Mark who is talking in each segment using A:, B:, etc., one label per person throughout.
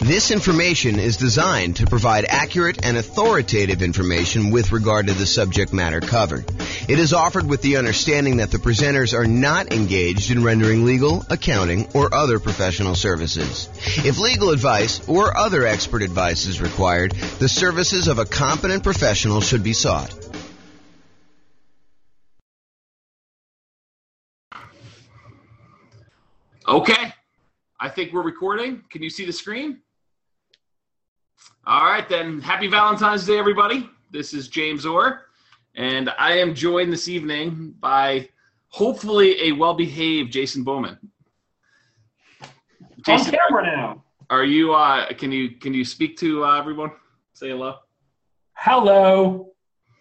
A: This information is designed to provide accurate and authoritative information with regard to the subject matter covered. It is offered with the understanding that the presenters are not engaged in rendering legal, accounting, or other professional services. If legal advice or other expert advice is required, the services of a competent professional should be sought.
B: Okay, I think we're recording. Can you see the screen? All right, then. Happy Valentine's Day, everybody. This is James Orr, and I am joined this evening by hopefully a well-behaved Jason Bowman.
C: Jason, on camera now.
B: Are you? Can you speak to everyone? Say hello.
C: Hello.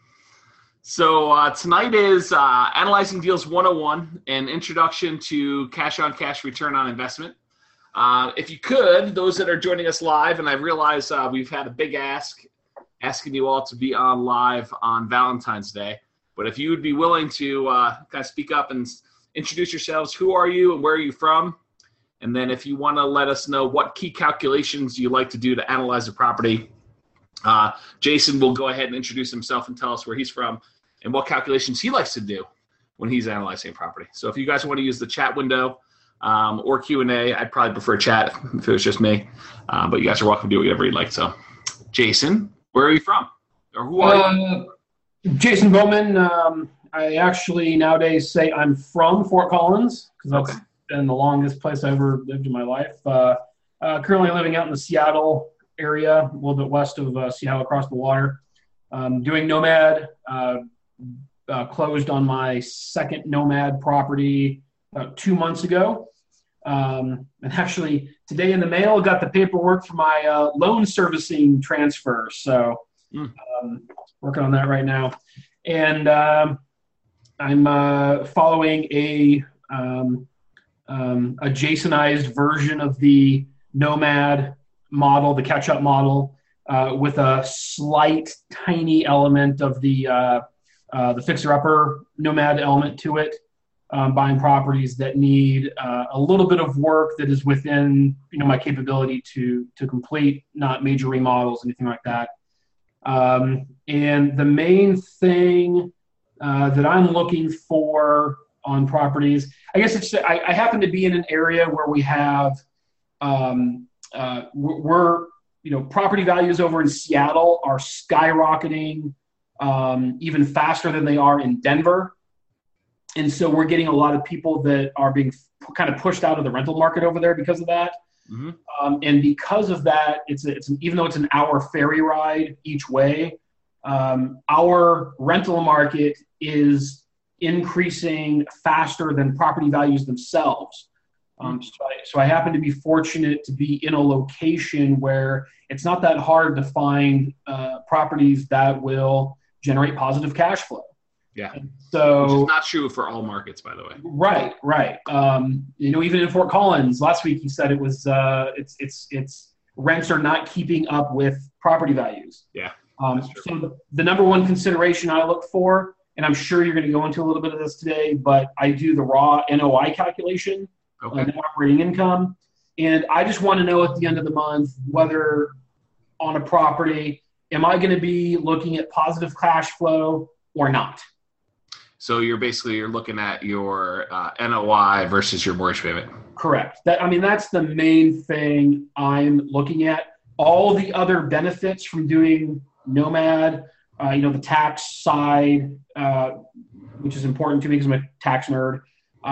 B: So tonight is Analyzing Deals 101, an introduction to cash-on-cash return on investment. If you could, those that are joining us live, and I realize we've had a big asking you all to be on live on Valentine's Day, but if you would be willing to kind of speak up and introduce yourselves, who are you and where are you from? And then if you want to let us know what key calculations you like to do to analyze a property, Jason will go ahead and introduce himself and tell us where he's from and what calculations he likes to do when he's analyzing a property. So if you guys want to use the chat window or Q&A, I'd probably prefer chat if it was just me. But you guys are welcome to do whatever you'd like. So, Jason, where are you from? Or who are you?
C: Jason Bowman. I actually nowadays say I'm from Fort Collins because that's been the longest place I ever lived in my life. Currently living out in the Seattle area, a little bit west of Seattle across the water. Doing Nomad. Closed on my second Nomad property about 2 months ago. And actually, today in the mail, got the paperwork for my loan servicing transfer. So working on that right now. And I'm following a Jasonized version of the Nomad model, the catch-up model, with a slight, tiny element of the fixer-upper Nomad element to it. Buying properties that need a little bit of work that is within my capability to complete, not major remodels, anything like that. And the main thing that I'm looking for on properties, I guess it's I happen to be in an area where we have property values over in Seattle are skyrocketing even faster than they are in Denver. And so we're getting a lot of people that are being kind of pushed out of the rental market over there because of that. Mm-hmm. And because of that, even though it's an hour ferry ride each way, our rental market is increasing faster than property values themselves. So I happen to be fortunate to be in a location where it's not that hard to find properties that will generate positive cash flow.
B: Yeah.
C: So,
B: which is not true for all markets, by the way.
C: Right. Even in Fort Collins last week, he said it was it's rents are not keeping up with property values.
B: Yeah.
C: So the number one consideration I look for, and I'm sure you're going to go into a little bit of this today, but I do the raw NOI calculation, net operating income, and I just want to know at the end of the month whether on a property, am I going to be looking at positive cash flow or not?
B: So you're looking at your NOI versus your mortgage payment.
C: Correct. That's the main thing I'm looking at. All the other benefits from doing Nomad, the tax side, which is important to me because I'm a tax nerd.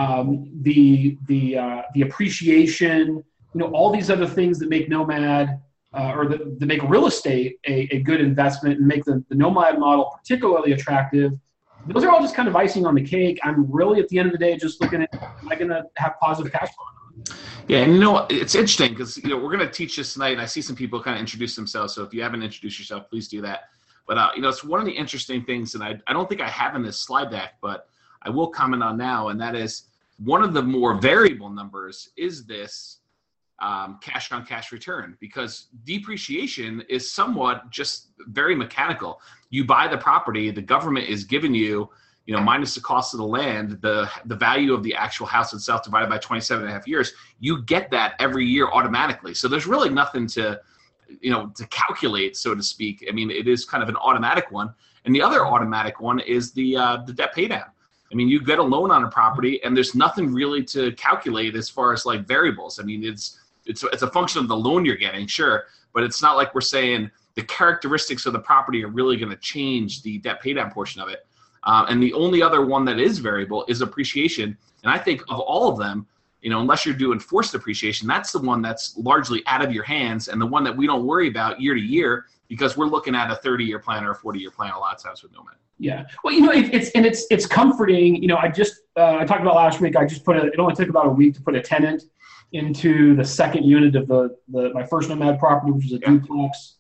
C: The appreciation, all these other things that make Nomad or that make real estate a good investment and make the Nomad model particularly attractive. Those are all just kind of icing on the cake. I'm really, at the end of the day, just looking at, am I going to have positive cash flow?
B: Yeah, and it's interesting because we're going to teach this tonight, and I see some people kind of introduce themselves. So if you haven't introduced yourself, please do that. But it's one of the interesting things, and I don't think I have in this slide deck, but I will comment on now, and that is one of the more variable numbers is this cash on cash return, because depreciation is somewhat just very mechanical. You buy the property, the government is giving you, minus the cost of the land, the value of the actual house itself divided by 27 and a half years, you get that every year automatically. So there's really nothing to calculate, so to speak. I mean, it is kind of an automatic one. And the other automatic one is the debt pay down. I mean, you get a loan on a property and there's nothing really to calculate as far as like variables. I mean, it's a function of the loan you're getting, sure, but it's not like we're saying the characteristics of the property are really going to change the debt pay down portion of it. And the only other one that is variable is appreciation. And I think of all of them, unless you're doing forced appreciation, that's the one that's largely out of your hands and the one that we don't worry about year to year because we're looking at a 30-year plan or a 40-year plan a lot of times with Nomad.
C: Yeah. Well, it's comforting. I talked about last week, it only took about a week to put a tenant into the second unit of my first Nomad property, which was a duplex.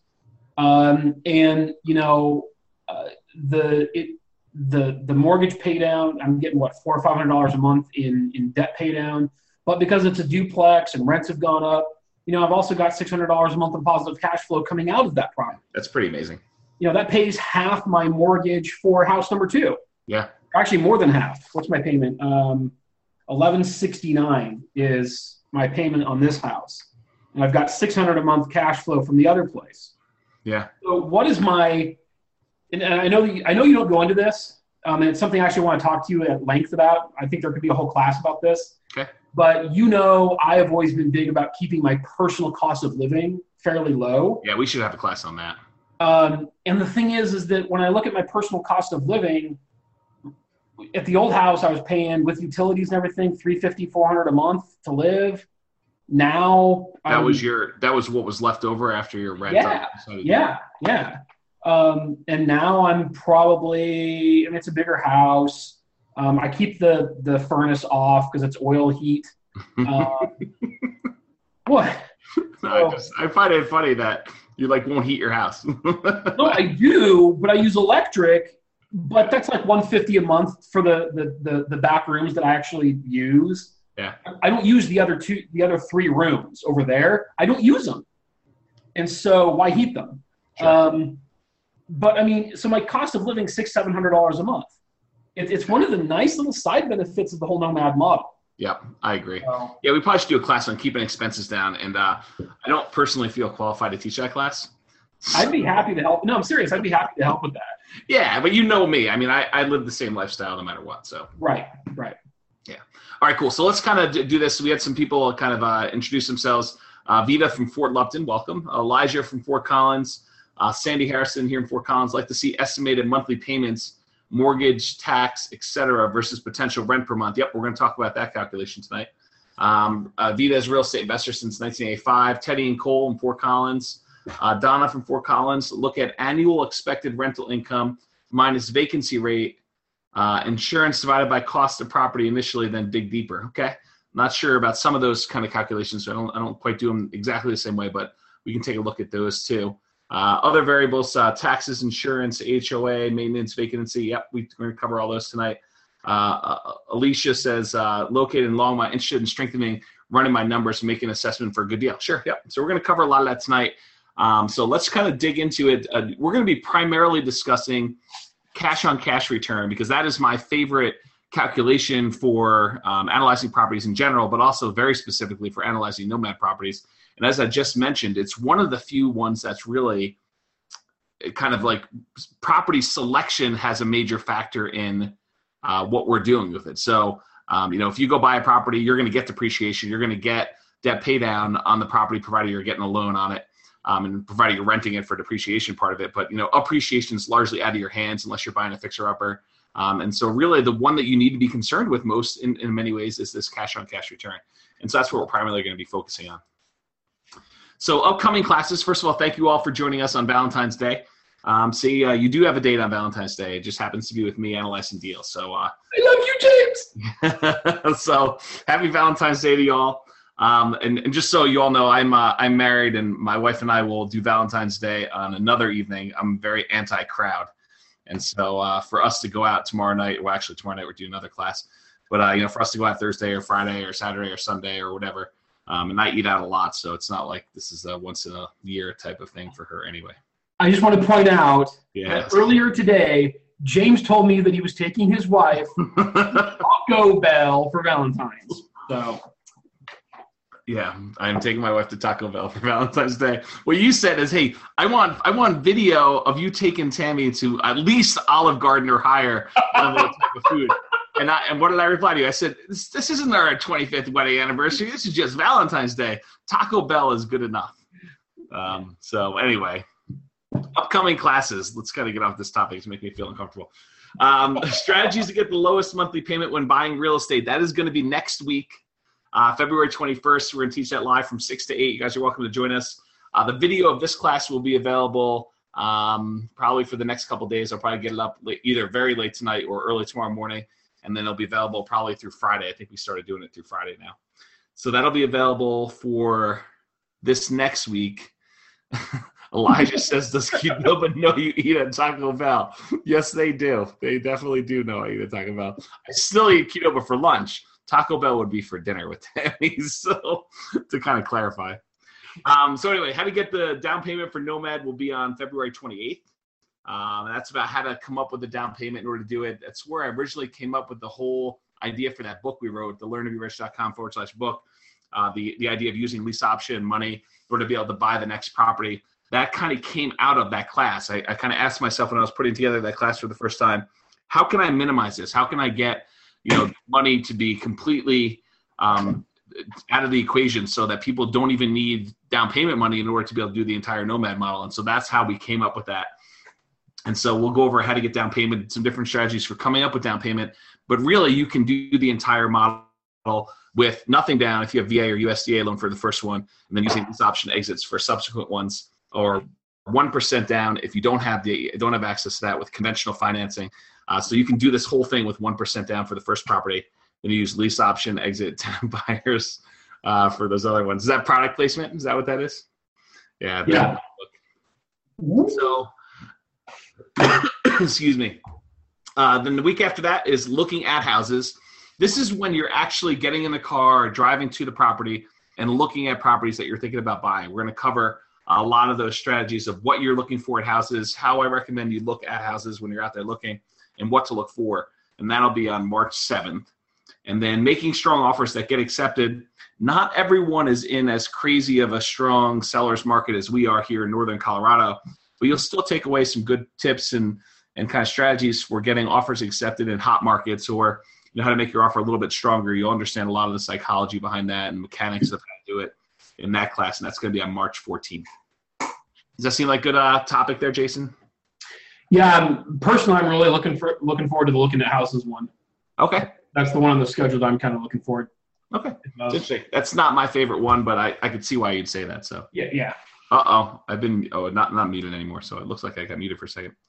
C: The mortgage pay down, I'm getting $400 or $500 a month in debt pay down, but because it's a duplex and rents have gone up, I've also got $600 a month in positive cash flow coming out of that property.
B: That's pretty amazing.
C: That pays half my mortgage for house number 2.
B: Yeah.
C: Actually more than half. What's my payment? $1,169 is my payment on this house. And I've got $600 a month cash flow from the other place.
B: Yeah.
C: So what is and I know you don't go into this, and it's something I actually want to talk to you at length about. I think there could be a whole class about this.
B: Okay.
C: But I have always been big about keeping my personal cost of living fairly low.
B: Yeah, we should have a class on that.
C: And the thing is that when I look at my personal cost of living, at the old house I was paying with utilities and everything $350, $400 a month to live. Now
B: that was what was left over after your rent.
C: Yeah. And now I'm probably, it's a bigger house. I keep the furnace off because it's oil heat. What?
B: I find it funny that you won't heat your house.
C: No, I do, but I use electric. But that's like $150 a month for the back rooms that I actually use.
B: Yeah.
C: I don't use the other 3 rooms over there. I don't use them, and so why heat them?
B: Sure.
C: But so my cost of living $600-$700 a month. It's one of the nice little side benefits of the whole Nomad model.
B: Yeah, I agree. Yeah, we probably should do a class on keeping expenses down, and I don't personally feel qualified to teach that class.
C: I'd be happy to help. No, I'm serious. I'd be happy to help with that.
B: Yeah, but me. I live the same lifestyle no matter what. So
C: Right.
B: Yeah. All right, cool. So let's kind of do this. We had some people kind of introduce themselves. Vita from Fort Lupton, welcome. Elijah from Fort Collins. Sandy Harrison here in Fort Collins. Like to see estimated monthly payments, mortgage, tax, etc. versus potential rent per month. Yep, we're going to talk about that calculation tonight. Vita is a real estate investor since 1985. Teddy and Cole in Fort Collins. Donna from Fort Collins. Look at annual expected rental income minus vacancy rate, insurance divided by cost of property initially, then dig deeper. Okay. Not sure about some of those kind of calculations. So I don't quite do them exactly the same way, but we can take a look at those too. Other variables, taxes, insurance, HOA, maintenance, vacancy. Yep, we're going to cover all those tonight. Alicia says, located in Longmont, interested in strengthening, running my numbers, and making an assessment for a good deal. Sure, yep. So we're going to cover a lot of that tonight. So let's kind of dig into it. We're going to be primarily discussing cash-on-cash return because that is my favorite calculation for analyzing properties in general, but also very specifically for analyzing Nomad properties. And as I just mentioned, it's one of the few ones that's really kind of like property selection has a major factor in what we're doing with it. So, if you go buy a property, you're going to get depreciation. You're going to get debt pay down on the property, provided you're getting a loan on it, and provided you're renting it for depreciation part of it. But, appreciation is largely out of your hands unless you're buying a fixer-upper. And so really the one that you need to be concerned with most in many ways is this cash-on-cash return. And so that's what we're primarily going to be focusing on. So upcoming classes, first of all, thank you all for joining us on Valentine's Day. You do have a date on Valentine's Day. It just happens to be with me analyzing deals. So I
C: love you, James.
B: So happy Valentine's Day to y'all. And just so you all know, I'm married, and my wife and I will do Valentine's Day on another evening. I'm very anti-crowd. And so for us to go out tomorrow night, well, actually tomorrow night we're doing another class. But, for us to go out Thursday or Friday or Saturday or Sunday or whatever, and I eat out a lot, so it's not like this is a once in a year type of thing for her anyway.
C: I just want to point out that earlier today, James told me that he was taking his wife to Taco Bell for Valentine's. So.
B: Yeah, I'm taking my wife to Taco Bell for Valentine's Day. What you said is, hey, I want video of you taking Tammy to at least Olive Garden or higher level type of food. And what did I reply to you? I said, this isn't our 25th wedding anniversary. This is just Valentine's Day. Taco Bell is good enough. So anyway, upcoming classes. Let's kind of get off this topic. It's making me feel uncomfortable. Strategies to get the lowest monthly payment when buying real estate. That is going to be next week. February 21st, we're going to teach that live from 6 to 8. You guys are welcome to join us. The video of this class will be available probably for the next couple days. I'll probably get it up either very late tonight or early tomorrow morning, and then it'll be available probably through Friday. I think we started doing it through Friday now. So that'll be available for this next week. Elijah says, does Qdoba know you eat at Taco Bell? Yes, they do. They definitely do know I eat at Taco Bell. I still eat Qdoba for lunch. Taco Bell would be for dinner with Tammy, so to kind of clarify. So anyway, how to get the down payment for Nomad will be on February 28th. That's about how to come up with the down payment in order to do it. That's where I originally came up with the whole idea for that book we wrote, the learntoberish.com/book. The idea of using lease option money in order to be able to buy the next property. That kind of came out of that class. I kind of asked myself when I was putting together that class for the first time, how can I minimize this? How can I get money to be completely out of the equation so that people don't even need down payment money in order to be able to do the entire Nomad model. And so that's how we came up with that. And so we'll go over how to get down payment, some different strategies for coming up with down payment. But really, you can do the entire model with nothing down if you have VA or USDA loan for the first one, and then using this option exits for subsequent ones, or 1% down if you don't have access to that with conventional financing. So you can do this whole thing with 1% down for the first property. Then you use lease option exit buyers for those other ones. Is that product placement? Is that what that is? Yeah.
C: Yeah.
B: So, excuse me. Then the week after that is looking at houses. This is when you're actually getting in the car, driving to the property, and looking at properties that you're thinking about buying. We're going to cover a lot of those strategies of what you're looking for at houses, how I recommend you look at houses when you're out there looking, and what to look for. And that'll be on March 7th. And then making strong offers that get accepted. Not everyone is in as crazy of a strong seller's market as we are here in Northern Colorado, but you'll still take away some good tips and kind of strategies for getting offers accepted in hot markets, or how to make your offer a little bit stronger. You'll understand a lot of the psychology behind that and mechanics of how to do it in that class. And that's going to be on March 14th. Does that seem like a good topic there, Jason?
C: Yeah, personally, I'm really looking forward to the looking at houses one.
B: Okay.
C: That's the one on the schedule that I'm kind of looking forward.
B: Okay. Interesting. That's not my favorite one, but I could see why you'd say that. So
C: yeah.
B: I've been not muted anymore, so it looks like I got muted for a second.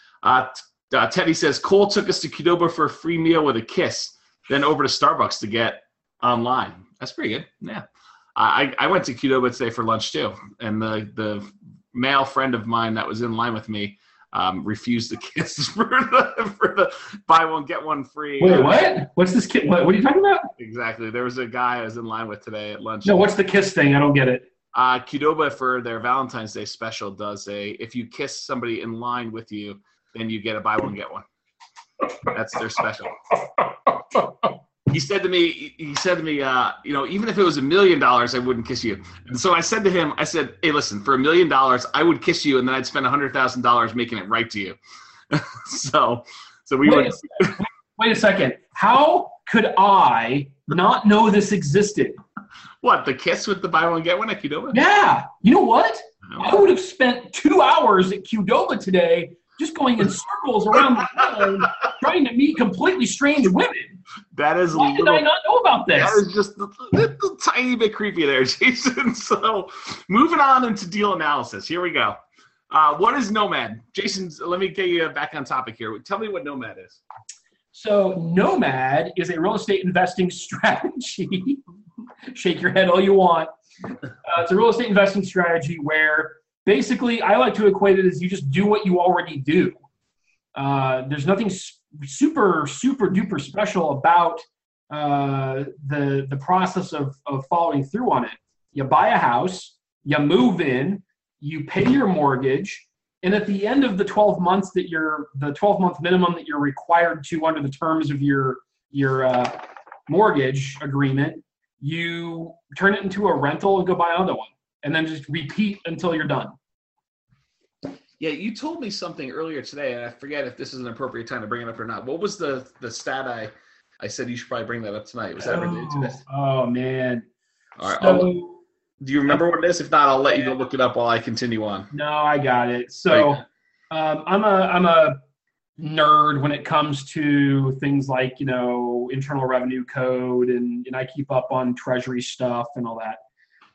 B: Teddy says Cole took us to Qdoba for a free meal with a kiss, then over to Starbucks to get online. That's pretty good. Yeah. I went to Qdoba today for lunch too, and the male friend of mine that was in line with me refused the kiss for the buy one get one free.
C: Wait, what? What's this kid? What are you talking about?
B: Exactly. There was a guy I was in line with today at lunch.
C: No, what's the kiss thing? I don't get it.
B: Qdoba for their Valentine's Day special does if you kiss somebody in line with you, then you get a buy one get one. That's their special. He said to me, even if it was $1 million, I wouldn't kiss you. And so I said to him, hey, listen, for $1 million, I would kiss you, and then I'd spend $100,000 making it right to you. so we wait
C: a second. How could I not know this existed?
B: What, the kiss with the buy one get one at Qdoba?
C: Yeah. You know what? I would have spent 2 hours at Qdoba today just going in circles around the phone, trying to meet completely strange women.
B: That is
C: Why did I not know about this?
B: That is just a tiny bit creepy there, Jason. So moving on into deal analysis. Here we go. What is Nomad? Jason, let me get you back on topic here. Tell me what Nomad is.
C: So Nomad is a real estate investing strategy. Shake your head all you want. It's a real estate investing strategy where basically I like to equate it as you just do what you already do. There's nothing super duper special about the process of following through on it. You buy a house, you move in, you pay your mortgage, And at the end of the 12 months the 12-month minimum that you're required to under the terms of your mortgage agreement, you turn it into a rental and go buy another one, and then just repeat until you're done.
B: Yeah, you told me something earlier today, and I forget if this is an appropriate time to bring it up or not. What was the stat I said you should probably bring that up tonight? Was that related to this?
C: Oh, man.
B: All right.
C: So,
B: do you remember what it is? If not, I'll let you go look it up while I continue on.
C: No, I got it. So I'm a nerd when it comes to things like, Internal Revenue Code, and I keep up on Treasury stuff and all that.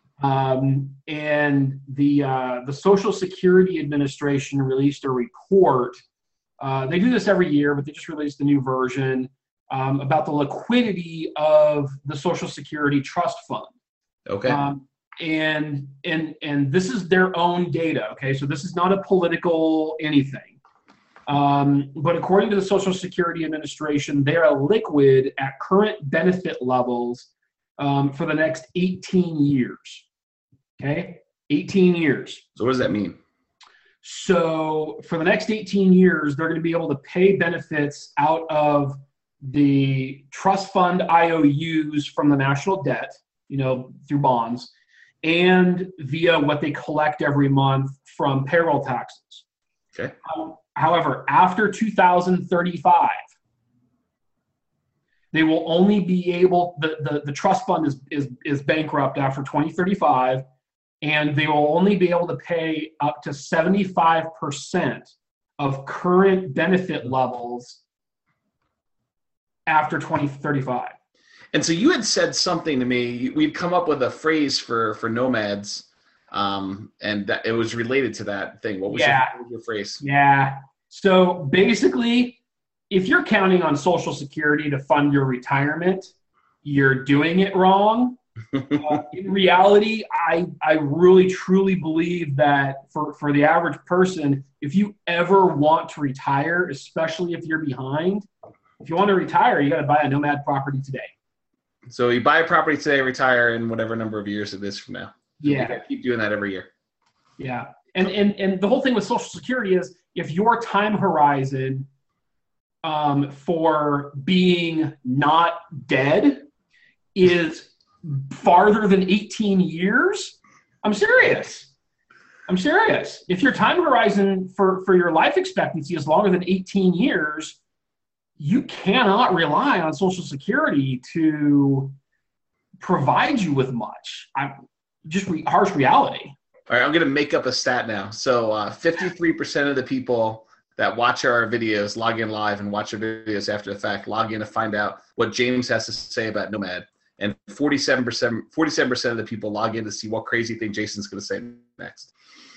C: And the Social Security Administration released a report. They do this every year, but they just released a new version about the liquidity of the Social Security Trust Fund.
B: Okay.
C: And this is their own data. Okay, so this is not a political anything. But according to the Social Security Administration, they are liquid at current benefit levels for the next 18 years. Okay, 18 years.
B: So what does that mean?
C: So for the next 18 years, they're going to be able to pay benefits out of the trust fund IOUs from the national debt, through bonds, and via what they collect every month from payroll taxes.
B: Okay.
C: However, after 2035, they will only be able, the trust fund is bankrupt after 2035, and they will only be able to pay up to 75% of current benefit levels after 2035.
B: And so you had said something to me. We'd come up with a phrase for nomads, and that it was related to that thing. What was your phrase?
C: Yeah. So basically, if you're counting on Social Security to fund your retirement, you're doing it wrong. In reality, I really truly believe that for the average person, if you ever want to retire, especially if you're behind, if you want to retire, you got to buy a nomad property today.
B: So you buy a property today, retire in whatever number of years it is from now. So
C: yeah.
B: You gotta keep doing that every year.
C: Yeah. And the whole thing with Social Security is if your time horizon for being not dead is farther than 18 years, I'm serious. If your time horizon for your life expectancy is longer than 18 years, you cannot rely on Social Security to provide you with much. Harsh reality.
B: All right, I'm going to make up a stat now. So 53% of the people that watch our videos log in live and watch our videos after the fact, log in to find out what James has to say about Nomad. And 47% of the people log in to see what crazy thing Jason's going to say next.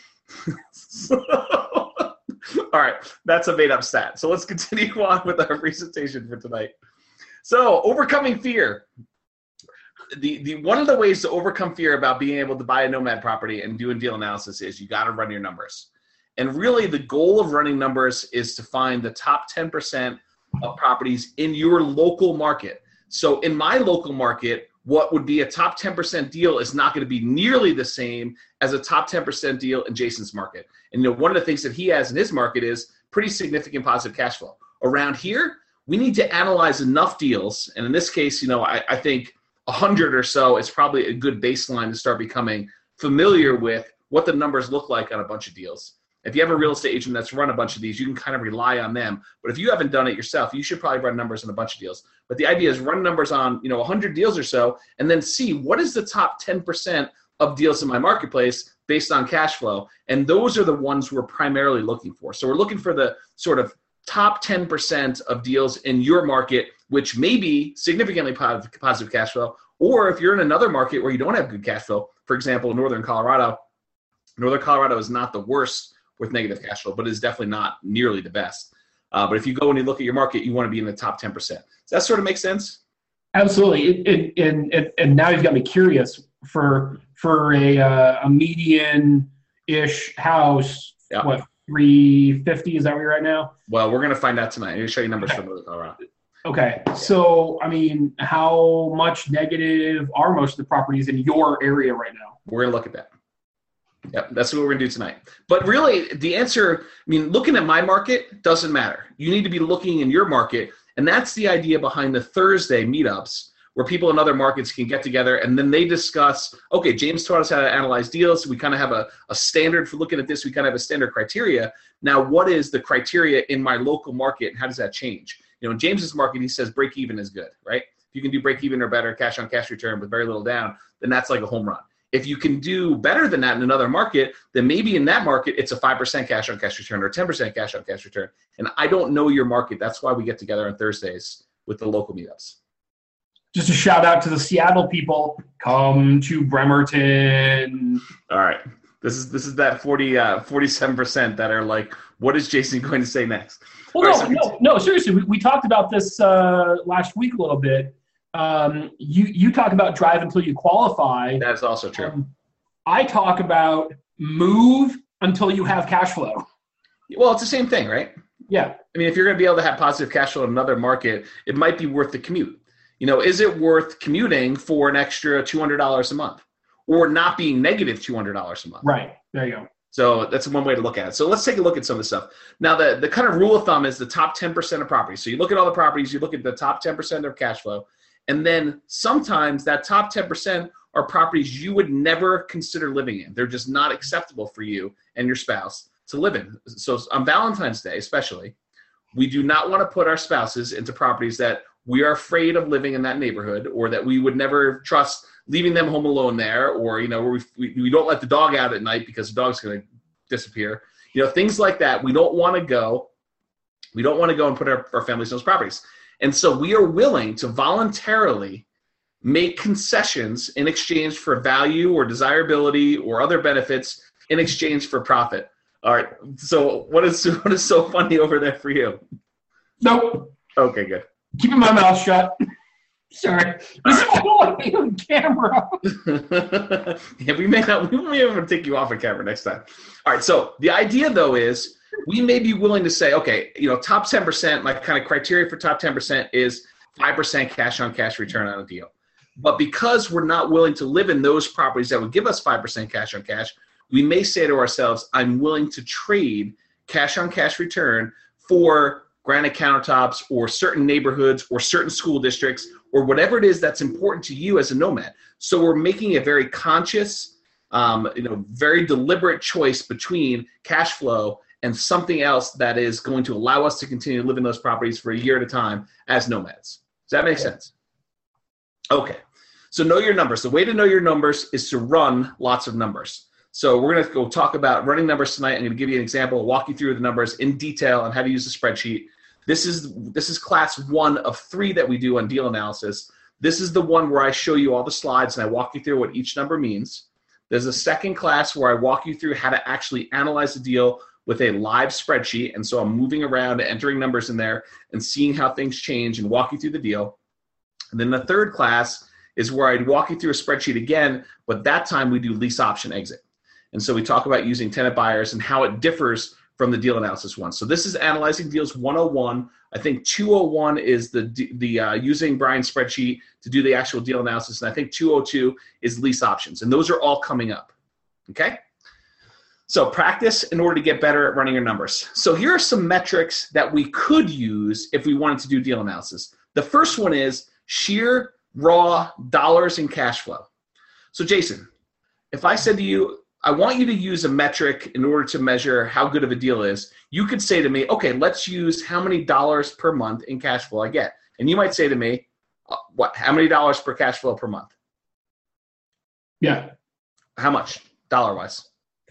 B: All right, that's a made-up stat. So let's continue on with our presentation for tonight. So overcoming fear. The one of the ways to overcome fear about being able to buy a nomad property and doing deal analysis is you got to run your numbers. And really the goal of running numbers is to find the top 10% of properties in your local market. So in my local market, what would be a top 10% deal is not going to be nearly the same as a top 10% deal in Jason's market. And one of the things that he has in his market is pretty significant positive cash flow. Around here, we need to analyze enough deals. And in this case, I think 100 or so is probably a good baseline to start becoming familiar with what the numbers look like on a bunch of deals. If you have a real estate agent that's run a bunch of these, you can kind of rely on them. But if you haven't done it yourself, you should probably run numbers on a bunch of deals. But the idea is run numbers on 100 deals or so, and then see what is the top 10% of deals in my marketplace based on cash flow. And those are the ones we're primarily looking for. So we're looking for the sort of top 10% of deals in your market, which may be significantly positive cash flow. Or if you're in another market where you don't have good cash flow, for example, Northern Colorado is not the worst with negative cash flow, but is definitely not nearly the best. But if you go and you look at your market, you want to be in the top 10%. Does that sort of make sense?
C: Absolutely. And now you've got me curious for a median-ish house,
B: yeah.
C: What, 350? Is that where you're at now?
B: Well, we're going to find out tonight. I'm going to show you numbers from Northern Colorado.
C: Okay. So, how much negative are most of the properties in your area right now?
B: We're going to look at that. Yep, that's what we're going to do tonight. But really, the answer, I mean, looking at my market doesn't matter. You need to be looking in your market, and that's the idea behind the Thursday meetups, where people in other markets can get together, and then they discuss, okay, James taught us how to analyze deals. We kind of have a standard for looking at this. We kind of have a standard criteria. Now, what is the criteria in my local market, and how does that change? You know, in James's market, he says break even is good, right? If you can do break even or better, cash on cash return with very little down, then that's like a home run. If you can do better than that in another market, then maybe in that market, it's a 5% cash on cash return or 10% cash on cash return. And I don't know your market. That's why we get together on Thursdays with the local meetups.
C: Just a shout out to the Seattle people. Come to Bremerton.
B: All right. This is that 47% that are like, what is Jason going to say next?
C: Well, no, seriously. We talked about this last week a little bit. You talk about drive until you qualify.
B: That's also true.
C: I talk about move until you have cash flow.
B: Well, it's the same thing, right?
C: Yeah.
B: I mean, if you're going to be able to have positive cash flow in another market, it might be worth the commute. You know, is it worth commuting for an extra $200 a month or not being negative $200 a month?
C: Right. There you go.
B: So that's one way to look at it. So let's take a look at some of the stuff. Now, the kind of rule of thumb is the top 10% of properties. So you look at all the properties, you look at the top 10% of cash flow, and then sometimes that top 10% are properties you would never consider living in. They're just not acceptable for you and your spouse to live in. So on Valentine's Day especially, we do not want to put our spouses into properties that we are afraid of living in that neighborhood, or that we would never trust leaving them home alone there, or, you know, where we don't let the dog out at night because the dog's going to disappear. You know, things like that. We don't want to go and put our families in those properties. And so we are willing to voluntarily make concessions in exchange for value or desirability or other benefits in exchange for profit. All right. So what is so funny over there for you?
C: Nope.
B: Okay, good.
C: Keeping my mouth shut. Sorry. This is all me on camera.
B: Yeah, we may have to take you off of camera next time. All right. So the idea, though, is we may be willing to say, okay, you know, top 10%, my kind of criteria for top 10% is 5% cash on cash return on a deal. But because we're not willing to live in those properties that would give us 5% cash on cash, we may say to ourselves, I'm willing to trade cash on cash return for granite countertops or certain neighborhoods or certain school districts or whatever it is that's important to you as a nomad. So we're making a very conscious, very deliberate choice between cash flow and something else that is going to allow us to continue to live in those properties for a year at a time as nomads. Does that make sense? Okay. So know your numbers. The way to know your numbers is to run lots of numbers. So we're going to go talk about running numbers tonight. I'm going to give you an example, walk you through the numbers in detail on how to use the spreadsheet. This is class 1 of 3 that we do on deal analysis. This is the one where I show you all the slides and I walk you through what each number means. There's a second class where I walk you through how to actually analyze the deal with a live spreadsheet. And so I'm moving around, entering numbers in there and seeing how things change and walk you through the deal. And then the third class is where I'd walk you through a spreadsheet again, but that time we do lease option exit. And so we talk about using tenant buyers and how it differs from the deal analysis one. So this is analyzing deals 101. I think 201 is the using Brian's spreadsheet to do the actual deal analysis. And I think 202 is lease options. And those are all coming up. Okay? So practice in order to get better at running your numbers. So here are some metrics that we could use if we wanted to do deal analysis. The first one is sheer raw dollars in cash flow. So Jason, if I said to you, I want you to use a metric in order to measure how good of a deal is, you could say to me, okay, let's use how many dollars per month in cash flow I get. And you might say to me, how many dollars per cash flow per month?
C: Yeah.
B: How much, dollar-wise?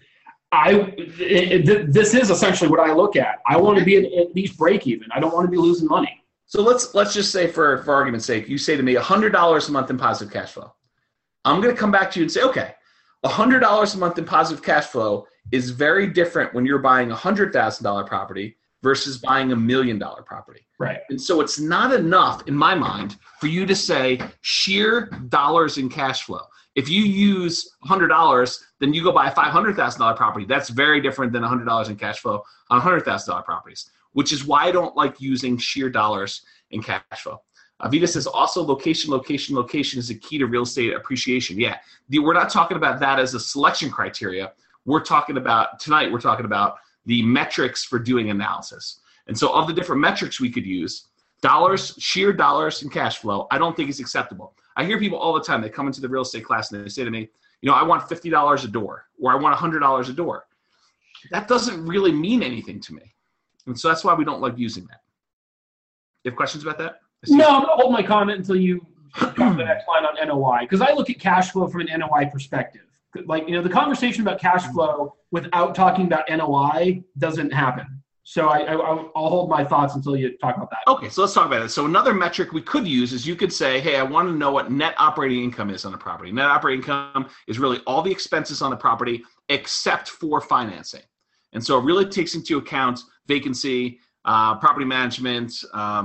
C: This is essentially what I look at. I want to be at least break even. I don't want to be losing money.
B: So let's just say for argument's sake, you say to me $100 a month in positive cash flow. I'm going to come back to you and say, okay, $100 a month in positive cash flow is very different when you're buying a $100,000 property versus buying $1 million property.
C: Right.
B: And so it's not enough, in my mind, for you to say sheer dollars in cash flow. If you use $100, then you go buy a $500,000 property. That's very different than $100 in cash flow on $100,000 properties, which is why I don't like using sheer dollars in cash flow. Vita says also location is a key to real estate appreciation. Yeah, we're not talking about that as a selection criteria. Tonight we're talking about the metrics for doing analysis. And so of the different metrics we could use, sheer dollars and cash flow, I don't think is acceptable. I hear people all the time, they come into the real estate class and they say to me, I want $50 a door, or I want $100 a door. That doesn't really mean anything to me. And so that's why we don't like using that. You have questions about that?
C: No, I'm going to hold my comment until you talk the next line on NOI, because I look at cash flow from an NOI perspective. Like, the conversation about cash flow without talking about NOI doesn't happen. So I'll hold my thoughts until you talk about that.
B: Okay, so let's talk about it. So another metric we could use is you could say, hey, I want to know what net operating income is on a property. Net operating income is really all the expenses on the property except for financing. And so it really takes into account vacancy, property management,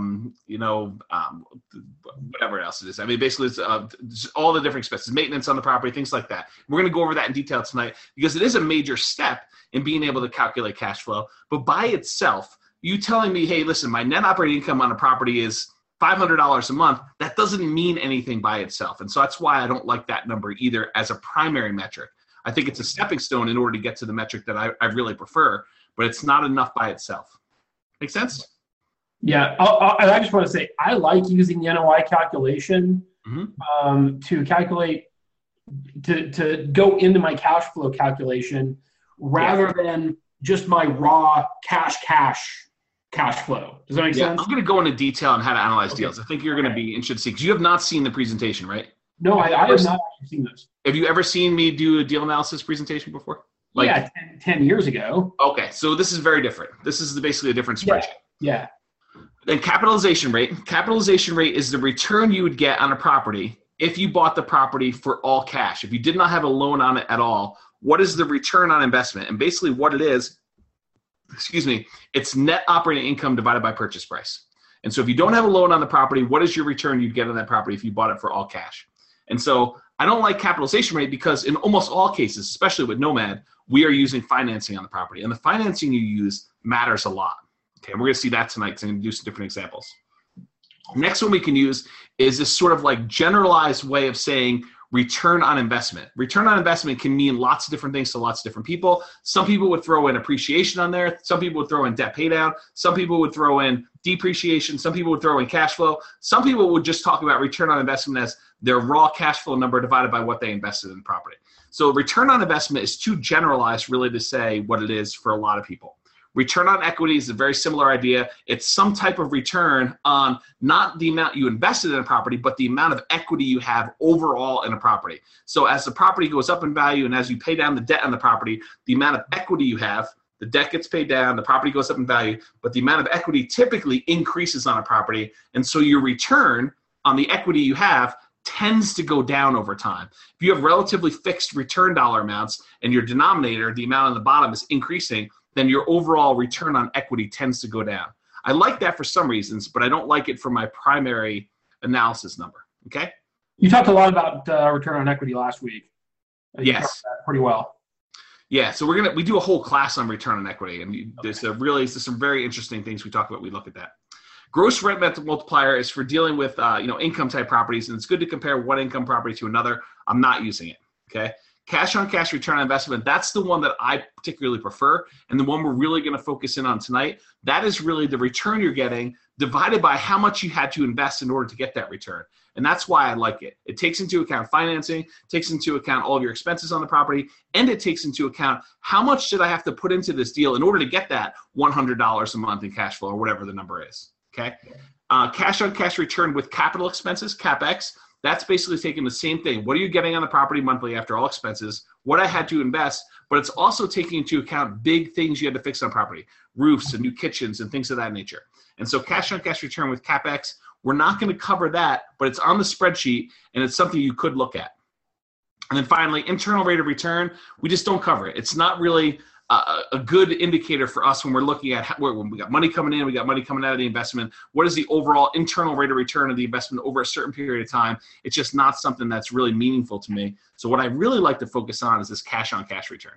B: whatever else it is. I mean, basically, it's all the different expenses, maintenance on the property, things like that. We're going to go over that in detail tonight because it is a major step in being able to calculate cash flow. But by itself, you telling me, hey, listen, my net operating income on a property is $500 a month, that doesn't mean anything by itself. And so that's why I don't like that number either as a primary metric. I think it's a stepping stone in order to get to the metric that I really prefer, but it's not enough by itself. Make sense?
C: Yeah, I just want to say I like using the NOI calculation to calculate, to go into my cash flow calculation rather than just my raw cash flow. Does that make sense?
B: I'm going to go into detail on how to analyze deals. I think you're going to be interested to see, because you have not seen the presentation, right?
C: No, I have not actually seen this.
B: Have you ever seen me do a deal analysis presentation before?
C: 10 years ago.
B: Okay, so this is very different. This is basically a different spreadsheet.
C: Yeah.
B: Then capitalization rate. Capitalization rate is the return you would get on a property if you bought the property for all cash. If you did not have a loan on it at all, what is the return on investment? And basically what it is, it's net operating income divided by purchase price. And so if you don't have a loan on the property, what is your return you'd get on that property if you bought it for all cash? And so I don't like capitalization rate because in almost all cases, especially with Nomad, we are using financing on the property. And the financing you use matters a lot. Okay, and we're going to see that tonight because I'm going to do some different examples. Next one we can use is this sort of like generalized way of saying return on investment. Return on investment can mean lots of different things to lots of different people. Some people would throw in appreciation on there. Some people would throw in debt pay down. Some people would throw in depreciation. Some people would throw in cash flow. Some people would just talk about return on investment as their raw cash flow number divided by what they invested in the property. So return on investment is too generalized really to say what it is for a lot of people. Return on equity is a very similar idea. It's some type of return on not the amount you invested in a property, but the amount of equity you have overall in a property. So as the property goes up in value and as you pay down the debt on the property, the amount of equity you have, the debt gets paid down, the property goes up in value, but the amount of equity typically increases on a property. And so your return on the equity you have tends to go down over time. If you have relatively fixed return dollar amounts and your denominator, the amount on the bottom, is increasing, then your overall return on equity tends to go down. I like that for some reasons, but I don't like it for my primary analysis number, okay?
C: You talked a lot about return on equity last week.
B: Yes.
C: You covered that pretty well.
B: Yeah, so we do a whole class on return on equity, and there's some very interesting things we talk about. We look at that. Gross rent multiplier is for dealing with income type properties, and it's good to compare one income property to another. I'm not using it, okay? Cash on cash return on investment, that's the one that I particularly prefer, and the one we're really going to focus in on tonight. That is really the return you're getting divided by how much you had to invest in order to get that return. And that's why I like it. It takes into account financing, takes into account all of your expenses on the property, and it takes into account how much did I have to put into this deal in order to get that $100 a month in cash flow or whatever the number is, okay? Cash on cash return with capital expenses, CapEx, that's basically taking the same thing. What are you getting on the property monthly after all expenses? What I had to invest, but it's also taking into account big things you had to fix on property, roofs and new kitchens and things of that nature. And so cash on cash return with CapEx, we're not going to cover that, but it's on the spreadsheet and it's something you could look at. And then finally, internal rate of return, we just don't cover it. It's not really a good indicator for us when we're looking at when we got money coming in, we got money coming out of the investment. What is the overall internal rate of return of the investment over a certain period of time? It's just not something that's really meaningful to me. So what I really like to focus on is this cash on cash return.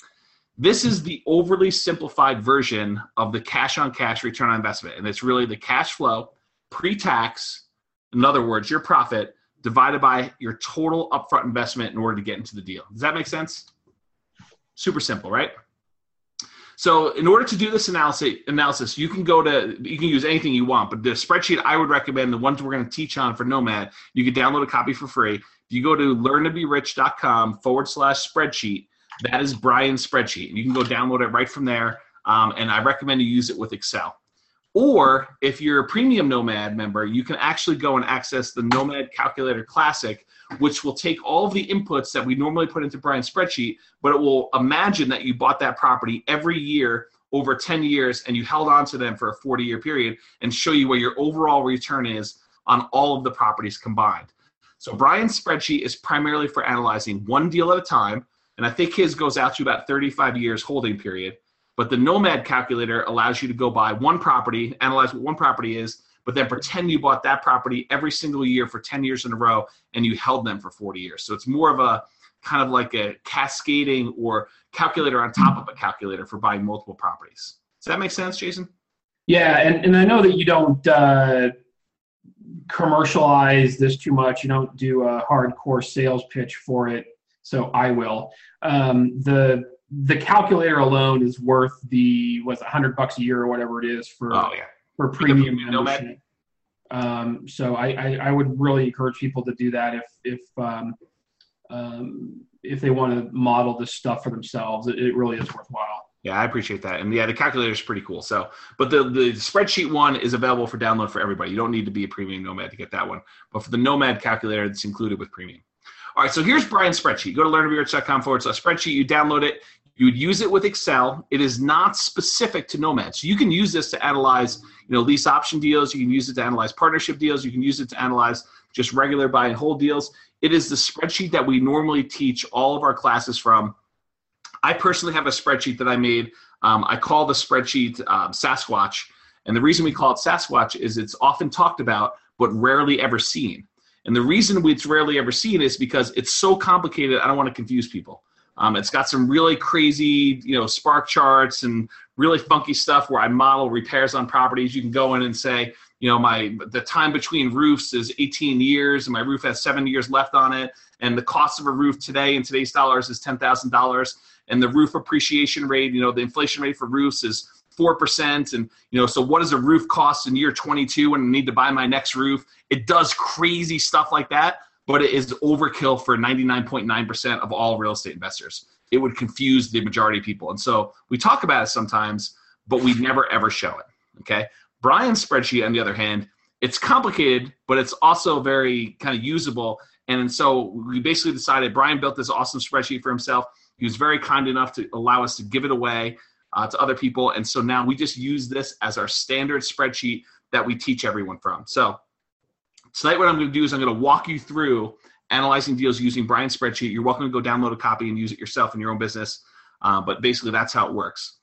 B: This is the overly simplified version of the cash on cash return on investment. And it's really the cash flow pre-tax, in other words, your profit divided by your total upfront investment in order to get into the deal. Does that make sense? Super simple, right? So in order to do this analysis, you can use anything you want, but the spreadsheet I would recommend, the ones we're going to teach on for Nomad, you can download a copy for free. If you go to learntoberich.com/spreadsheet, that is Brian's spreadsheet. You can go download it right from there, and I recommend you use it with Excel. Or if you're a premium Nomad member, you can actually go and access the Nomad Calculator Classic, which will take all of the inputs that we normally put into Brian's spreadsheet, but it will imagine that you bought that property every year over 10 years and you held on to them for a 40-year period and show you what your overall return is on all of the properties combined. So Brian's spreadsheet is primarily for analyzing one deal at a time, and I think his goes out to about 35 years holding period. But the Nomad calculator allows you to go buy one property, analyze what one property is, but then pretend you bought that property every single year for 10 years in a row and you held them for 40 years. So it's more of a kind of like a cascading or calculator on top of a calculator for buying multiple properties. Does that make sense, Jason?
C: Yeah, and I know that you don't commercialize this too much. You don't do a hardcore sales pitch for it, so I will. The calculator alone is worth $100 a year or whatever it is for premium membership. So I would really encourage people to do that if they want to model this stuff for themselves. It really is worthwhile.
B: Yeah, I appreciate that. And yeah, the calculator is pretty cool. So, but the spreadsheet one is available for download for everybody. You don't need to be a premium Nomad to get that one. But for the Nomad calculator, it's included with premium. All right, so here's Brian's spreadsheet. Go to learntoberich.com/spreadsheet. You download it. You would use it with Excel. It is not specific to Nomad. So you can use this to analyze, lease option deals. You can use it to analyze partnership deals. You can use it to analyze just regular buy and hold deals. It is the spreadsheet that we normally teach all of our classes from. I personally have a spreadsheet that I made. I call the spreadsheet Sasquatch. And the reason we call it Sasquatch is it's often talked about, but rarely ever seen. And the reason it's rarely ever seen is because it's so complicated, I don't want to confuse people. It's got some really crazy, spark charts and really funky stuff where I model repairs on properties. You can go in and say, the time between roofs is 18 years and my roof has 7 years left on it. And the cost of a roof today in today's dollars is $10,000. And the roof appreciation rate, the inflation rate for roofs is 4%. And, so what does a roof cost in year 22 when I need to buy my next roof? It does crazy stuff like that. But it is overkill for 99.9% of all real estate investors. It would confuse the majority of people. And so we talk about it sometimes, but we never, ever show it, okay? Brian's spreadsheet, on the other hand, it's complicated, but it's also very kind of usable. And so we basically decided Brian built this awesome spreadsheet for himself. He was very kind enough to allow us to give it away to other people. And so now we just use this as our standard spreadsheet that we teach everyone from. So tonight what I'm going to do is I'm going to walk you through analyzing deals using Brian's spreadsheet. You're welcome to go download a copy and use it yourself in your own business. But basically that's how it works.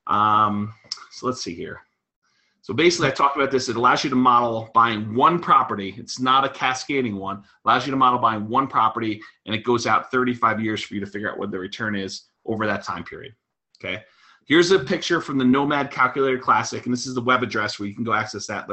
B: So let's see here. So basically I talked about this. It allows you to model buying one property. It's not a cascading one. It allows you to model buying one property, and it goes out 35 years for you to figure out what the return is over that time period. Okay. Here's a picture from the Nomad Calculator Classic, and this is the web address where you can go access that,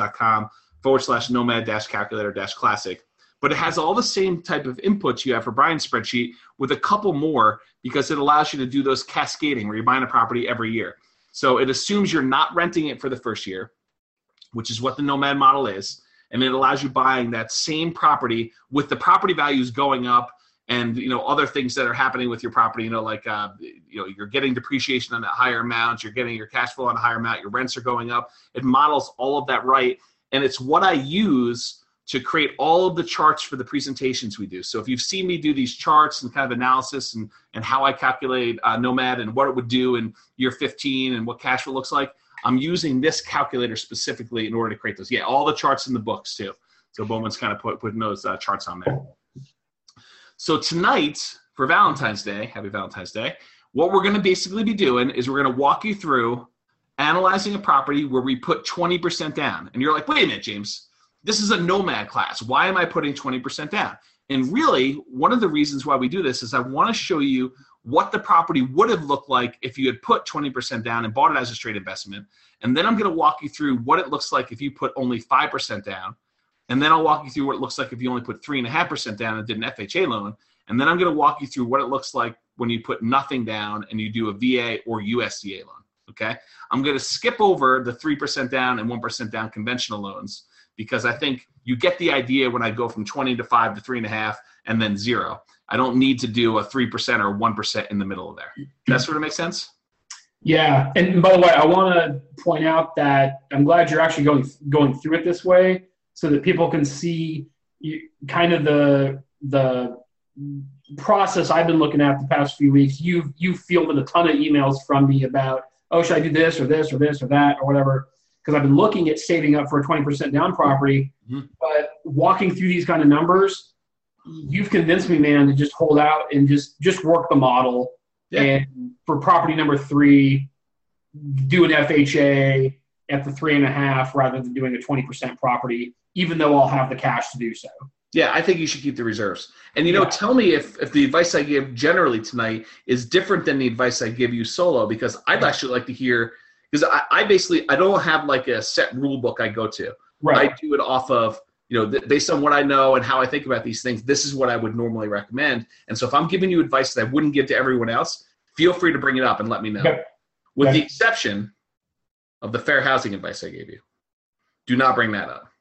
B: learntoberich.com/nomad-calculator-classic. But it has all the same type of inputs you have for Brian's spreadsheet with a couple more because it allows you to do those cascading where you're buying a property every year. So it assumes you're not renting it for the first year, which is what the Nomad model is. And it allows you buying that same property with the property values going up and, other things that are happening with your property, you're getting depreciation on that higher amount, you're getting your cash flow on a higher amount, your rents are going up. It models all of that right. And it's what I use to create all of the charts for the presentations we do. So if you've seen me do these charts and kind of analysis and how I calculate Nomad and what it would do in year 15 and what cash flow looks like, I'm using this calculator specifically in order to create those. Yeah, all the charts in the books too. So Bowman's kind of putting those charts on there. So tonight, for Valentine's Day, happy Valentine's Day, what we're going to basically be doing is we're going to walk you through analyzing a property where we put 20% down. And you're like, wait a minute, James. This is a Nomad class. Why am I putting 20% down? And really, one of the reasons why we do this is I want to show you what the property would have looked like if you had put 20% down and bought it as a straight investment. And then I'm going to walk you through what it looks like if you put only 5% down. And then I'll walk you through what it looks like if you only put 3.5% down and did an FHA loan. And then I'm going to walk you through what it looks like when you put nothing down and you do a VA or USDA loan. Okay. I'm going to skip over the 3% down and 1% down conventional loans because I think you get the idea when I go from 20 to 5 to 3.5 and then 0. I don't need to do a 3% or 1% in the middle of there. That sort of makes sense?
C: Yeah. And by the way, I want to point out that I'm glad you're actually going through it this way so that people can see kind of the process I've been looking at the past few weeks. You've fielded a ton of emails from me about, oh, should I do this or this or this or that or whatever? Because I've been looking at saving up for a 20% down property, but walking through these kind of numbers, you've convinced me, man, to just hold out and just work the model. Yeah. And for property number 3, do an FHA at the 3.5 rather than doing a 20% property, even though I'll have the cash to do so.
B: Yeah, I think you should keep the reserves. And, tell me if the advice I give generally tonight is different than the advice I give you solo, because I'd actually like to hear, because I don't have like a set rule book I go to. Right. I do it off of, based on what I know and how I think about these things, this is what I would normally recommend. And so if I'm giving you advice that I wouldn't give to everyone else, feel free to bring it up and let me know. Okay. With the exception of the fair housing advice I gave you. Do not bring that up.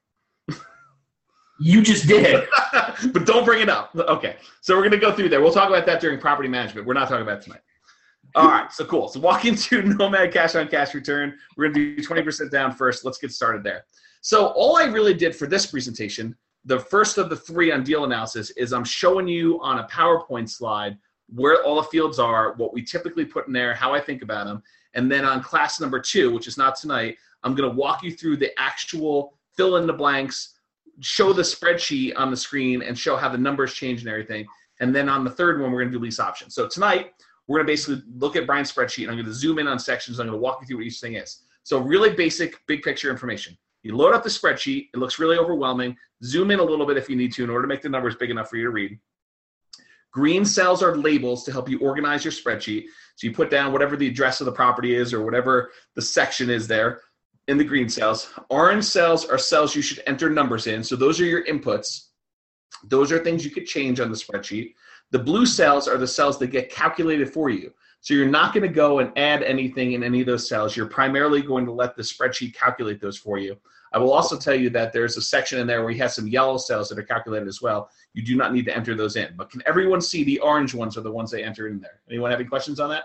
C: You just did.
B: But don't bring it up. Okay. So we're going to go through there. We'll talk about that during property management. We're not talking about it tonight. All right. So cool. So walk into Nomad cash on cash return. We're going to do 20% down first. Let's get started there. So all I really did for this presentation, the first of the 3 on deal analysis, is I'm showing you on a PowerPoint slide where all the fields are, what we typically put in there, how I think about them. And then on class number 2, which is not tonight, I'm going to walk you through the actual fill in the blanks, show the spreadsheet on the screen, and show how the numbers change and everything. And then on the third one, we're going to do lease options. So tonight, we're going to basically look at Brian's spreadsheet, and I'm going to zoom in on sections. I'm going to walk you through what each thing is. So really basic, big picture information. You load up the spreadsheet. It looks really overwhelming. Zoom in a little bit if you need to in order to make the numbers big enough for you to read. Green cells are labels to help you organize your spreadsheet. So you put down whatever the address of the property is or whatever the section is there in the green cells. Orange cells are cells you should enter numbers in. So those are your inputs. Those are things you could change on the spreadsheet. The blue cells are the cells that get calculated for you. So you're not going to go and add anything in any of those cells. You're primarily going to let the spreadsheet calculate those for you. I will also tell you that there's a section in there where you have some yellow cells that are calculated as well. You do not need to enter those in. But can everyone see the orange ones are the ones they enter in there? Anyone have any questions on that?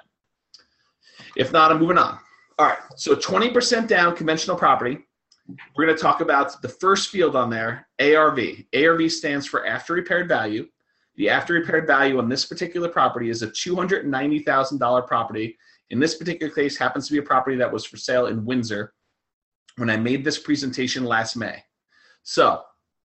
B: If not, I'm moving on. All right, so 20% down conventional property. We're going to talk about the first field on there, ARV. ARV stands for after repaired value. The after repaired value on this particular property is a $290,000 property. In this particular case, happens to be a property that was for sale in Windsor when I made this presentation last May. So,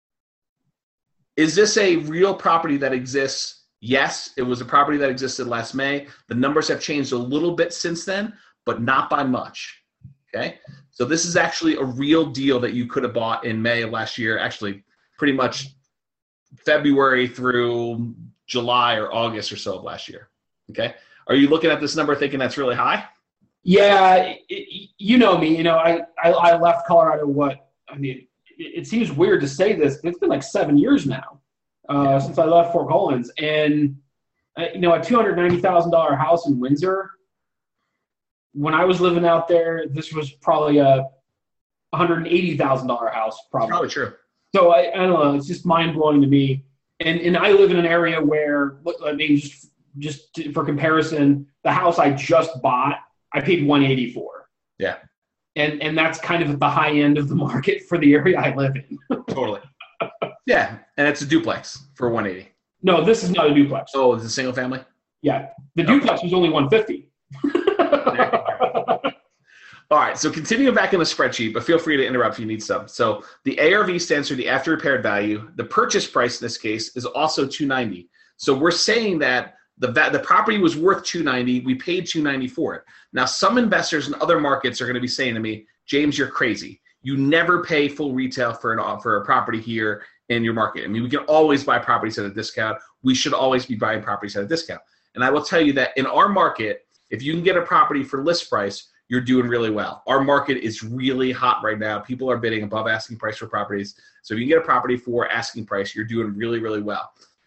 B: is this a real property that exists? Yes, it was a property that existed last May. The numbers have changed a little bit since then, but not by much, okay? So this is actually a real deal that you could have bought in May of last year, actually pretty much February through July or August or so of last year, okay? Are you looking at this number thinking that's really high?
C: Yeah, you know me. I left Colorado, it seems weird to say this, but it's been like 7 years now since I left Fort Collins. And, a $290,000 house in Windsor, when I was living out there, this was probably a $180,000 house,
B: Probably true.
C: So I don't know. It's just mind blowing to me. And I live in an area where, just for comparison, the house I just bought, I paid $180 for.
B: Yeah.
C: And that's kind of at the high end of the market for the area I live in.
B: Totally. Yeah, and it's a duplex for $180.
C: No, this is not a duplex.
B: Oh, it's a single family?
C: Yeah. The duplex was only $150.
B: All right, so continuing back in the spreadsheet, but feel free to interrupt if you need some. So the ARV stands for the after repaired value. The purchase price in this case is also $290. So we're saying that the property was worth $290. We paid $290 for it. Now, some investors in other markets are going to be saying to me, James, you're crazy. You never pay full retail for a property here in your market. I mean, we can always buy properties at a discount. We should always be buying properties at a discount. And I will tell you that in our market, if you can get a property for list price, you're doing really well. Our market is really hot right now. People are bidding above asking price for properties. So if you can get a property for asking price, you're doing really, really well.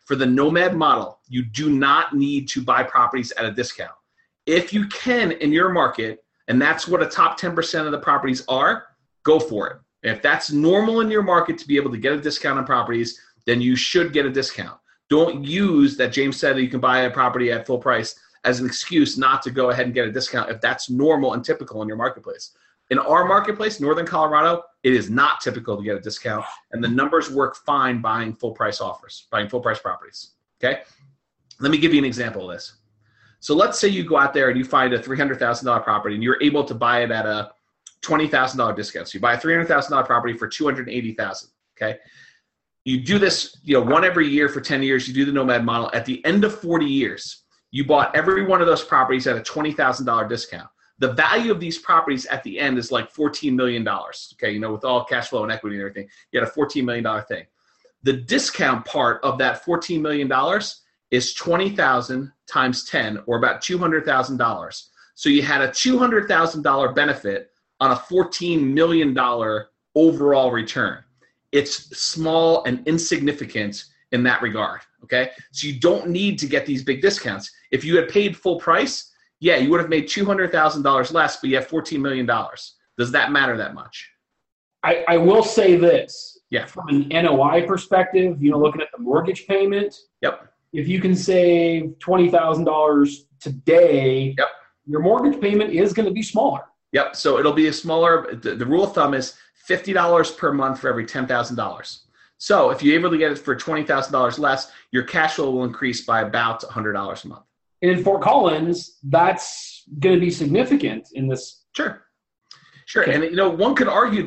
B: for the Nomad model, you do not need to buy properties at a discount. If you can in your market, and that's what a top 10% of the properties are, go for it. If that's normal in your market to be able to get a discount on properties, then you should get a discount. Don't use that James said that you can buy a property at full price as an excuse not to go ahead and get a discount if that's normal and typical in your marketplace. In our marketplace, Northern Colorado, it is not typical to get a discount, and the numbers work fine buying full price offers, buying full price properties, okay? Let me give you an example of this. So let's say you go out there and you find a $300,000 property and you're able to buy it at a $20,000 discount. So you buy a $300,000 property for $280,000, okay? You do this, one every year for 10 years. You do the Nomad model. At the end of 40 years, you bought every one of those properties at a $20,000 discount. The value of these properties at the end is like $14 million, okay? With all cash flow and equity and everything, you had a $14 million thing. The discount part of that $14 million is 20,000 times 10, or about $200,000. So you had a $200,000 benefit on a $14 million overall return. It's small and insignificant in that regard, okay? So you don't need to get these big discounts. If you had paid full price, yeah, you would have made $200,000 less, but you have $14 million. Does that matter that much?
C: I will say this.
B: Yeah.
C: From an NOI perspective, looking at the mortgage payment.
B: Yep.
C: If you can save $20,000 today,
B: yep,
C: your mortgage payment is going to be smaller.
B: Yep. So it'll be a smaller, the rule of thumb is $50 per month for every $10,000. So if you're able to get it for $20,000 less, your cash flow will increase by about $100 a month.
C: And in Fort Collins, that's going to be significant in this.
B: Sure.
C: Okay.
B: And one could argue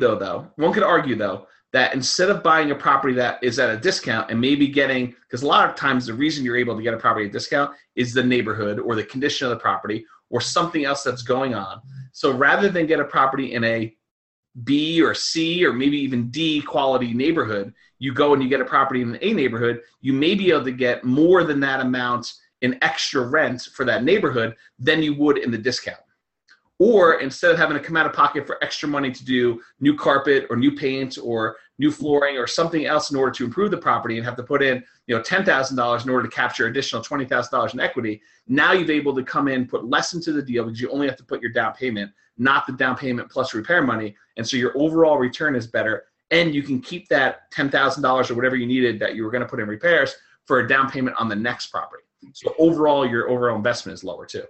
B: though that instead of buying a property that is at a discount and maybe getting, because a lot of times the reason you're able to get a property at a discount is the neighborhood or the condition of the property or something else that's going on. So rather than get a property in a B or C or maybe even D quality neighborhood, you go and you get a property in an A neighborhood, you may be able to get more than that amount in extra rent for that neighborhood than you would in the discount. Or instead of having to come out of pocket for extra money to do new carpet or new paint or new flooring or something else in order to improve the property and have to put in $10,000 in order to capture additional $20,000 in equity, now you've able to come in, put less into the deal because you only have to put your down payment, not the down payment plus repair money. And so your overall return is better. And you can keep that $10,000 or whatever you needed that you were going to put in repairs for a down payment on the next property. So overall, your overall investment is lower too.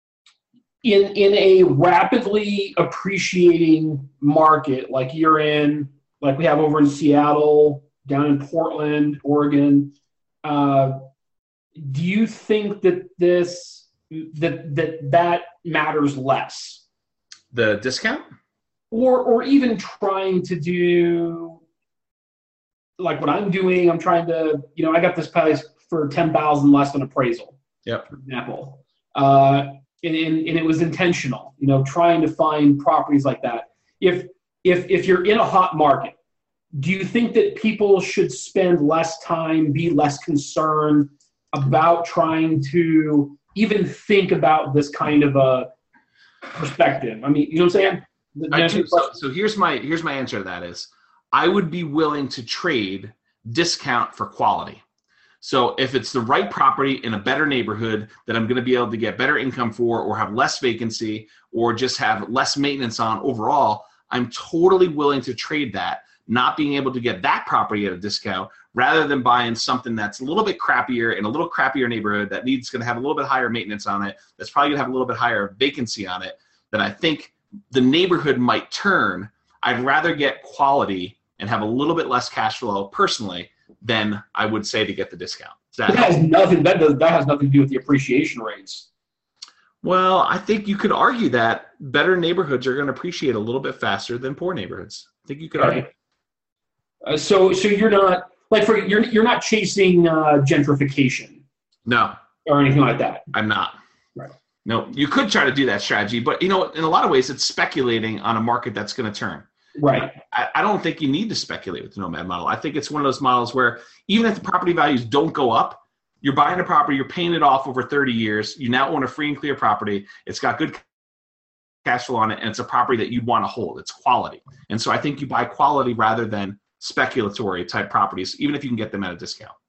C: In a rapidly appreciating market like you're in, like we have over in Seattle, down in Portland, Oregon, do you think that that matters less?
B: The discount?
C: Or even trying to do like what I'm doing, I'm trying to, I got this place for $10,000 less than appraisal,
B: yep,
C: for example. And it was intentional, trying to find properties like that. If you're in a hot market, do you think that people should spend less time, be less concerned about trying to even think about this kind of a perspective? I mean, you know what I'm saying?
B: So here's my answer to that is I would be willing to trade discount for quality. So if it's the right property in a better neighborhood that I'm going to be able to get better income for or have less vacancy or just have less maintenance on overall, I'm totally willing to trade that, not being able to get that property at a discount rather than buying something that's a little bit crappier in a little crappier neighborhood that needs going to have a little bit higher maintenance on it, that's probably going to have a little bit higher vacancy on it, that I think the neighborhood might turn. I'd rather get quality and have a little bit less cash flow personally than I would say to get the discount.
C: That has nothing to do with the appreciation rates.
B: Well, I think you could argue that better neighborhoods are going to appreciate a little bit faster than poor neighborhoods. I think you could argue.
C: So you're not you're not chasing gentrification.
B: No.
C: Or anything like that.
B: I'm not.
C: Right.
B: No, you could try to do that strategy, but in a lot of ways, it's speculating on a market that's going to turn.
C: Right.
B: I don't think you need to speculate with the Nomad model. I think it's one of those models where even if the property values don't go up, you're buying a property, you're paying it off over 30 years. You now own a free and clear property. It's got good cash flow on it, and it's a property that you'd want to hold. It's quality. And so I think you buy quality rather than speculatory type properties, even if you can get them at a discount.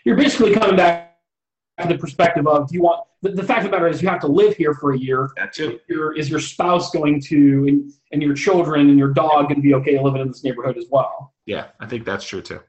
C: you're basically coming back to the perspective of, do you want the fact of the matter is you have to live here for a year.
B: That too.
C: Is your spouse going to, and your children and your dog going to be okay living in this neighborhood as well?
B: Yeah, I think that's true too.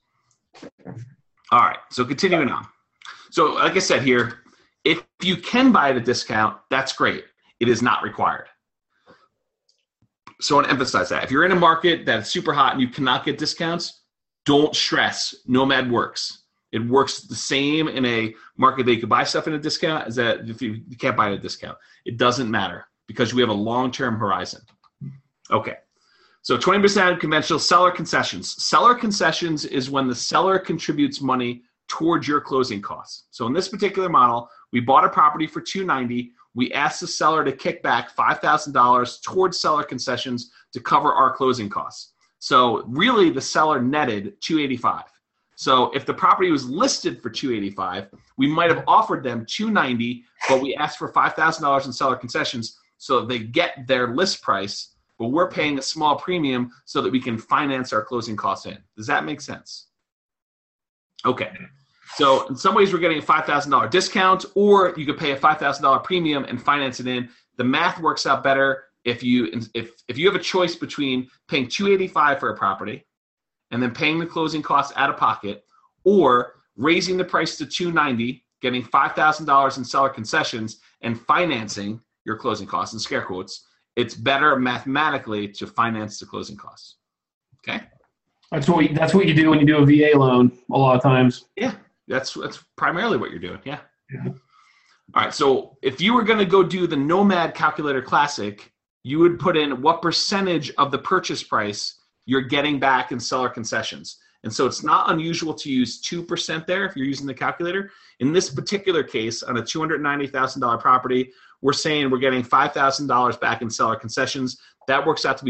B: All right, so continuing on. So like I said here, if you can buy at a discount, that's great. It is not required. So I want to emphasize that. If you're in a market that's super hot and you cannot get discounts, don't stress. Nomad works. It works the same in a market that you could buy stuff in a discount as that if you can't buy at a discount. It doesn't matter because we have a long-term horizon. Okay. So 20% conventional seller concessions. Seller concessions is when the seller contributes money towards your closing costs. So in this particular model, we bought a property for $290,000. We asked the seller to kick back $5,000 towards seller concessions to cover our closing costs. So really the seller netted $285,000. So if the property was listed for $285,000, we might have offered them $290,000, but we asked for $5,000 in seller concessions so they get their list price, but we're paying a small premium so that we can finance our closing costs in. Does that make sense? Okay. So in some ways we're getting a $5,000 discount, or you could pay a $5,000 premium and finance it in. The math works out better if you have a choice between paying $285,000 for a property and then paying the closing costs out of pocket, or raising the price to $290,000, getting $5,000 in seller concessions, and financing your closing costs, in scare quotes. It's better mathematically to finance the closing costs. Okay?
C: That's what you do when you do a VA loan a lot of times.
B: Yeah, that's primarily what you're doing. Yeah. All right, so if you were going to go do the Nomad Calculator Classic, you would put in what percentage of the purchase price you're getting back in seller concessions. And so it's not unusual to use 2% there if you're using the calculator. In this particular case, on a $290,000 property, we're saying we're getting $5,000 back in seller concessions. That works out to be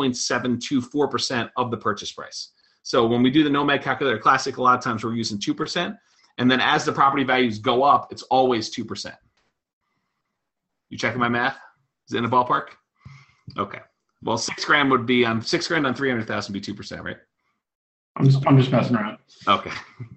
B: 1.724% of the purchase price. So when we do the Nomad Calculator Classic, a lot of times we're using 2%. And then as the property values go up, it's always 2%. You checking my math? Is it in the ballpark? Okay. Well, $6,000 would be on $6,000 on 300,000 would be 2%, right?
C: I'm just messing around.
B: Okay.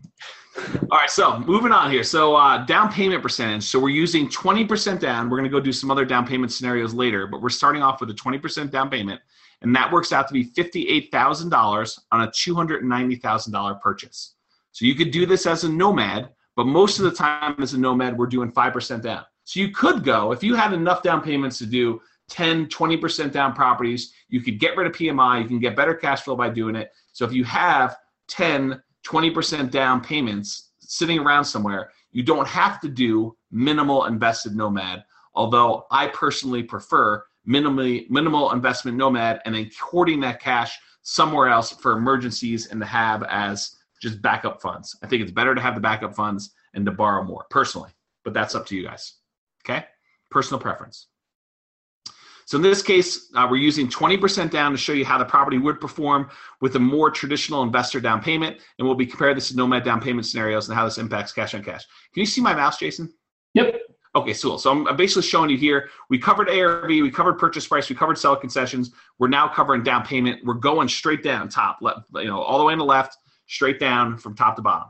B: All right. So moving on here. So down payment percentage. So we're using 20% down. We're going to go do some other down payment scenarios later, but we're starting off with a 20% down payment, and that works out to be $58,000 on a $290,000 purchase. So you could do this as a Nomad, but most of the time as a Nomad, we're doing 5% down. So you could go, if you had enough down payments to do 10, 20% down properties, you could get rid of PMI, you can get better cash flow by doing it. So if you have 10, 20% down payments sitting around somewhere, you don't have to do minimal invested Nomad, although I personally prefer minimal investment Nomad and then hoarding that cash somewhere else for emergencies and to have as just backup funds. I think it's better to have the backup funds and to borrow more personally, but that's up to you guys. Okay? Personal preference. So in this case, we're using 20% down to show you how the property would perform with a more traditional investor down payment, and we'll be comparing this to Nomad down payment scenarios and how this impacts cash on cash. Can you see my mouse, Jason?
C: Yep.
B: Okay, cool. So I'm basically showing you here, we covered ARV, we covered purchase price, we covered seller concessions. We're now covering down payment. We're going straight down top, all the way on the left, straight down from top to bottom.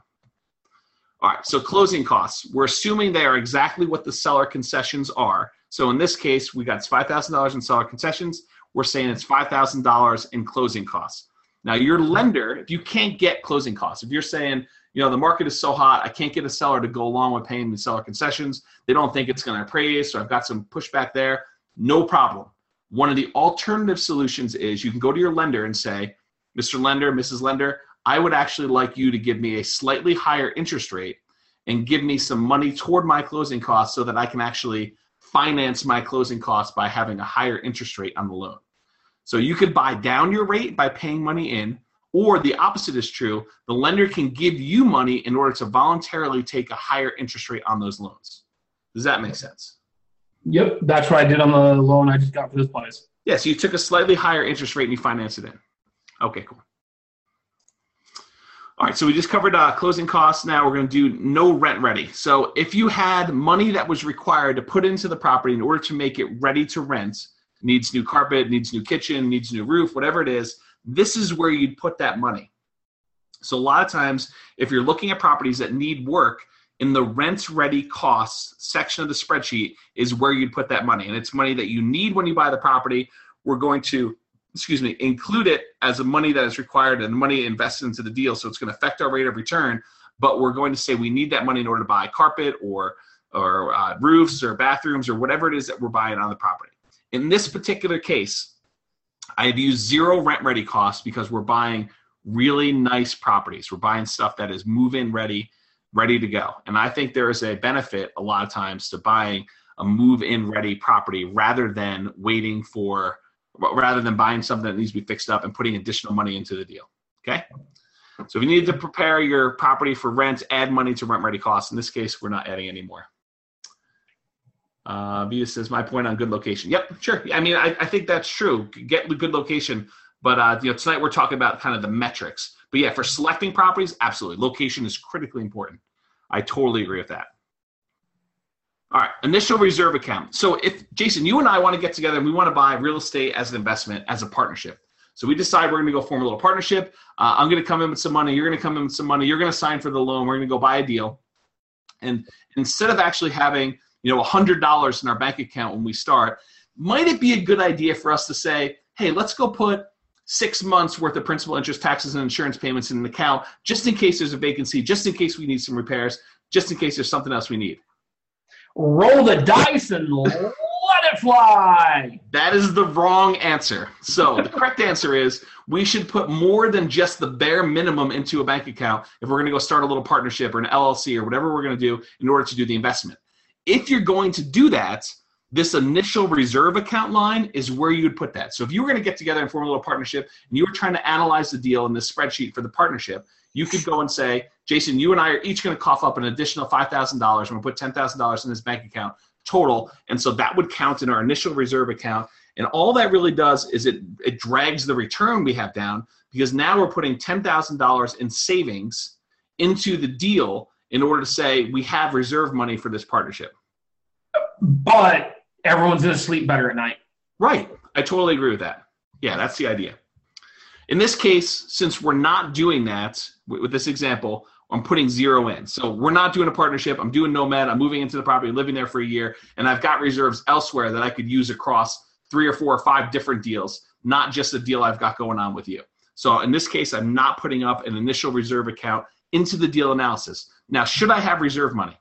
B: All right, so closing costs. We're assuming they are exactly what the seller concessions are. So in this case, we got $5,000 in seller concessions. We're saying it's $5,000 in closing costs. Now, your lender, if you can't get closing costs, if you're saying, the market is so hot, I can't get a seller to go along with paying the seller concessions, they don't think it's going to appraise, so I've got some pushback there, no problem. One of the alternative solutions is you can go to your lender and say, Mr. Lender, Mrs. Lender, I would actually like you to give me a slightly higher interest rate and give me some money toward my closing costs so that I can actually finance my closing costs by having a higher interest rate on the loan. So you could buy down your rate by paying money in, or the opposite is true. The lender can give you money in order to voluntarily take a higher interest rate on those loans. Does that make sense?
C: Yep, that's what I did on the loan I just got for this place.
B: Yeah, so you took a slightly higher interest rate and you financed it in. Okay, cool. All right, so we just covered closing costs. Now we're going to do no rent ready. So if you had money that was required to put into the property in order to make it ready to rent, needs new carpet, needs new kitchen, needs new roof, whatever it is, this is where you'd put that money. So a lot of times, if you're looking at properties that need work, in the rent ready costs section of the spreadsheet is where you'd put that money. And it's money that you need when you buy the property. We're going to, include it as a money that is required and money invested into the deal. So it's going to affect our rate of return, but we're going to say we need that money in order to buy carpet or roofs or bathrooms or whatever it is that we're buying on the property. In this particular case, I have used zero rent ready costs because we're buying really nice properties. We're buying stuff that is move-in ready to go. And I think there is a benefit a lot of times to buying a move-in ready property rather than buying something that needs to be fixed up and putting additional money into the deal. Okay? So if you need to prepare your property for rent, add money to rent ready costs. In this case, we're not adding any more. Vita says, my point on good location. Yep, sure. I mean, I think that's true. Get the good location. But tonight we're talking about kind of the metrics. But yeah, for selecting properties, absolutely. Location is critically important. I totally agree with that. All right, initial reserve account. So if, Jason, you and I want to get together and we want to buy real estate as an investment, as a partnership. So we decide we're going to go form a little partnership. I'm going to come in with some money. You're going to come in with some money. You're going to sign for the loan. We're going to go buy a deal. And instead of actually having $100 in our bank account when we start, might it be a good idea for us to say, hey, let's go put 6 months worth of principal, interest, taxes, and insurance payments in an account just in case there's a vacancy, just in case we need some repairs, just in case there's something else we need.
C: Roll the dice and let it fly.
B: That is the wrong answer. So the correct answer is we should put more than just the bare minimum into a bank account if we're going to go start a little partnership or an LLC or whatever we're going to do in order to do the investment. If you're going to do that, this initial reserve account line is where you would put that. So if you were going to get together and form a little partnership and you were trying to analyze the deal in this spreadsheet for the partnership, you could go and say, Jason, you and I are each going to cough up an additional $5,000. We're going to put $10,000 in this bank account total. And so that would count in our initial reserve account. And all that really does is it drags the return we have down because now we're putting $10,000 in savings into the deal in order to say we have reserve money for this partnership.
C: But everyone's going to sleep better at night.
B: Right. I totally agree with that. Yeah, that's the idea. In this case, since we're not doing that, with this example, I'm putting zero in. So we're not doing a partnership. I'm doing Nomad. I'm moving into the property, living there for a year, and I've got reserves elsewhere that I could use across 3 or 4 or 5 different deals, not just the deal I've got going on with you. So in this case, I'm not putting up an initial reserve account into the deal analysis. Now, should I have reserve money?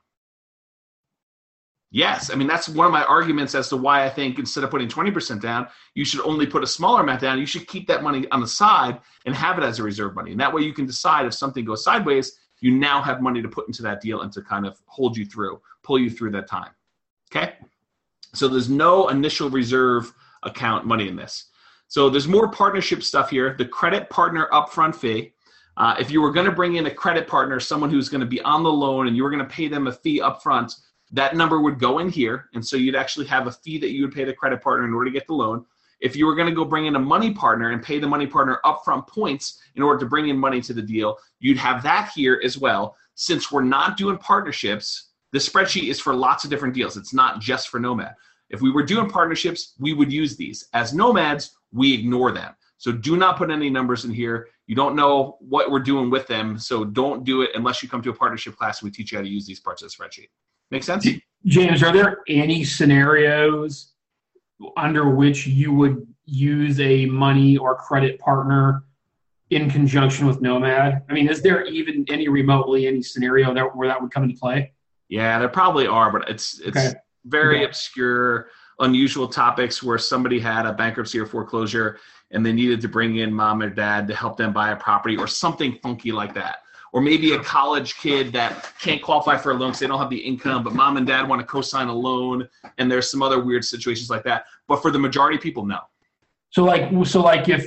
B: Yes. I mean, that's one of my arguments as to why I think instead of putting 20% down, you should only put a smaller amount down. You should keep that money on the side and have it as a reserve money. And that way you can decide if something goes sideways, you now have money to put into that deal and to kind of hold you through, pull you through that time. Okay? So there's no initial reserve account money in this. So there's more partnership stuff here. The credit partner upfront fee. If you were going to bring in a credit partner, someone who's going to be on the loan and you were going to pay them a fee upfront, that number would go in here. And so you'd actually have a fee that you would pay the credit partner in order to get the loan. If you were going to go bring in a money partner and pay the money partner upfront points in order to bring in money to the deal, you'd have that here as well. Since we're not doing partnerships, the spreadsheet is for lots of different deals. It's not just for Nomad. If we were doing partnerships, we would use these. As Nomads, we ignore them. So do not put any numbers in here. You don't know what we're doing with them, so don't do it unless you come to a partnership class and we teach you how to use these parts of the spreadsheet. Make sense?
C: James, are there any scenarios under which you would use a money or credit partner in conjunction with Nomad? I mean, is there even any scenario where that would come into play?
B: Yeah, there probably are, but it's okay. Very obscure, unusual topics where somebody had a bankruptcy or foreclosure and they needed to bring in mom or dad to help them buy a property or something funky like that. Or maybe a college kid that can't qualify for a loan because they don't have the income, but mom and dad want to co-sign a loan, and there's some other weird situations like that. But for the majority of people, no. So like if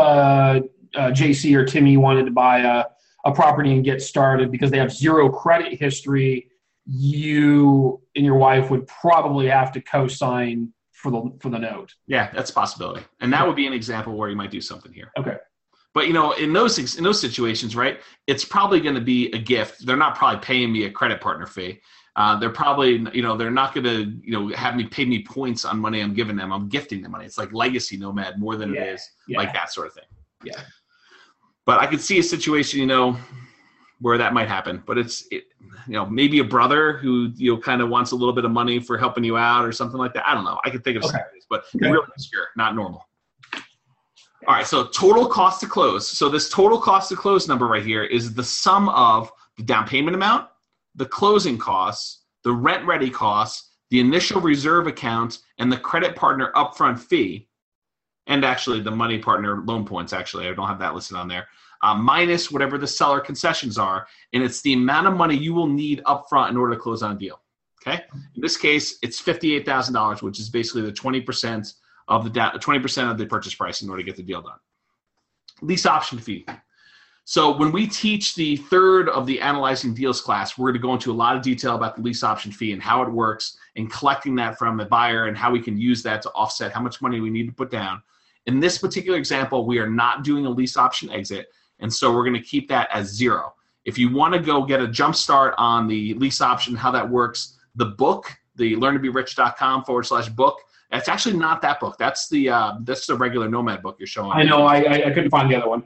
B: JC or Timmy wanted to buy a property and get started because they have zero credit history, you and your wife would probably have to co-sign for the note. Yeah, that's a possibility, and that would be an example where you might do something here. Okay. But, in those situations, right, it's probably going to be a gift. They're not probably paying me a credit partner fee. They're probably, they're not going to, have me pay me points on money I'm giving them. I'm gifting them money. It's like legacy Nomad more than it is like that sort of thing. Yeah. But I could see a situation, where that might happen. But maybe a brother who kind of wants a little bit of money for helping you out or something like that. I don't know. I could think of something, but really obscure, not normal. All right, so total cost to close. So this total cost to close number right here is the sum of the down payment amount, the closing costs, the rent ready costs, the initial reserve account, and the credit partner upfront fee, and actually the money partner loan points. Actually, I don't have that listed on there. Minus whatever the seller concessions are, and it's the amount of money you will need upfront in order to close on a deal. Okay, in this case, it's $58,000, which is basically the 20% of the 20% of the purchase price in order to get the deal done. Lease option fee. So when we teach the third of the Analyzing Deals class, we're going to go into a lot of detail about the lease option fee and how it works and collecting that from the buyer and how we can use that to offset how much money we need to put down. In this particular example, we are not doing a lease option exit, and so we're going to keep that as 0. If you want to go get a jump start on the lease option, how that works, the book, the learntobericht.com/book, that's actually not that book. That's the regular Nomad book you're showing.
C: I know. I couldn't find the other one.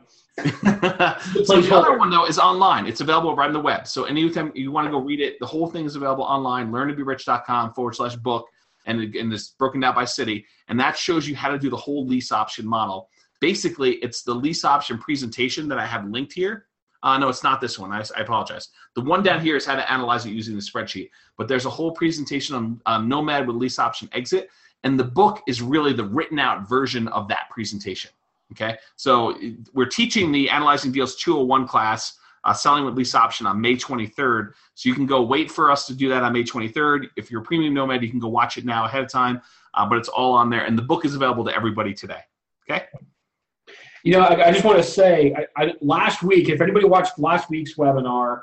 B: So the other one, though, is online. It's available right on the web. So anytime you want to go read it, the whole thing is available online, learntobericht.com/book, and it's broken down by city. And that shows you how to do the whole lease option model. Basically, it's the lease option presentation that I have linked here. No, it's not this one. I apologize. The one down here is how to analyze it using the spreadsheet. But there's a whole presentation on Nomad with lease option exit. And the book is really the written out version of that presentation. Okay, so we're teaching the Analyzing Deals 201 class, selling with lease option, on May 23rd. So you can go wait for us to do that on May 23rd. If you're a premium Nomad, you can go watch it now ahead of time. But it's all on there. And the book is available to everybody today. Okay.
C: I just want to say, last week, if anybody watched last week's webinar,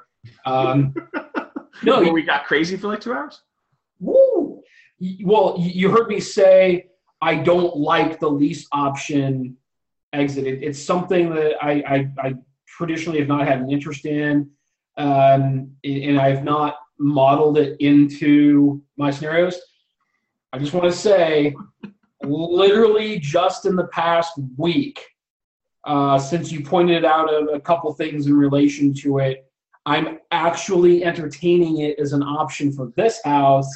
B: we got crazy for like 2 hours.
C: Woo! Well, you heard me say I don't like the lease option exit. It's something that I traditionally have not had an interest in, and I've not modeled it into my scenarios. I just want to say, literally just in the past week, since you pointed out a couple things in relation to it, I'm actually entertaining it as an option for this house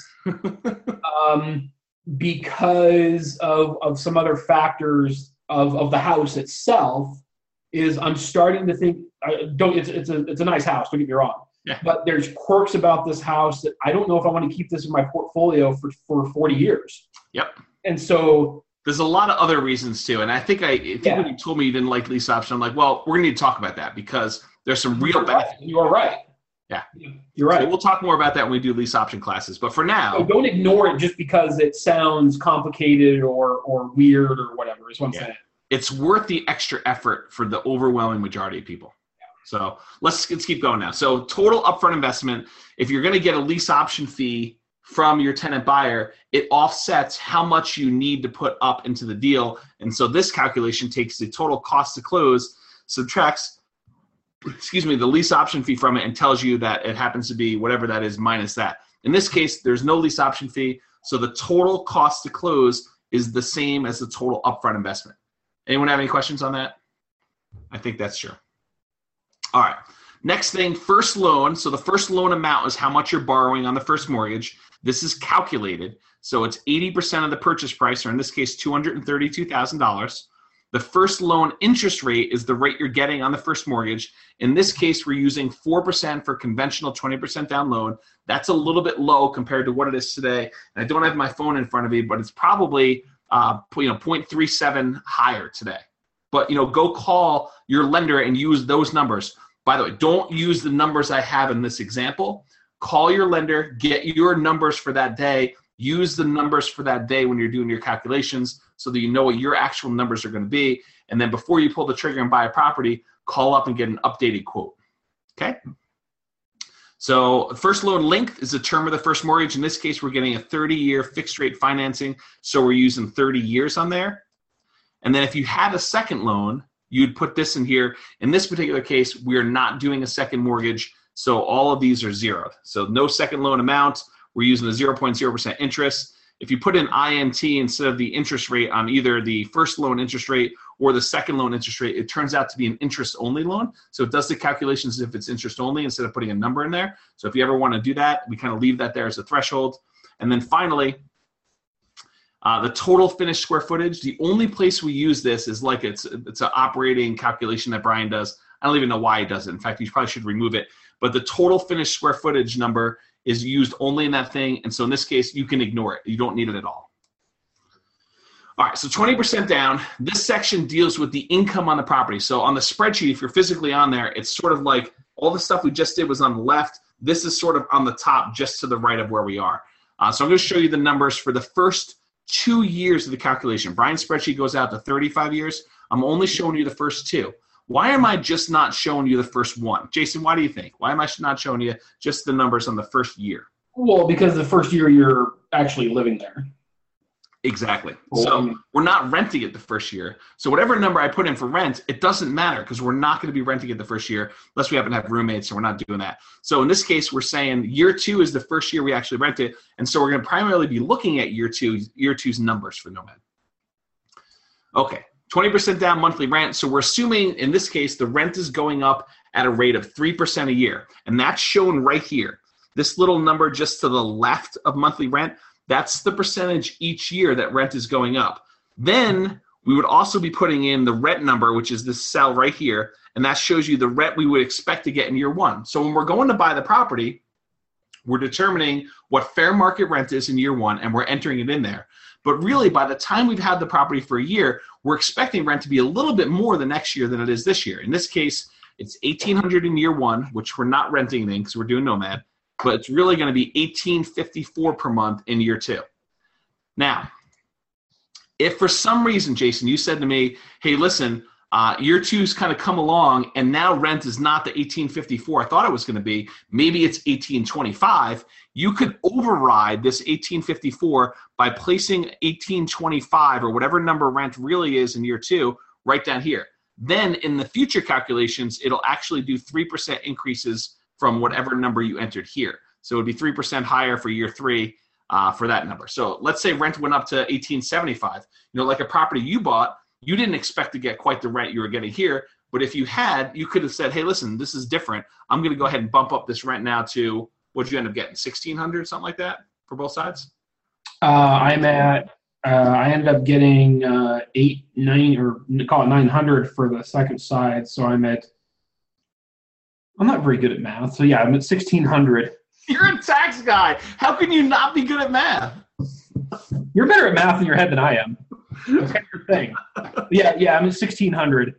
C: because of some other factors of the house itself. Is I'm starting to think it's a nice house, don't get me wrong.
B: Yeah.
C: But there's quirks about this house that I don't know if I want to keep this in my portfolio for 40 years.
B: Yep.
C: And so
B: there's a lot of other reasons too. And I think when you told me you didn't like lease option, I'm like, well, we're going to need to talk about that because there's some real benefits.
C: You are right.
B: Yeah.
C: You're right.
B: So we'll talk more about that when we do lease option classes. But for now,
C: so don't ignore it just because it sounds complicated or weird or whatever is what I'm saying.
B: It's worth the extra effort for the overwhelming majority of people. So let's keep going now. So total upfront investment, if you're going to get a lease option fee from your tenant buyer, it offsets how much you need to put up into the deal. And so this calculation takes the total cost to close, subtracts, the lease option fee from it, and tells you that it happens to be whatever that is minus that. In this case, there's no lease option fee. So the total cost to close is the same as the total upfront investment. Anyone have any questions on that? I think that's true. All right. Next thing, first loan. So the first loan amount is how much you're borrowing on the first mortgage. This is calculated. So it's 80% of the purchase price, or in this case, $232,000. The first loan interest rate is the rate you're getting on the first mortgage. In this case, we're using 4% for conventional 20% down loan. That's a little bit low compared to what it is today. And I don't have my phone in front of me, but it's probably 0.37 higher today. But go call your lender and use those numbers. By the way, don't use the numbers I have in this example. Call your lender, get your numbers for that day. Use the numbers for that day when you're doing your calculations so that you know what your actual numbers are going to be. And then before you pull the trigger and buy a property, call up and get an updated quote. Okay? So first loan length is the term of the first mortgage. In this case, we're getting a 30-year fixed rate financing. So we're using 30 years on there. And then if you had a second loan, you'd put this in here. In this particular case, we're not doing a second mortgage. So all of these are zeroed. So no second loan amount. We're using a 0.0% interest. if you put in INT instead of the interest rate on either the first loan interest rate or the second loan interest rate, it turns out to be an interest-only loan. So it does the calculations as if it's interest-only instead of putting a number in there. So if you ever want to do that, we kind of leave that there as a threshold. And then finally, the total finished square footage. The only place we use this is like it's an operating calculation that Brian does. I don't even know why he does it. In fact, you probably should remove it. But the total finished square footage number is used only in that thing. And so in this case, you can ignore it. You don't need it at all. All right, so 20% down. This section deals with the income on the property. So on the spreadsheet, if you're physically on there, it's sort of like all the stuff we just did was on the left. This is sort of on the top, just to the right of where we are. So I'm going to show you the numbers for the first 2 years of the calculation. Brian's spreadsheet goes out to 35 years. I'm only showing you the first 2. Why am I just not showing you the first 1? Jason, why do you think? Why am I not showing you just the numbers on the first year?
C: Well, because the first year you're actually living there.
B: Exactly. So we're not renting it the first year. So whatever number I put in for rent, it doesn't matter because we're not going to be renting it the first year unless we happen to have roommates, so we're not doing that. So in this case, we're saying year 2 is the first year we actually rent it. And so we're going to primarily be looking at year 2's numbers for Nomad. Okay. 20% down monthly rent. So we're assuming in this case, the rent is going up at a rate of 3% a year. And that's shown right here. This little number just to the left of monthly rent, that's the percentage each year that rent is going up. Then we would also be putting in the rent number, which is this cell right here. And that shows you the rent we would expect to get in year 1. So when we're going to buy the property, we're determining what fair market rent is in year 1, and we're entering it in there. But really, by the time we've had the property for a year, we're expecting rent to be a little bit more the next year than it is this year. In this case, it's $1,800 in year 1, which we're not renting it in because we're doing Nomad, but it's really going to be $1,854 per month in year 2. Now, if for some reason, Jason, you said to me, hey, listen, year 2's kind of come along, and now rent is not the $1,854 I thought it was going to be. Maybe it's $1,825. You could override this $1,854 by placing $1,825 or whatever number rent really is in year 2 right down here. Then in the future calculations, it'll actually do 3% increases from whatever number you entered here. So it would be 3% higher for year 3 for that number. So let's say rent went up to $1,875. Like a property you bought, you didn't expect to get quite the rent you were getting here. But if you had, you could have said, hey, listen, this is different. I'm going to go ahead and bump up this rent now to, what'd you end up getting, $1,600, something like that for both sides?
C: I ended up getting 900 or call it 900 for the second side. So I'm not very good at math. So yeah, I'm at 1,600.
B: You're a tax guy. How can you not be good at math?
C: You're better at math in your head than I am. That's kind of your thing. Yeah, I'm at 1,600.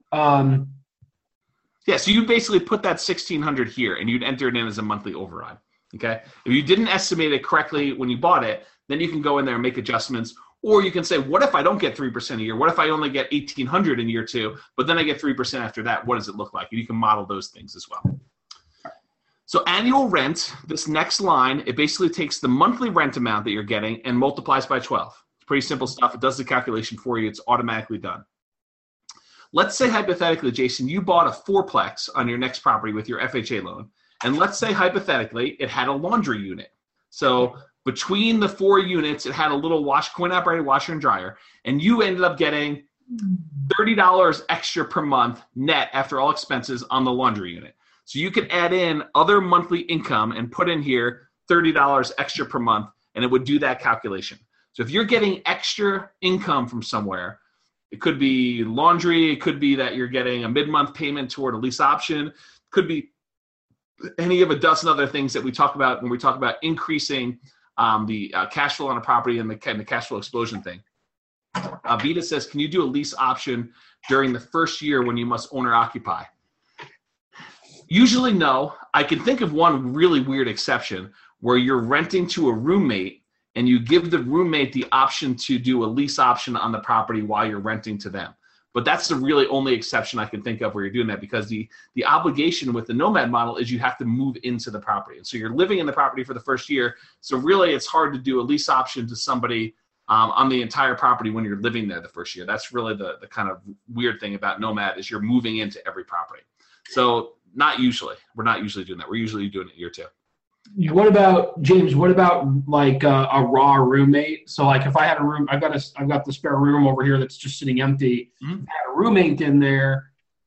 B: Yeah, so you basically put that 1,600 here, and you'd enter it in as a monthly override. Okay. If you didn't estimate it correctly when you bought it, then you can go in there and make adjustments. Or you can say, what if I don't get 3% a year? What if I only get 1,800 in year 2, but then I get 3% after that? What does it look like? And you can model those things as well. So annual rent, this next line, it basically takes the monthly rent amount that you're getting and multiplies by 12. It's pretty simple stuff. It does the calculation for you. It's automatically done. Let's say hypothetically, Jason, you bought a 4-plex on your next property with your FHA loan. And let's say hypothetically, it had a laundry unit. So between the 4 units, it had a little coin-operated washer and dryer. And you ended up getting $30 extra per month net after all expenses on the laundry unit. So you could add in other monthly income and put in here $30 extra per month, and it would do that calculation. So if you're getting extra income from somewhere, it could be laundry, it could be that you're getting a mid-month payment toward a lease option, it could be any of a dozen other things that we talk about when we talk about increasing the cash flow on a property and the cash flow explosion thing. Vita says, can you do a lease option during the first year when you must own or occupy? Usually no. I can think of one really weird exception where you're renting to a roommate and you give the roommate the option to do a lease option on the property while you're renting to them. But that's the really only exception I can think of where you're doing that, because the obligation with the Nomad model is you have to move into the property. And so you're living in the property for the first year. So really it's hard to do a lease option to somebody on the entire property when you're living there the first year. That's really the kind of weird thing about Nomad is you're moving into every property. So not usually. We're not usually doing that. We're usually doing it year 2.
C: What about James? What about like a raw roommate? So like if I had a room, I've got the spare room over here that's just sitting empty.
B: Mhm.
C: If I had a roommate in there,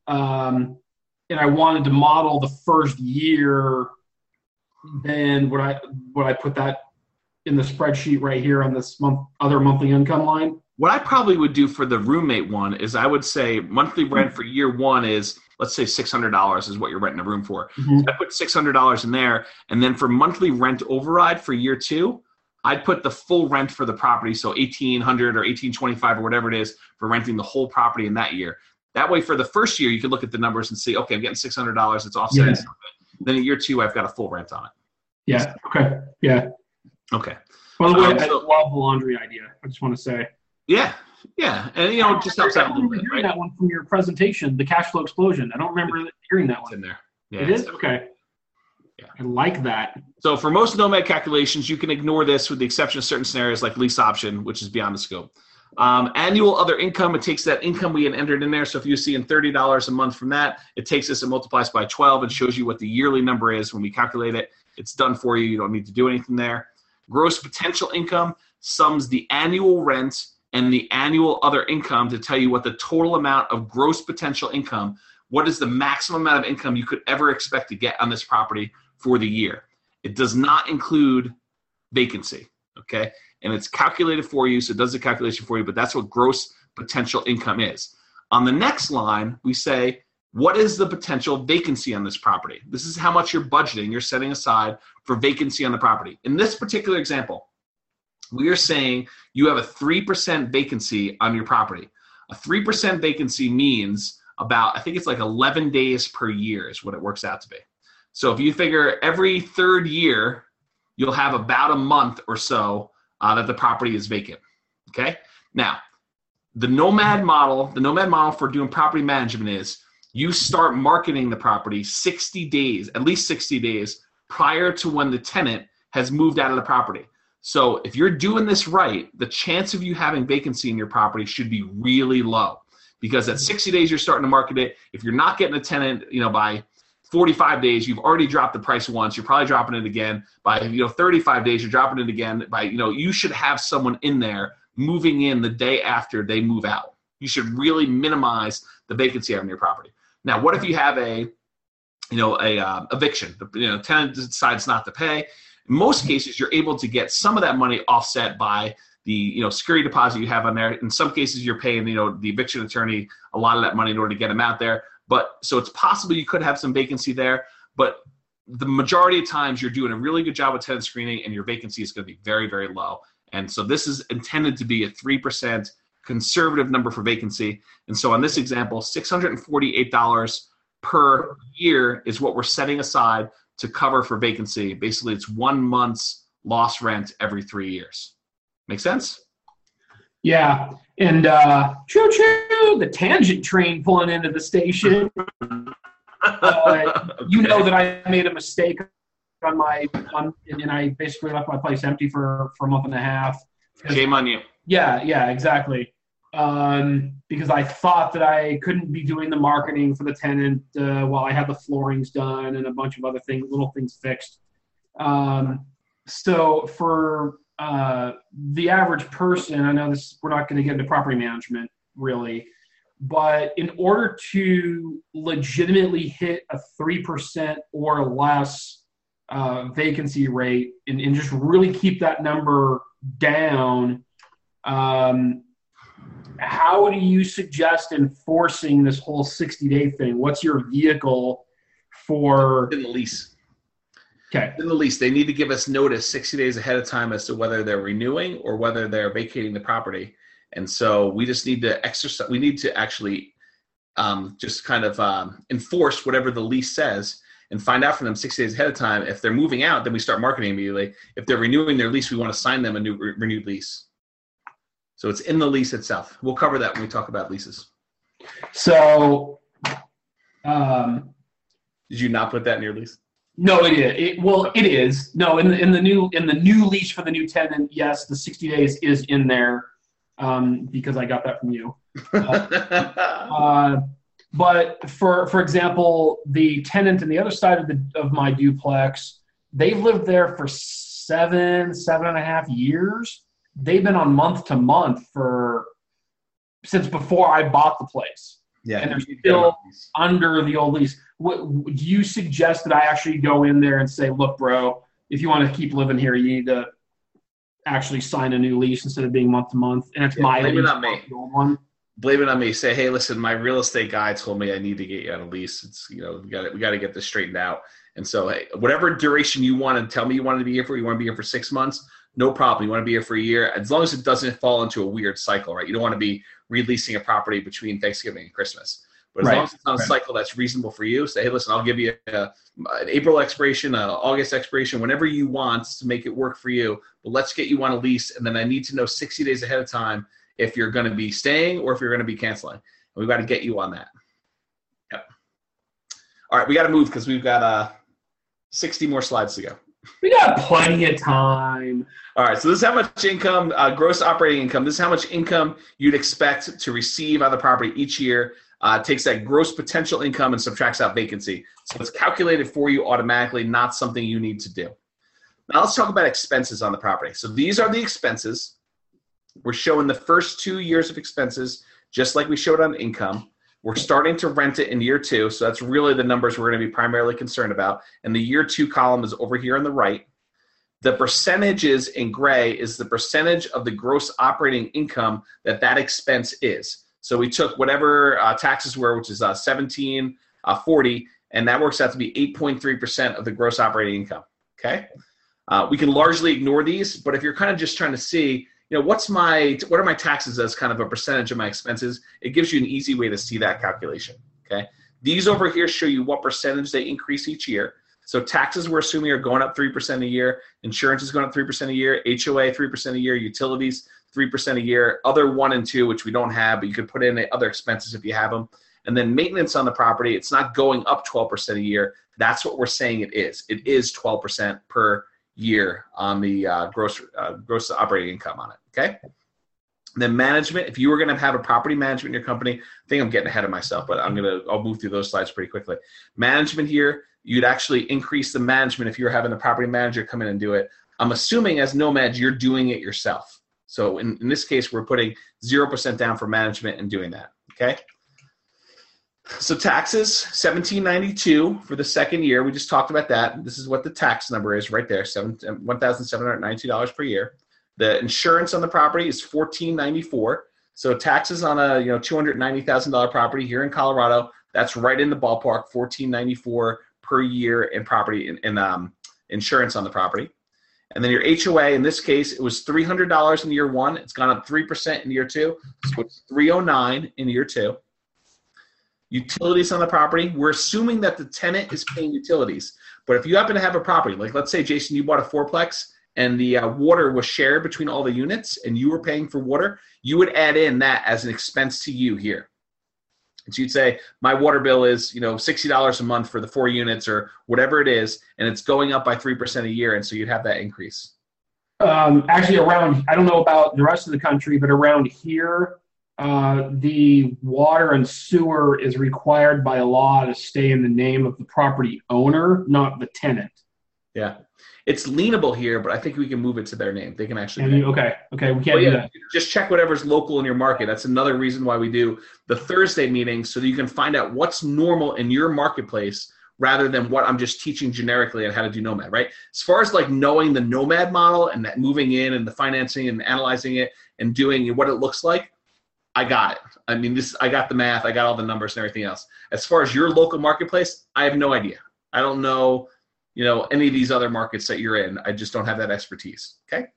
C: and I wanted to model the first year, then would I put that in the spreadsheet right here on this other monthly income line?
B: What I probably would do for the roommate one is I would say monthly rent for year one is, let's say $600 is what you're renting a room for.
C: Mm-hmm.
B: So I put $600 in there. And then for monthly rent override for year two, I'd put the full rent for the property. So $1,800 or $1,825 or whatever it is for renting the whole property in that year. That way for the first year, you can look at the numbers and see, okay, I'm getting $600. It's offsetting something. Then in year two, I've got a full rent on it.
C: Yeah. Okay. Yeah.
B: Okay.
C: By the way, I love the laundry idea. I just want to say.
B: Yeah. And it just helps out a little bit,
C: hearing
B: right?
C: that one from your presentation, the cash flow explosion. I don't remember hearing that
B: It's
C: one.
B: in there. Yeah,
C: It is? Okay.
B: Yeah.
C: I like that.
B: So for most Nomad calculations, you can ignore this with the exception of certain scenarios like lease option, which is beyond the scope. Annual other income, it takes that income we had entered in there. So if you see in $30 a month from that, it takes this and multiplies by 12 and shows you what the yearly number is when we calculate it. It's done for you. You don't need to do anything there. Gross potential income sums the annual rent and the annual other income to tell you what the total amount of gross potential income, what is the maximum amount of income you could ever expect to get on this property for the year. It does not include vacancy, okay? And it's calculated for you, so it does the calculation for you, but that's what gross potential income is. On the next line, we say, what is the potential vacancy on this property? This is how much you're budgeting, you're setting aside for vacancy on the property. In this particular example, we are saying you have a 3% vacancy on your property. A 3% vacancy means about, I think it's like 11 days per year is what it works out to be. So if you figure every third year, you'll have about a month or so that the property is vacant, okay? Now, the Nomad model for doing property management is you start marketing the property 60 days, at least 60 days prior to when the tenant has moved out of the property. So if you're doing this right, the chance of you having vacancy in your property should be really low because at 60 days, you're starting to market it. If you're not getting a tenant, by 45 days, you've already dropped the price once. You're probably dropping it again. By 35 days, you're dropping it again. By you should have someone in there moving in the day after they move out. You should really minimize the vacancy on your property. Now, what if you have a eviction? The tenant decides not to pay. In most cases, you're able to get some of that money offset by the security deposit you have on there. In some cases, you're paying the eviction attorney a lot of that money in order to get them out there. But so it's possible you could have some vacancy there, but the majority of times you're doing a really good job with tenant screening and your vacancy is going to be very, very low. And so this is intended to be a 3% conservative number for vacancy. And so on this example, $648 per year is what we're setting aside to cover for vacancy. Basically, it's 1 month's lost rent every 3 years. Make sense?
C: Yeah. And choo-choo, the tangent train pulling into the station. You know that I made a mistake and I basically left my place empty for a month and a half.
B: Shame on you.
C: Yeah, exactly. Because I thought that I couldn't be doing the marketing for the tenant while I had the floorings done and a bunch of other things, little things fixed. So for the average person, I know we're not going to get into property management really, but in order to legitimately hit a 3% or less vacancy rate and just really keep that number down, how do you suggest enforcing this whole 60-day thing? What's your vehicle for?
B: In the lease.
C: Okay.
B: In the lease, they need to give us notice 60 days ahead of time as to whether they're renewing or whether they're vacating the property. And so we just need to exercise. We need to actually just kind of enforce whatever the lease says and find out from them 60 days ahead of time. If they're moving out, then we start marketing immediately. If they're renewing their lease, we want to sign them a new renewed lease. So it's in the lease itself. We'll cover that when we talk about leases.
C: So,
B: did you not put that in your lease?
C: No, it is. It is. No, in the new lease for the new tenant, yes, the 60 days is in there because I got that from you. But for example, the tenant on the other side of my duplex, They've lived there for 7.5 years. They've been on month to month since before I bought the place.
B: Yeah,
C: and they're still under the old lease. Do you suggest that I actually go in there and say, look, bro, if you want to keep living here, you need to actually sign a new lease instead of being month to month? And it's my
B: blame
C: lease,
B: it on me.
C: the old one.
B: Blame it on me. Say, hey, listen, my real estate guy told me I need to get you on a lease. It's, we got to get this straightened out. And so, hey, whatever duration you want to tell me you want to be here for, you want to be here for 6 months, no problem. You want to be here for a year, as long as it doesn't fall into a weird cycle, right? You don't want to be releasing a property between Thanksgiving and Christmas. But as long as it's on a cycle that's reasonable for you, say, hey, listen, I'll give you an April expiration, an August expiration, whenever you want to make it work for you. But let's get you on a lease, and then I need to know 60 days ahead of time if you're going to be staying or if you're going to be canceling. And we've got to get you on that. Yep. All right, we got to move because we've got 60 more slides to go.
C: We got plenty of time.
B: All right, so this is how much income, gross operating income. This is how much income you'd expect to receive on the property each year. Takes that gross potential income and subtracts out vacancy. So it's calculated for you automatically, not something you need to do. Now let's talk about expenses on the property. So these are the expenses. We're showing the first 2 years of expenses, just like we showed on income. We're starting to rent it in year 2, so that's really the numbers we're going to be primarily concerned about. And the year 2 column is over here on the right. The percentages in gray is the percentage of the gross operating income that expense is. So we took whatever taxes were, which is 1740, and that works out to be 8.3% of the gross operating income. Okay, we can largely ignore these, but if you're kind of just trying to see, what are my taxes as kind of a percentage of my expenses, it gives you an easy way to see that calculation. Okay, these over here show you what percentage they increase each year. So taxes we're assuming are going up 3% a year, insurance is going up 3% a year, HOA 3% a year, utilities 3% a year, other 1 and 2, which we don't have, but you could put in other expenses if you have them. And then maintenance on the property, it's not going up 12% a year. That's what we're saying it is. It is 12% per year on the gross operating income on it, okay? And then management, if you were going to have a property management in your company, I think I'm getting ahead of myself, but I'll move through those slides pretty quickly. Management here, you'd actually increase the management if you're having the property manager come in and do it. I'm assuming as Nomads, you're doing it yourself. So in this case, we're putting 0% down for management and doing that, okay? So taxes, $1,792 for the second year. We just talked about that. This is what the tax number is right there, $1,792 per year. The insurance on the property is $1,494. So taxes on a $290,000 property here in Colorado, that's right in the ballpark, $1,494 per year in property in insurance on the property. And then your HOA, in this case, it was $300 in year 1. It's gone up 3% in year 2. So it's $309 in year 2. Utilities on the property, we're assuming that the tenant is paying utilities. But if you happen to have a property, like let's say, Jason, you bought a fourplex and the water was shared between all the units and you were paying for water, you would add in that as an expense to you here. And so you'd say, my water bill is $60 a month for the 4 units or whatever it is, and it's going up by 3% a year, and so you'd have that increase.
C: Actually, I don't know about the rest of the country, but around here, the water and sewer is required by law to stay in the name of the property owner, not the tenant.
B: Yeah. It's lienable here, but I think we can move it to their name. They can actually.
C: Okay, we can't do that.
B: Just check whatever's local in your market. That's another reason why we do the Thursday meetings, so that you can find out what's normal in your marketplace rather than what I'm just teaching generically on how to do Nomad, right? As far as like knowing the Nomad model and that moving in and the financing and analyzing it and doing what it looks like, I got it. I mean, I got the math, I got all the numbers and everything else. As far as your local marketplace, I have no idea. I don't know any of these other markets that you're in. I just don't have that expertise, okay?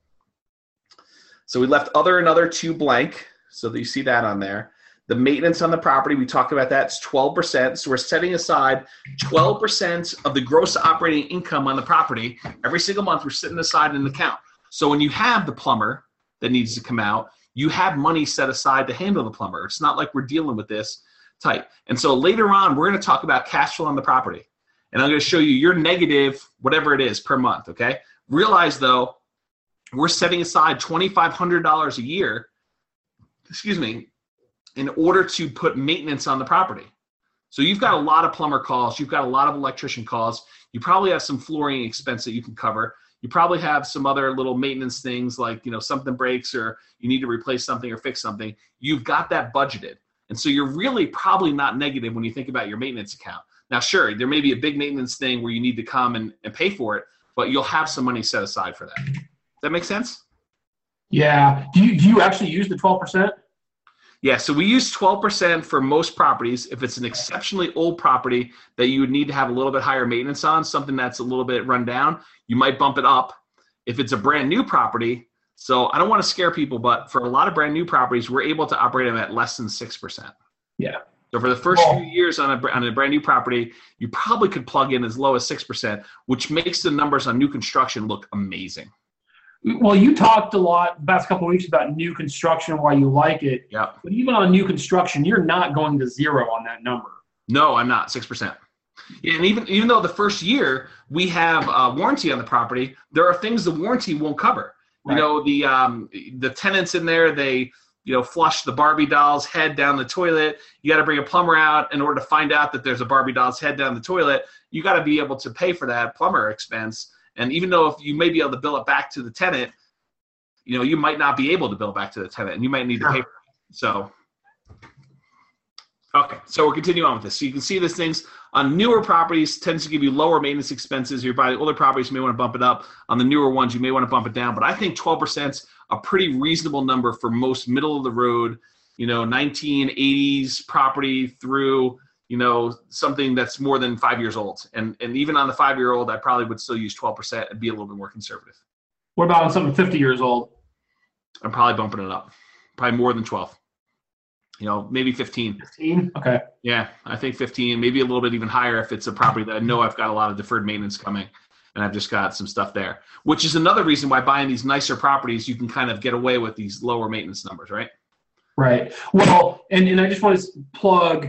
B: So we left other and other 2 blank, so that you see that on there. The maintenance on the property, we talked about that, it's 12%. So we're setting aside 12% of the gross operating income on the property. Every single month, we're setting aside an account. So when you have the plumber that needs to come out, you have money set aside to handle the plumber. It's not like we're dealing with this tight. And so later on, we're going to talk about cash flow on the property. And I'm going to show you your negative, whatever it is, per month, okay? Realize, though, we're setting aside $2,500 a year, in order to put maintenance on the property. So you've got a lot of plumber calls. You've got a lot of electrician calls. You probably have some flooring expense that you can cover. You probably have some other little maintenance things like, something breaks or you need to replace something or fix something. You've got that budgeted. And so you're really probably not negative when you think about your maintenance account. Now, sure, there may be a big maintenance thing where you need to come and pay for it, but you'll have some money set aside for that. Does that make sense?
C: Yeah. Do you actually use the 12%?
B: Yeah, so we use 12% for most properties. If it's an exceptionally old property that you would need to have a little bit higher maintenance on, something that's a little bit run down, you might bump it up. If it's a brand new property, so I don't want to scare people, but for a lot of brand new properties, we're able to operate them at less than 6%.
C: Yeah.
B: So for the first few years on a brand new property, you probably could plug in as low as 6%, which makes the numbers on new construction look amazing.
C: Well, you talked a lot the past couple of weeks about new construction, why you like it.
B: Yeah.
C: But even on new construction, you're not going to zero on that number.
B: No, I'm not, 6%. Yeah, and even though the first year we have a warranty on the property, there are things the warranty won't cover. Right. The tenants in there, they flush the Barbie doll's head down the toilet. You got to bring a plumber out in order to find out that there's a Barbie doll's head down the toilet. You got to be able to pay for that plumber expense. And even though if you may be able to bill it back to the tenant, you might not be able to bill back to the tenant, and you might need to pay for it. So, okay, so we'll continue on with this. So you can see these things on newer properties tends to give you lower maintenance expenses. You're buying older properties, you may want to bump it up. On the newer ones, you may want to bump it down. But I think 12% is a pretty reasonable number for most middle of the road, 1980s property through something that's more than 5 years old. And even on the 5-year-old, I probably would still use 12% and be a little bit more conservative.
C: What about on something 50 years old?
B: I'm probably bumping it up. Probably more than 12. Maybe 15.
C: 15? Okay.
B: Yeah, I think 15, maybe a little bit even higher if it's a property that I know I've got a lot of deferred maintenance coming and I've just got some stuff there, which is another reason why buying these nicer properties, you can kind of get away with these lower maintenance numbers, right? Right.
C: Well, and I just want to plug,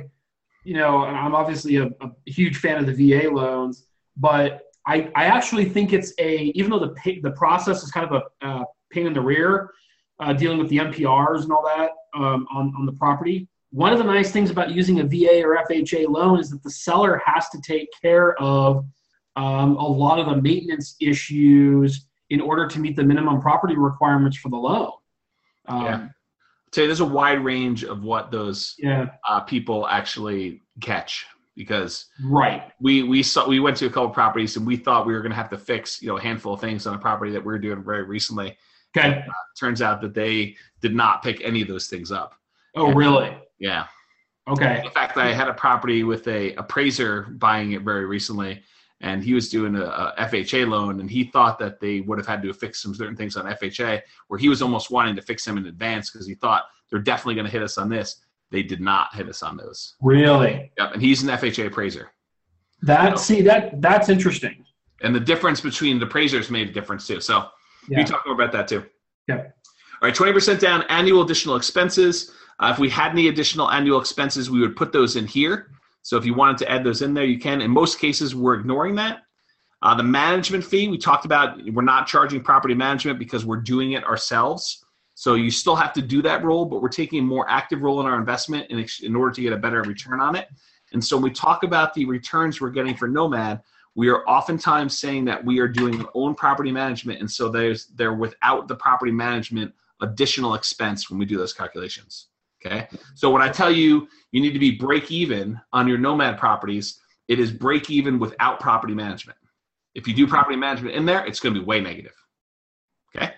C: I'm obviously a huge fan of the VA loans, but I actually think it's even though the process is kind of a pain in the rear, dealing with the MPRs and all that on the property. One of the nice things about using a VA or FHA loan is that the seller has to take care of a lot of the maintenance issues in order to meet the minimum property requirements for the loan.
B: Yeah. So there's a wide range of what those people actually catch, because we went to a couple properties and we thought we were going to have to fix a handful of things on a property that we were doing very recently.
C: Okay.
B: Turns out that they did not pick any of those things up.
C: Oh, really?
B: Yeah.
C: Okay.
B: In fact, I had a property with a appraiser buying it very recently, and he was doing a FHA loan, and he thought that they would have had to fix some certain things on FHA, where he was almost wanting to fix them in advance because he thought they're definitely going to hit us on this. They did not hit us on those.
C: Really?
B: Yep. And he's an FHA appraiser.
C: That's interesting.
B: And the difference between the appraisers made a difference too. So you talk more about that too.
C: Yeah.
B: All right, 20% down, annual additional expenses. If we had any additional annual expenses, we would put those in here. So if you wanted to add those in there, you can. In most cases, we're ignoring that. The management fee, we talked about, we're not charging property management because we're doing it ourselves. So you still have to do that role, but we're taking a more active role in our investment in order to get a better return on it. And so when we talk about the returns we're getting for Nomad, we are oftentimes saying that we are doing our own property management, and so they're without the property management additional expense when we do those calculations. Okay, so when I tell you you need to be break even on your Nomad properties, it is break even without property management. If you do property management in there, it's going to be way negative. Okay.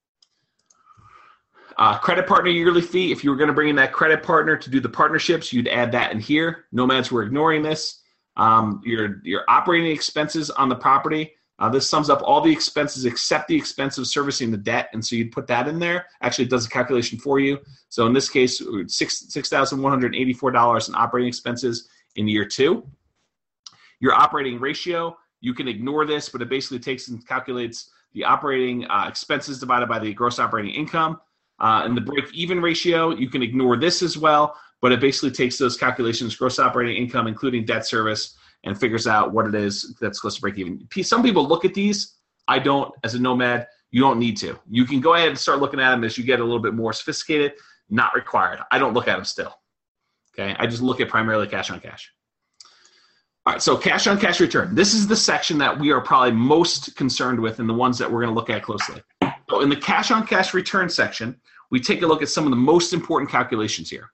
B: Credit partner yearly fee. If you were going to bring in that credit partner to do the partnerships, you'd add that in here. Nomads, we're ignoring this. Your operating expenses on the property. This sums up all the expenses except the expense of servicing the debt, and so you'd put that in there. Actually, it does a calculation for you. So in this case, $6,184 in operating expenses in year 2. Your operating ratio, you can ignore this, but it basically takes and calculates the operating expenses divided by the gross operating income. And the break-even ratio, you can ignore this as well, but it basically takes those calculations, gross operating income, including debt service, and figures out what it is that's close to break even. Some people look at these. I don't. As a Nomad, you don't need to. You can go ahead and start looking at them as you get a little bit more sophisticated. Not required. I don't look at them still. Okay, I just look at primarily cash on cash. All right, so cash on cash return. This is the section that we are probably most concerned with and the ones that we're going to look at closely. So in the cash on cash return section, we take a look at some of the most important calculations here.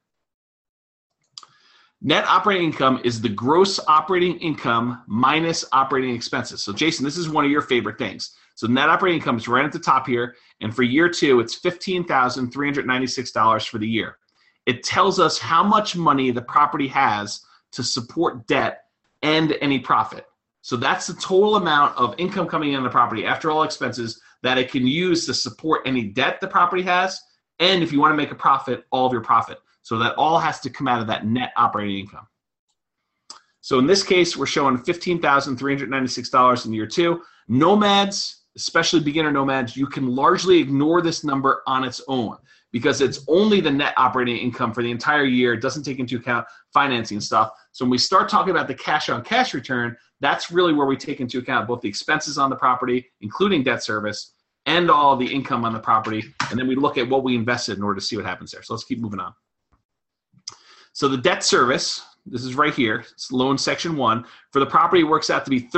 B: Net operating income is the gross operating income minus operating expenses. So Jason, this is one of your favorite things. So net operating income is right at the top here. And for year 2, it's $15,396 for the year. It tells us how much money the property has to support debt and any profit. So that's the total amount of income coming in the property after all expenses that it can use to support any debt the property has, and if you want to make a profit, all of your profit. So that all has to come out of that net operating income. So in this case, we're showing $15,396 in year 2. Nomads, especially beginner nomads, you can largely ignore this number on its own because it's only the net operating income for the entire year. It doesn't take into account financing and stuff. So when we start talking about the cash on cash return, that's really where we take into account both the expenses on the property, including debt service, and all the income on the property. And then we look at what we invested in order to see what happens there. So let's keep moving on. So the debt service, this is right here, it's loan section 1. For the property, it works out to be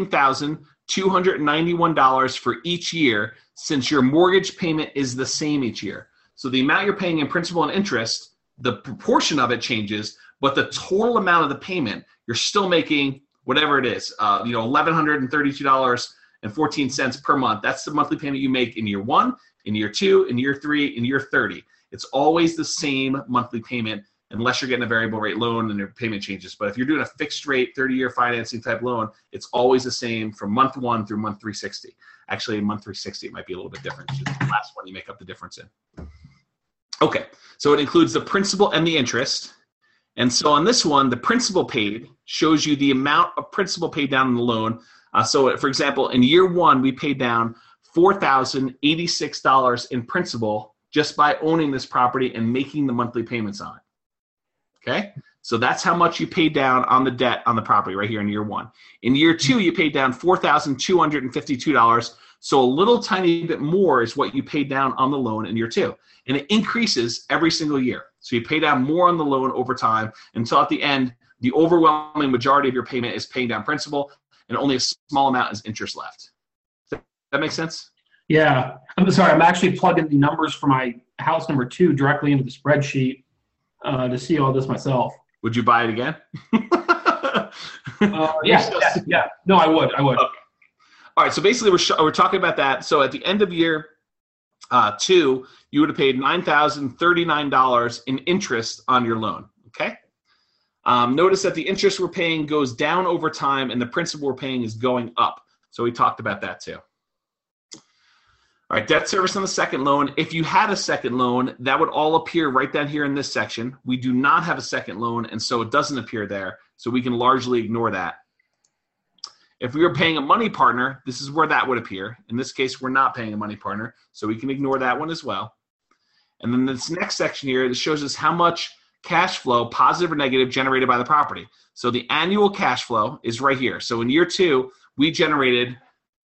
B: $13,291 for each year since your mortgage payment is the same each year. So the amount you're paying in principal and interest, the proportion of it changes, but the total amount of the payment, you're still making whatever it is, $1,132.14 per month. That's the monthly payment you make in year 1, in year 2, in year 3, in year 30. It's always the same monthly payment unless you're getting a variable rate loan and your payment changes. But if you're doing a fixed rate 30-year financing type loan, it's always the same from month 1 through month 360. Actually, in month 360, it might be a little bit different. It's the last one you make up the difference in. Okay, so it includes the principal and the interest. And so on this one, the principal paid shows you the amount of principal paid down on the loan. So for example, in year 1, we paid down $4,086 in principal just by owning this property and making the monthly payments on it. Okay, so that's how much you paid down on the debt on the property right here in year 1. In year 2, you paid down $4,252. So a little tiny bit more is what you paid down on the loan in year 2. And it increases every single year. So you pay down more on the loan over time until at the end, the overwhelming majority of your payment is paying down principal and only a small amount is interest left. Does that make sense?
C: Yeah. I'm sorry. I'm actually plugging the numbers for my house number 2 directly into the spreadsheet to see all this myself.
B: Would you buy it again?
C: Yeah. No, I would. Okay.
B: All right. So basically, we're talking about that. So at the end of year 2, you would have paid $9,039 in interest on your loan. Okay. Notice that the interest we're paying goes down over time, and the principal we're paying is going up. So we talked about that too. All right, debt service on the second loan. If you had a second loan, that would all appear right down here in this section. We do not have a second loan, and so it doesn't appear there. So we can largely ignore that. If we were paying a money partner, this is where that would appear. In this case, we're not paying a money partner, so we can ignore that one as well. And then this next section here, this shows us how much cash flow, positive or negative, generated by the property. So the annual cash flow is right here. So in year 2, we generated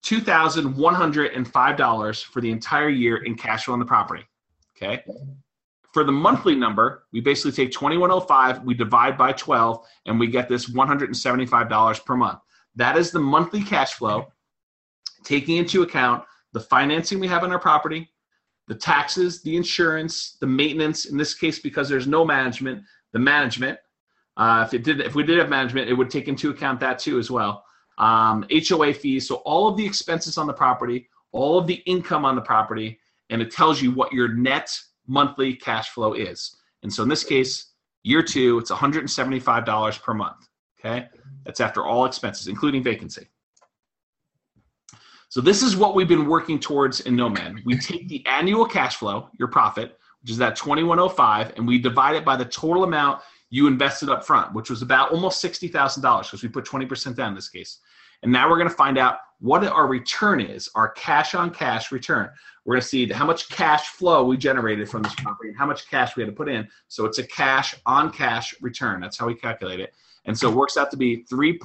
B: $2,105 for the entire year in cash flow on the property. Okay. For the monthly number, we basically take $2,105, we divide by 12, and we get this $175 per month. That is the monthly cash flow, taking into account the financing we have on our property, the taxes, the insurance, the maintenance. In this case, because there's no management, the management. If we did have management, it would take into account that too as well. HOA fees. So all of the expenses on the property, all of the income on the property, and it tells you what your net monthly cash flow is. And so in this case, year 2, it's $175 per month. Okay. That's after all expenses, including vacancy. So this is what we've been working towards in Nomad. We take the annual cash flow, your profit, which is that $2,105, and we divide it by the total amount you invested up front, which was about almost $60,000 because we put 20% down in this case. And now we're going to find out what our return is, our cash on cash return. We're going to see how much cash flow we generated from this property and how much cash we had to put in. So it's a cash on cash return. That's how we calculate it. And so it works out to be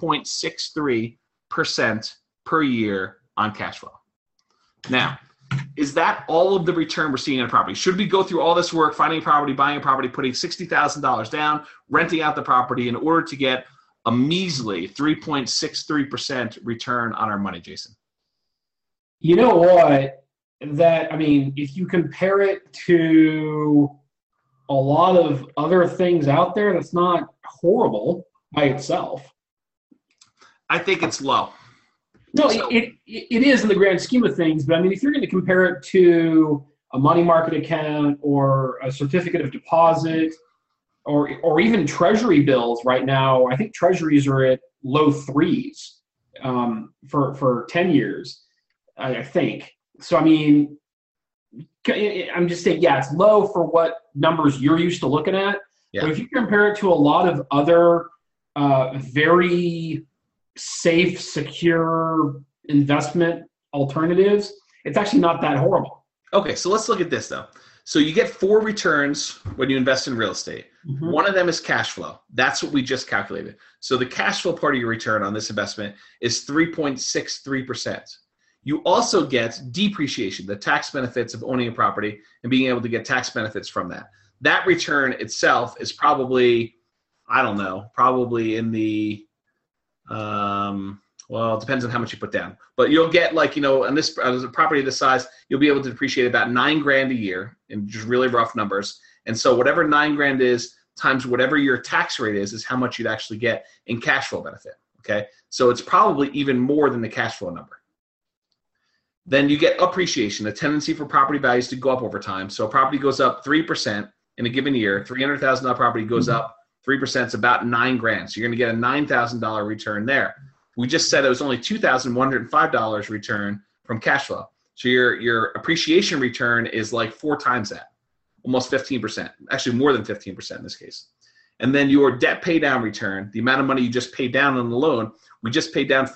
B: 3.63% per year on cash flow. Now, is that all of the return we're seeing in a property? Should we go through all this work, finding a property, buying a property, putting $60,000 down, renting out the property in order to get a measly 3.63% return on our money, Jason.
C: You know what? If you compare it to a lot of other things out there, that's not horrible by itself.
B: I think it's low.
C: No, it is in the grand scheme of things. But if you're going to compare it to a money market account or a certificate of deposit or even treasury bills right now, I think treasuries are at low threes for 10 years, I think. So, I'm just saying, yeah, it's low for what numbers you're used to looking at.
B: Yeah.
C: But if you compare it to a lot of other very safe, secure investment alternatives, it's actually not that horrible.
B: Okay, so let's look at this, though. So you get 4 returns when you invest in real estate. Mm-hmm. One of them is cash flow. That's what we just calculated. So the cash flow part of your return on this investment is 3.63%. You also get depreciation, the tax benefits of owning a property and being able to get tax benefits from that. That return itself is probably, probably in the, it depends on how much you put down. But you'll get on this, as a property this size, you'll be able to depreciate about $9,000 a year in just really rough numbers. And so whatever $9,000 is times whatever your tax rate is how much you'd actually get in cash flow benefit. Okay, so it's probably even more than the cash flow number. Then you get appreciation, a tendency for property values to go up over time. So a property goes up 3% in a given year. $300,000 property goes up 3%. It's about $9,000. So you're going to get a $9,000 return there. We just said it was only $2,105 return from cash flow. So your appreciation return is like 4 times that, almost 15%. Actually, more than 15% in this case. And then your debt pay down return, the amount of money you just paid down on the loan, we just paid down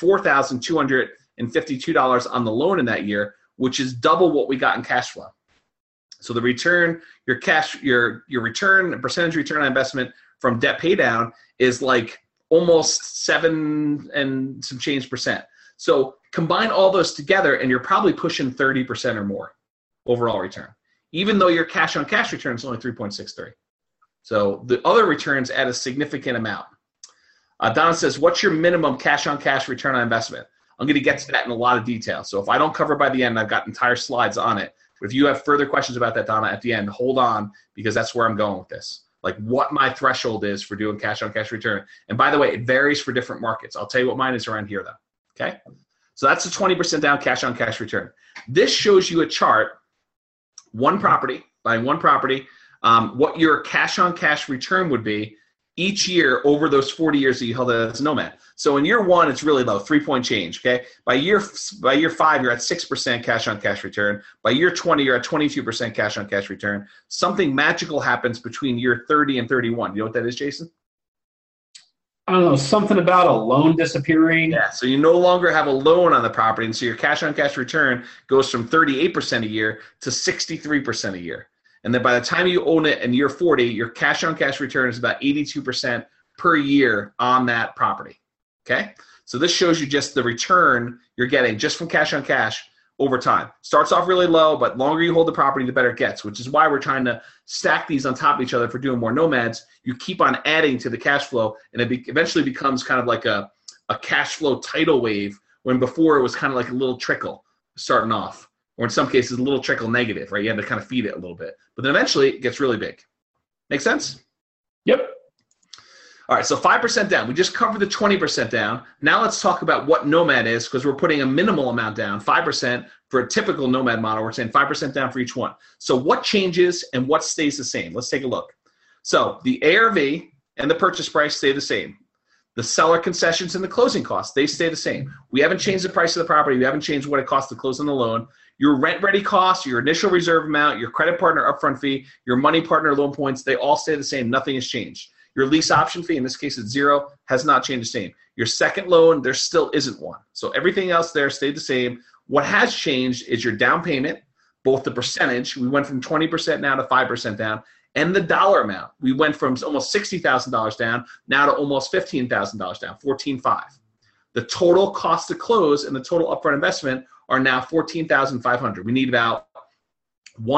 B: $4,252 on the loan in that year, which is double what we got in cash flow. So the return, your return, percentage return on investment from debt pay down is like almost 7 and some change percent. So combine all those together and you're probably pushing 30% or more overall return, even though your cash on cash return is only 3.63. So the other returns add a significant amount. Donna says, what's your minimum cash on cash return on investment? I'm going to get to that in a lot of detail. So if I don't cover by the end, I've got entire slides on it. But if you have further questions about that, Donna, at the end, hold on, because that's where I'm going with this. Like what my threshold is for doing cash on cash return. And by the way, it varies for different markets. I'll tell you what mine is around here, though. Okay? So that's a 20% down cash on cash return. This shows you a chart, buying one property, what your cash on cash return would be each year over those 40 years that you held it as a nomad. So in year 1, it's really low, 3-point change. Okay, by year 5, you're at 6% cash on cash return. By year 20, you're at 22% cash on cash return. Something magical happens between year 30 and 31. You know what that is, Jason?
C: I don't know, something about a loan disappearing.
B: Yeah, so you no longer have a loan on the property, and so your cash on cash return goes from 38% a year to 63% a year. And then by the time you own it in year 40, your cash on cash return is about 82% per year on that property. Okay? So this shows you just the return you're getting just from cash on cash over time. Starts off really low, but longer you hold the property, the better it gets, which is why we're trying to stack these on top of each other for doing more nomads. You keep on adding to the cash flow, and it eventually becomes kind of like a cash flow tidal wave, when before it was kind of like a little trickle starting off, or in some cases a little trickle negative, right? You had to kind of feed it a little bit. But then eventually it gets really big. Make sense?
C: Yep.
B: All right, so 5% down. We just covered the 20% down. Now let's talk about what Nomad is, because we're putting a minimal amount down, 5% for a typical Nomad model. We're saying 5% down for each one. So what changes and what stays the same? Let's take a look. So the ARV and the purchase price stay the same. The seller concessions and the closing costs, they stay the same. We haven't changed the price of the property. We haven't changed what it costs to close on the loan. Your rent-ready costs, your initial reserve amount, your credit partner upfront fee, your money partner loan points, they all stay the same. Nothing has changed. Your lease option fee, in this case it's 0, has not changed the same. Your second loan, there still isn't one. So everything else there stayed the same. What has changed is your down payment, both the percentage, we went from 20% now to 5% down, and the dollar amount. We went from almost $60,000 down now to almost $15,000 down, $14,500. The total cost to close and the total upfront investment are now $14,500. We need about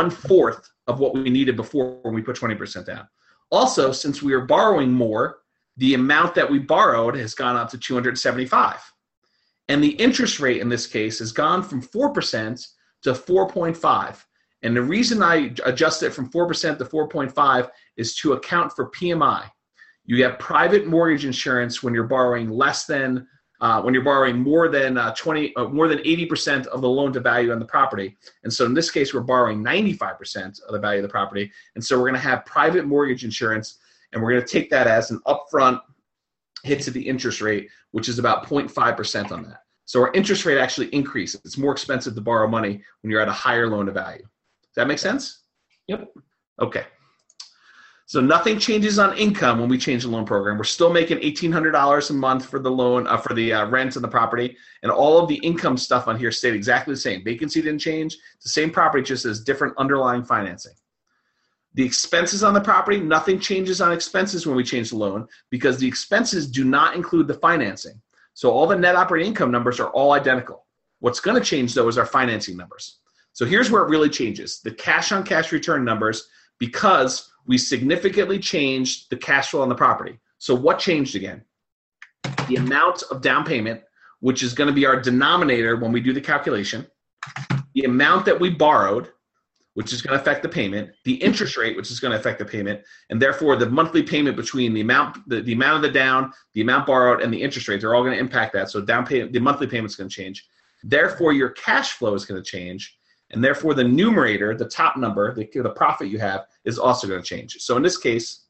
B: 1/4 of what we needed before when we put 20% down. Also, since we are borrowing more, the amount that we borrowed has gone up to $275. And the interest rate in this case has gone from 4% to 4.5. And the reason I adjust it from 4% to 4.5 is to account for PMI. You have private mortgage insurance when you're borrowing less than when you're borrowing more than 80% of the loan to value on the property. And so in this case, we're borrowing 95% of the value of the property. And so we're going to have private mortgage insurance, and we're going to take that as an upfront hit to the interest rate, which is about 0.5% on that. So our interest rate actually increases. It's more expensive to borrow money when you're at a higher loan to value. Does that make sense?
C: Yep.
B: Okay. So nothing changes on income when we change the loan program. We're still making $1,800 a month for the loan, for the rent on the property, and all of the income stuff on here stayed exactly the same. Vacancy didn't change. It's the same property, just as different underlying financing. The expenses on the property, nothing changes on expenses when we change the loan because the expenses do not include the financing. So all the net operating income numbers are all identical. What's going to change, though, is our financing numbers. So here's where it really changes. The cash-on-cash return numbers, because we significantly changed the cash flow on the property. So what changed again? The amount of down payment, which is going to be our denominator when we do the calculation, the amount that we borrowed, which is going to affect the payment, the interest rate, which is going to affect the payment, and therefore the monthly payment between the amount of the down, the amount borrowed, and the interest rates are all going to impact that. So down payment, the monthly payment is going to change. Therefore, your cash flow is going to change. And therefore, the numerator, the top number, the profit you have, is also going to change. So in this case,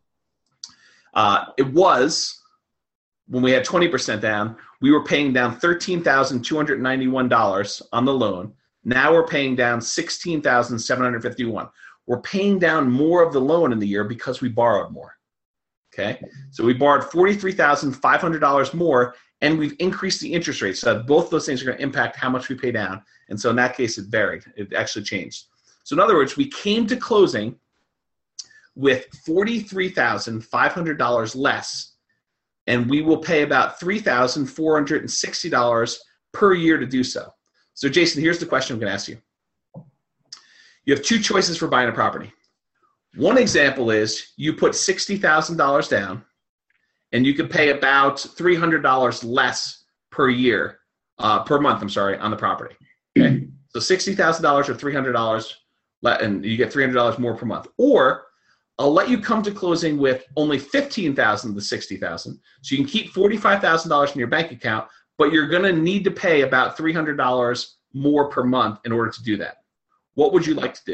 B: it was, when we had 20% down, we were paying down $13,291 on the loan. Now we're paying down $16,751. We're paying down more of the loan in the year because we borrowed more. Okay? So we borrowed $43,500 more, and we've increased the interest rate. So both those things are going to impact how much we pay down. And so in that case, it varied. It actually changed. So in other words, we came to closing with $43,500 less, and we will pay about $3,460 per year to do so. So Jason, here's the question I'm going to ask you. You have two choices for buying a property. One example is you put $60,000 down, and you can pay about $300 less per year, per month, on the property. Okay, so $60,000 or $300, and you get $300 more per month. Or I'll let you come to closing with only $15,000 of the $60,000, so you can keep $45,000 in your bank account, but you're going to need to pay about $300 more per month in order to do that. What would you like to do?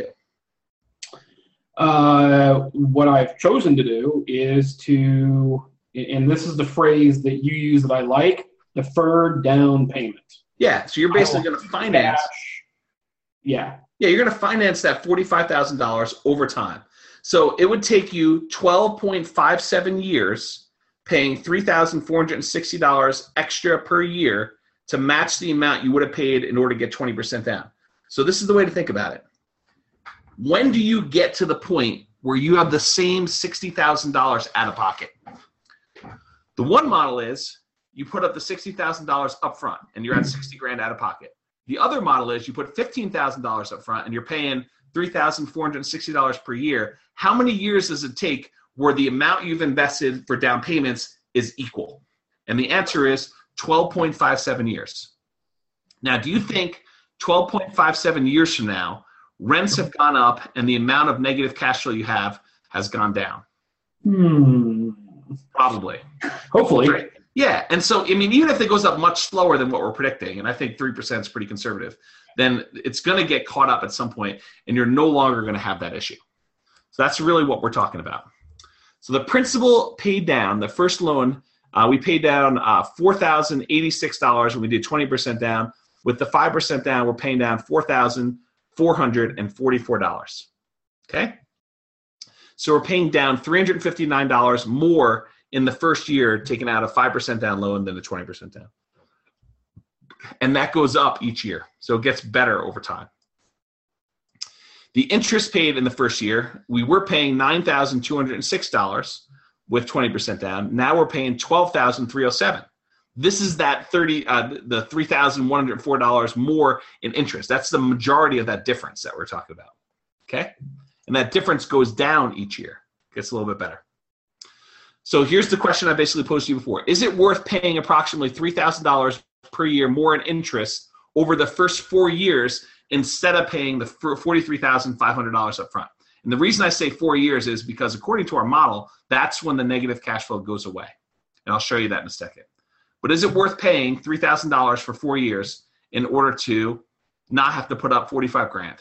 C: What I've chosen to do is to, and this is the phrase that you use that I like, deferred down payment.
B: Yeah, so you're basically going to finance.
C: Yeah,
B: you're going to finance that $45,000 over time. So it would take you 12.57 years, paying $3,460 extra per year to match the amount you would have paid in order to get 20% down. So this is the way to think about it. When do you get to the point where you have the same $60,000 out of pocket? The one model is you put up the $60,000 up front and you're at $60,000 out of pocket. The other model is you put $15,000 up front and you're paying $3,460 per year. How many years does it take where the amount you've invested for down payments is equal? And the answer is 12.57 years. Now, do you think 12.57 years from now, rents have gone up and the amount of negative cash flow you have has gone down? Probably.
C: Hopefully.
B: Right? Yeah. And so, I mean, even if it goes up much slower than what we're predicting, and I think 3% is pretty conservative, then it's going to get caught up at some point and you're no longer going to have that issue. So that's really what we're talking about. So the principal paid down, the first loan, we paid down $4,086 when we did 20% down. With the 5% down, we're paying down $4,444. Okay? So we're paying down $359 more in the first year, taking out a 5% down loan than a 20% down. And that goes up each year. So it gets better over time. The interest paid in the first year, we were paying $9,206 with 20% down. Now we're paying $12,307. This is that the $3,104 more in interest. That's the majority of that difference that we're talking about. Okay? And that difference goes down each year. Gets a little bit better. So here's the question I basically posed to you before. Is it worth paying approximately $3,000 per year more in interest over the first 4 years instead of paying the $43,500 up front? And the reason I say 4 years is because according to our model, that's when the negative cash flow goes away. And I'll show you that in a second. But is it worth paying $3,000 for 4 years in order to not have to put up $45,000?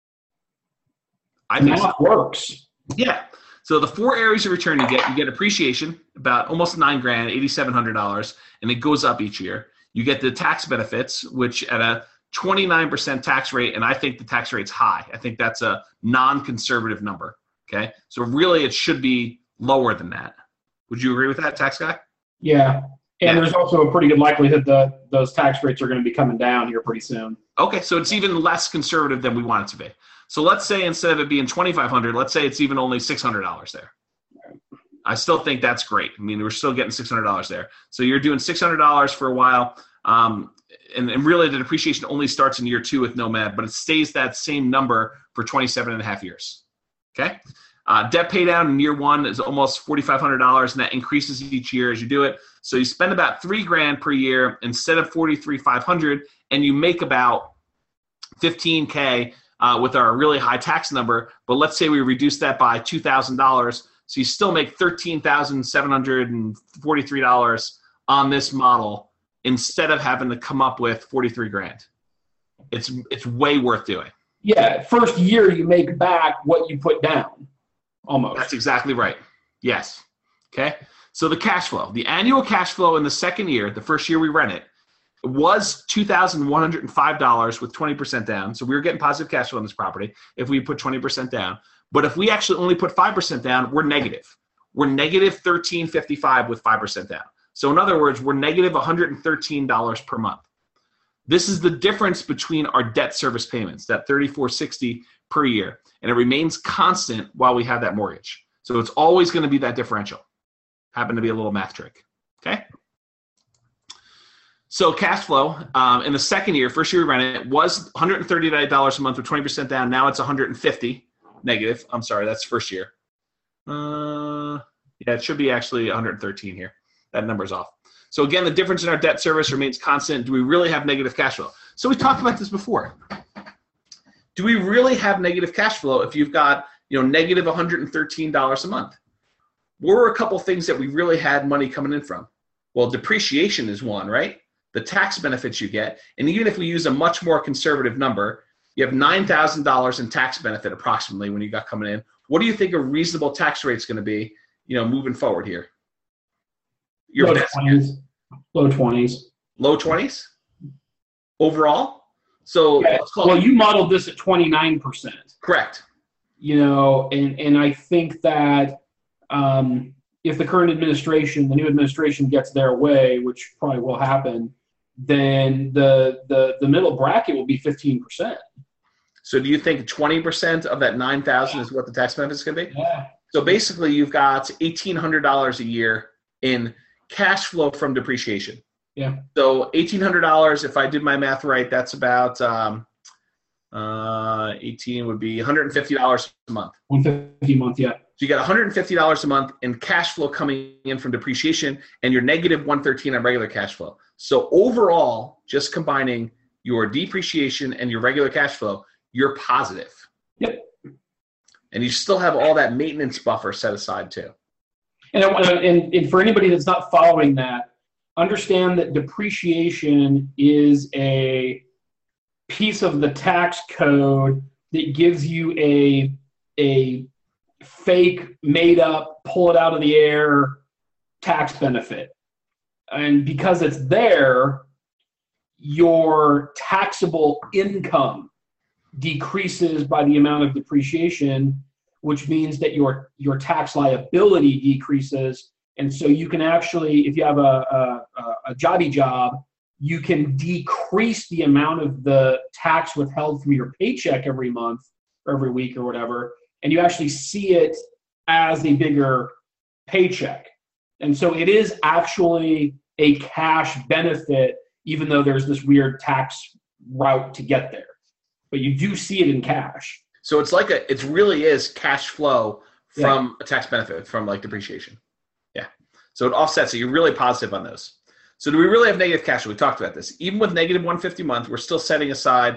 B: I think
C: that works.
B: Yeah. So the 4 areas of return you get appreciation, about almost $9,000, $8,700, and it goes up each year. You get the tax benefits, which at a 29% tax rate, and I think the tax rate's high. I think that's a non-conservative number. Okay. So really it should be lower than that. Would you agree with that, tax guy?
C: Yeah. And there's also a pretty good likelihood that those tax rates are going to be coming down here pretty soon.
B: Okay, so it's even less conservative than we want it to be. So let's say instead of it being $2,500, let's say it's even only $600 there. I still think that's great. I mean, we're still getting $600 there. So you're doing $600 for a while, and really the depreciation only starts in year 2 with Nomad, but it stays that same number for 27 and a half years. Okay? Debt pay down in year 1 is almost $4,500, and that increases each year as you do it. So you spend about $3,000 per year instead of $43,500, and you make about $15,000 with our really high tax number. But let's say we reduce that by $2,000, so you still make $13,743 on this model instead of having to come up with $43,000. It's way worth doing.
C: Yeah, first year you make back what you put down. Almost.
B: That's exactly right. Yes. Okay. So the cash flow, the annual cash flow in the second year, the first year we rent it, was $2,105 with 20% down. So we were getting positive cash flow on this property if we put 20% down. But if we actually only put 5% down, we're negative. We're negative $1,355 with 5% down. So in other words, we're negative $113 per month. This is the difference between our debt service payments, that $3,460 per year, and it remains constant while we have that mortgage. So it's always going to be that differential. Happen to be a little math trick. Okay. So cash flow in the second year, first year we rented it, was $130 a month with 20% down. Now it's $150 negative. I'm sorry, that's first year. Yeah, it should be actually 113 here. That number's off. So again, the difference in our debt service remains constant. Do we really have negative cash flow? So we talked about this before. Do we really have negative cash flow if you've got, negative $113 a month? What were a couple things that we really had money coming in from? Well, depreciation is one, right? The tax benefits you get. And even if we use a much more conservative number, you have $9,000 in tax benefit approximately when you got coming in. What do you think a reasonable tax rate is going to be, moving forward here?
C: Low 20s. Low 20s.
B: Low 20s? Overall? So
C: you modeled this at 29%.
B: Correct.
C: And I think that if the current administration, the new administration gets their way, which probably will happen, then the middle bracket will be 15%.
B: So do you think 20% of that $9,000 is what the tax benefit is going to be?
C: Yeah.
B: So basically you've got $1,800 a year in cash flow from depreciation.
C: Yeah.
B: So $1,800, if I did my math right, that's about 18 would be $150 a month.
C: $150 a month, yeah.
B: So you got $150 a month in cash flow coming in from depreciation, and you're negative $113 on regular cash flow. So overall, just combining your depreciation and your regular cash flow, you're positive.
C: Yep.
B: And you still have all that maintenance buffer set aside too.
C: And for anybody that's not following that, understand that depreciation is a piece of the tax code that gives you a fake, made up, pull it out of the air tax benefit. And because it's there, your taxable income decreases by the amount of depreciation, which means that your tax liability decreases. And so you can actually, if you have a jobby job, you can decrease the amount of the tax withheld from your paycheck every month or every week or whatever, and you actually see it as a bigger paycheck. And so it is actually a cash benefit, even though there's this weird tax route to get there. But you do see it in cash.
B: So it's like it really is cash flow from a tax benefit from like depreciation. Yeah. So it offsets it. You're really positive on those. So do we really have negative cash flow? We talked about this. Even with negative 150 a month, we're still setting aside,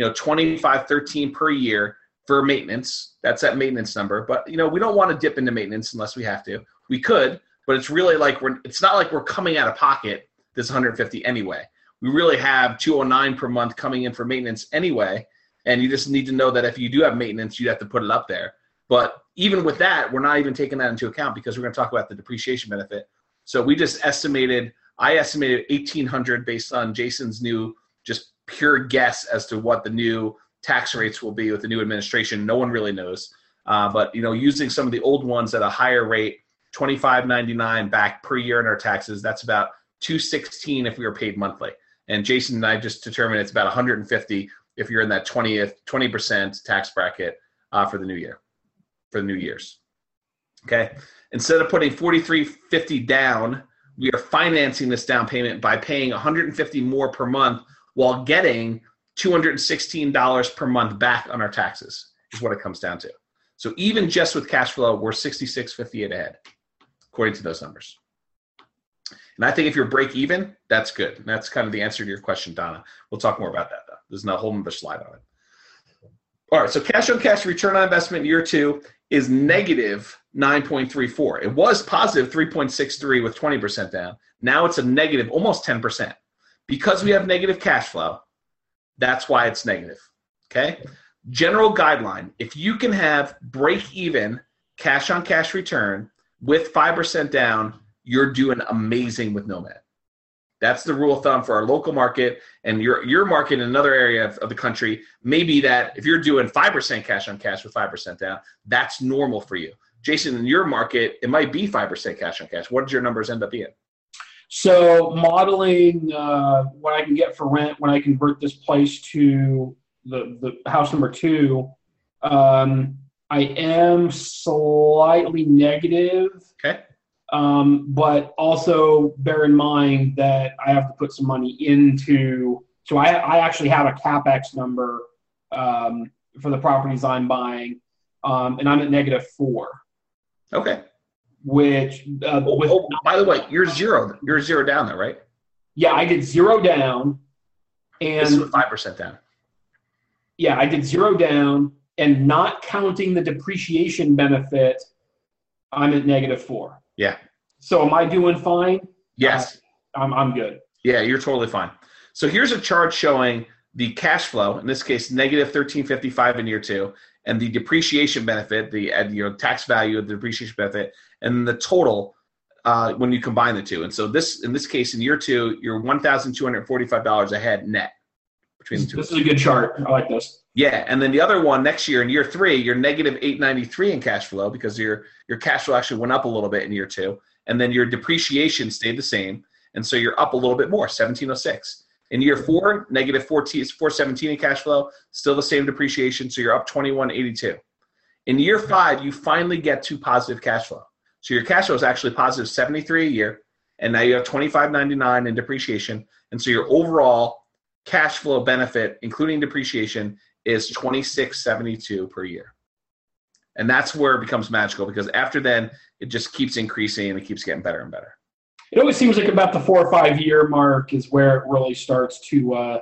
B: 2513 per year for maintenance. That's that maintenance number. But we don't want to dip into maintenance unless we have to. We could, but it's really like it's not like we're coming out of pocket this 150 anyway. We really have 209 per month coming in for maintenance anyway. And you just need to know that if you do have maintenance, you'd have to put it up there. But even with that, we're not even taking that into account because we're going to talk about the depreciation benefit. So we just I estimated 1,800 based on Jason's new just pure guess as to what the new tax rates will be with the new administration. No one really knows. But using some of the old ones at a higher rate, $25.99 back per year in our taxes, that's about $216 if we were paid monthly. And Jason and I just determined it's about $150 if you're in that 20% tax bracket for the new year, for the new years. Okay. Instead of putting $43.50 down, we are financing this down payment by paying $150 more per month while getting $216 per month back on our taxes is what it comes down to. So even just with cash flow, we're $66.58 ahead, according to those numbers. And I think if you're break even, that's good. And that's kind of the answer to your question, Donna. We'll talk more about that, though. There's a whole other slide on it. All right, so cash on cash return on investment in year 2 is negative 9.34. It was positive 3.63 with 20% down. Now it's a negative almost 10%. Because we have negative cash flow, that's why it's negative. Okay? General guideline, if you can have break even cash on cash return with 5% down, you're doing amazing with Nomad. That's the rule of thumb for our local market, and your market in another area of the country may be that if you're doing 5% cash on cash with 5% down, that's normal for you. Jason, in your market, it might be 5% cash on cash. What did your numbers end up being?
C: So modeling what I can get for rent when I convert this place to the house number 2, I am slightly negative.
B: Okay.
C: But also bear in mind that I have to put some money into, so I actually have a CapEx number for the properties I'm buying, and I'm at -4.
B: Okay.
C: Which,
B: by the way, you're zero down though, right?
C: Yeah, I did 0 down. And
B: this is with 5% down.
C: Yeah, I did 0 down, and not counting the depreciation benefit, I'm at -4.
B: Yeah.
C: So am I doing fine?
B: Yes.
C: I'm good.
B: Yeah, you're totally fine. So here's a chart showing the cash flow, in this case, negative 1355 in year 2, and the depreciation benefit, the tax value of the depreciation benefit, and the total when you combine the two. And so in this case, in year 2, you're $1,245 ahead net between the two.
C: This is a good chart. I like this.
B: Yeah, and then the other one next year in year 3, you're negative 893 in cash flow because your cash flow actually went up a little bit in year 2, and then your depreciation stayed the same, and so you're up a little bit more, 1706. In year 4, negative 417 in cash flow, still the same depreciation, so you're up 2182. In year 5, you finally get to positive cash flow. So your cash flow is actually positive 73 a year, and now you have 2599 in depreciation, and so your overall cash flow benefit, including depreciation, is 2672 per year. And that's where it becomes magical, because after then, it just keeps increasing and it keeps getting better and better.
C: It always seems like about the 4 or 5 year mark is where it really starts to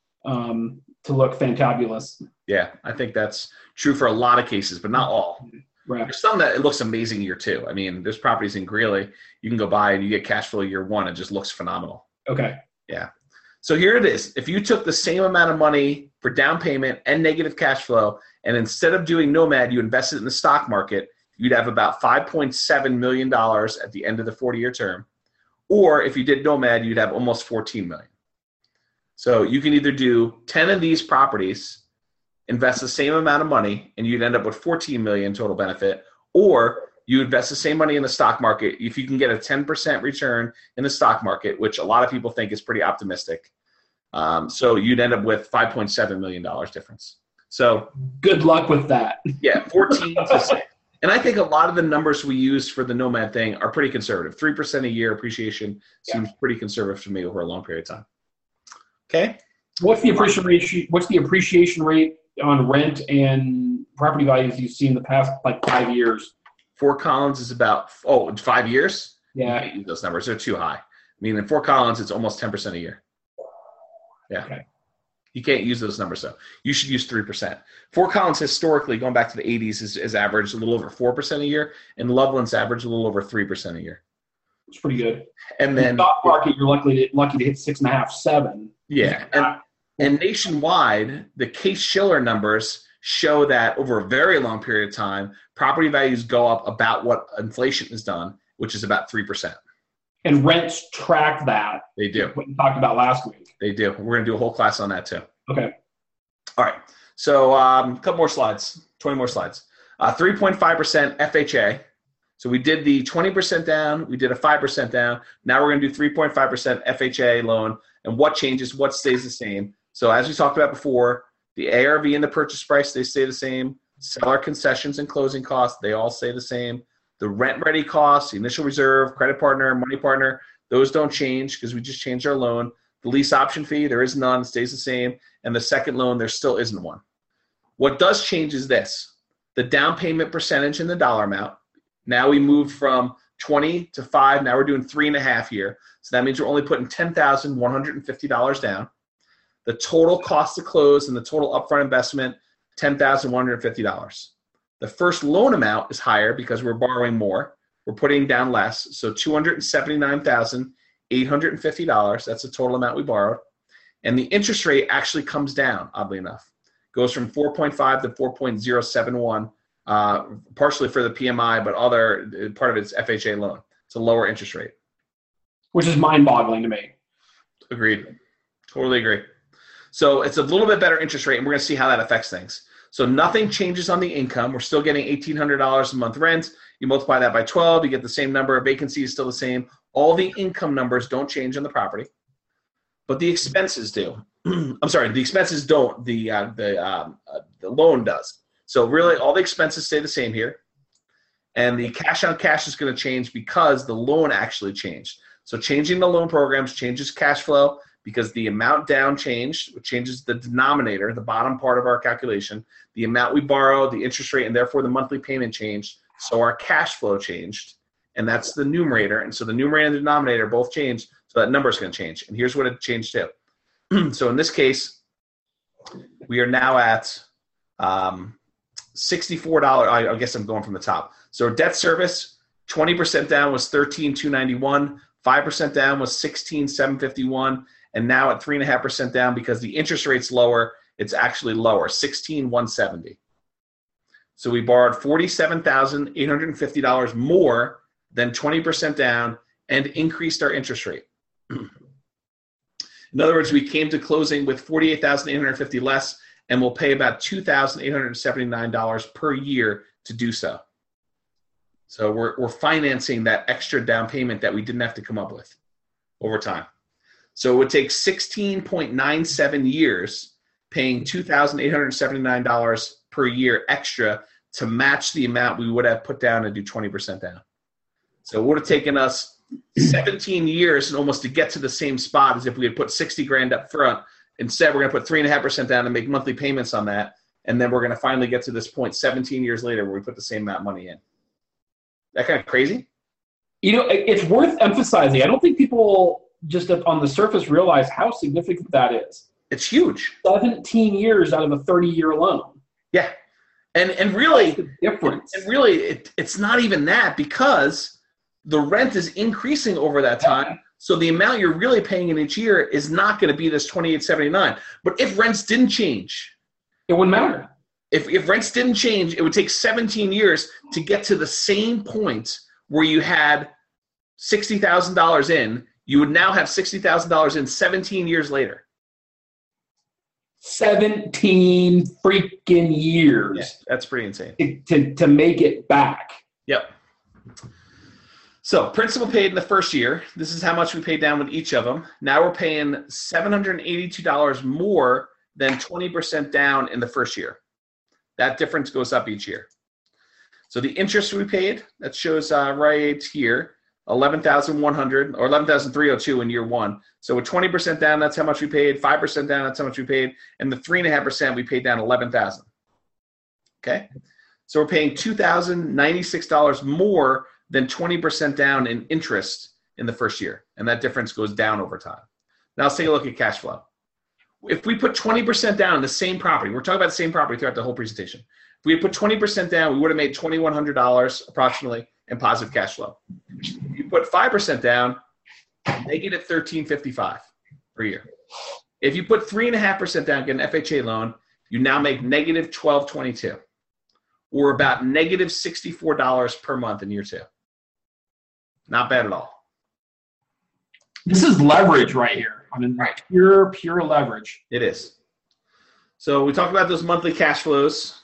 C: look fantabulous.
B: Yeah, I think that's true for a lot of cases, but not all.
C: Right.
B: There's some that it looks amazing year 2. I mean, there's properties in Greeley you can go buy and you get cash flow year 1. It just looks phenomenal.
C: Okay.
B: Yeah. So here it is. If you took the same amount of money for down payment and negative cash flow, and instead of doing Nomad, you invested in the stock market, you'd have about $5.7 million at the end of the 40-year term. Or if you did Nomad, you'd have almost $14 million. So you can either do 10 of these properties, invest the same amount of money, and you'd end up with $14 million total benefit, or you invest the same money in the stock market. If you can get a 10% return in the stock market, which a lot of people think is pretty optimistic, so you'd end up with $5.7 million difference. So
C: good luck with that.
B: Yeah, 14 to 6. And I think a lot of the numbers we use for the Nomad thing are pretty conservative. 3% a year appreciation seems pretty conservative to me over a long period of time. Okay.
C: What's the appreciation rate on rent and property values you've seen the past 5 years?
B: Fort Collins is about 5 years.
C: Yeah.
B: You can't use those numbers. They're too high. I mean, in Fort Collins, it's almost 10% a year. Yeah.
C: Okay.
B: You can't use those numbers, though. You should use 3%. Fort Collins, historically, going back to the 80s, is averaged a little over 4% a year, and Loveland's averaged a little over 3% a year.
C: It's pretty good.
B: And then
C: in the stock market, you're lucky to hit 6.5, 7.
B: Yeah. And nationwide, the Case-Shiller numbers show that over a very long period of time, property values go up about what inflation has done, which is about 3%.
C: And rents track that.
B: They do.
C: What we talked about last week.
B: They do. We're going to do a whole class on that too.
C: Okay.
B: All right. So a couple more slides, 20 more slides. 3.5% FHA. So we did the 20% down. We did a 5% down. Now we're going to do 3.5% FHA loan. And what changes? What stays the same? So as we talked about before, the ARV and the purchase price, they stay the same. Seller concessions and closing costs, they all stay the same. The rent-ready costs, the initial reserve, credit partner, money partner, those don't change because we just changed our loan. The lease option fee, there is none, stays the same. And the second loan, there still isn't one. What does change is this. The down payment percentage and the dollar amount. Now we moved from 20 to 5. Now we're doing 3.5 here. So that means we're only putting $10,150 down. The total cost to close and the total upfront investment, $10,150. The first loan amount is higher because we're borrowing more. We're putting down less. So $279,850. That's the total amount we borrowed. And the interest rate actually comes down, oddly enough. Goes from 4.5 to 4.071, partially for the PMI, but other part of it's FHA loan. It's a lower interest rate.
C: Which is mind-boggling to me.
B: Agreed. Totally agree. So it's a little bit better interest rate, and we're going to see how that affects things. So nothing changes on the income. We're still getting $1,800 a month rent. You multiply that by 12, you get the same number. Vacancy is still the same. All the income numbers don't change on the property, but the expenses do. I'm sorry, the expenses don't. The loan does. So really, all the expenses stay the same here, and the cash on cash is going to change because the loan actually changed. So changing the loan programs changes cash flow because the amount down changed, which changes the denominator, the bottom part of our calculation. The amount we borrow, the interest rate, and therefore the monthly payment changed. So our cash flow changed, and that's the numerator. And so the numerator and the denominator both changed, so that number is going to change. And here's what it changed to. So in this case, we are now at $64. I guess I'm going from the top. So debt service, 20% down was $13,291. 5% down was $16,751. And now at 3.5% down, because the interest rate's lower, it's actually lower, $16,170. So we borrowed $47,850 more than 20% down and increased our interest rate. In other words, we came to closing with $48,850 less, and we'll pay about $2,879 per year to do so. So we're financing that extra down payment that we didn't have to come up with over time. So it would take 16.97 years paying $2,879 per year extra to match the amount we would have put down and do 20% down. So it would have taken us 17 years and almost to get to the same spot as if we had put $60,000 up front. Instead, we're going to put 3.5% down and make monthly payments on that. And then we're going to finally get to this point 17 years later where we put the same amount of money in. That kind of crazy?
C: You know, it's worth emphasizing. I don't think people just on the surface realize how significant that is.
B: It's huge.
C: 17 years out of a 30-year loan.
B: Yeah. And really,
C: the difference.
B: And really, it's not even that because the rent is increasing over that time. Yeah. So the amount you're really paying in each year is not going to be this $2,879. But if rents didn't change,
C: it wouldn't matter.
B: If rents didn't change, it would take 17 years to get to the same point where you had $60,000 in. You would now have $60,000 in 17 years later.
C: 17 freaking years.
B: Yeah, that's pretty insane.
C: To make it back.
B: Yep. So principal paid in the first year. This is how much we paid down with each of them. Now we're paying $782 more than 20% down in the first year. That difference goes up each year. So the interest we paid, that shows right here, $11,100 or $11,302 in year one. So with 20% down, that's how much we paid. 5% down, that's how much we paid. And the 3.5%, we paid down $11,000. Okay? So we're paying $2,096 more than 20% down in interest in the first year. And that difference goes down over time. Now let's take a look at cash flow. If we put 20% down in the same property, we're talking about the same property throughout the whole presentation. If we had put 20% down, we would have made $2,100 approximately in positive cash flow. If you put 5% down, negative $1,355 per year. If you put 3.5% down, get an FHA loan, you now make negative $1,222, or about negative $64 per month in year 2. Not bad at all.
C: This is leverage right here. I mean,
B: Right.
C: pure leverage.
B: It is. So we talked about those monthly cash flows.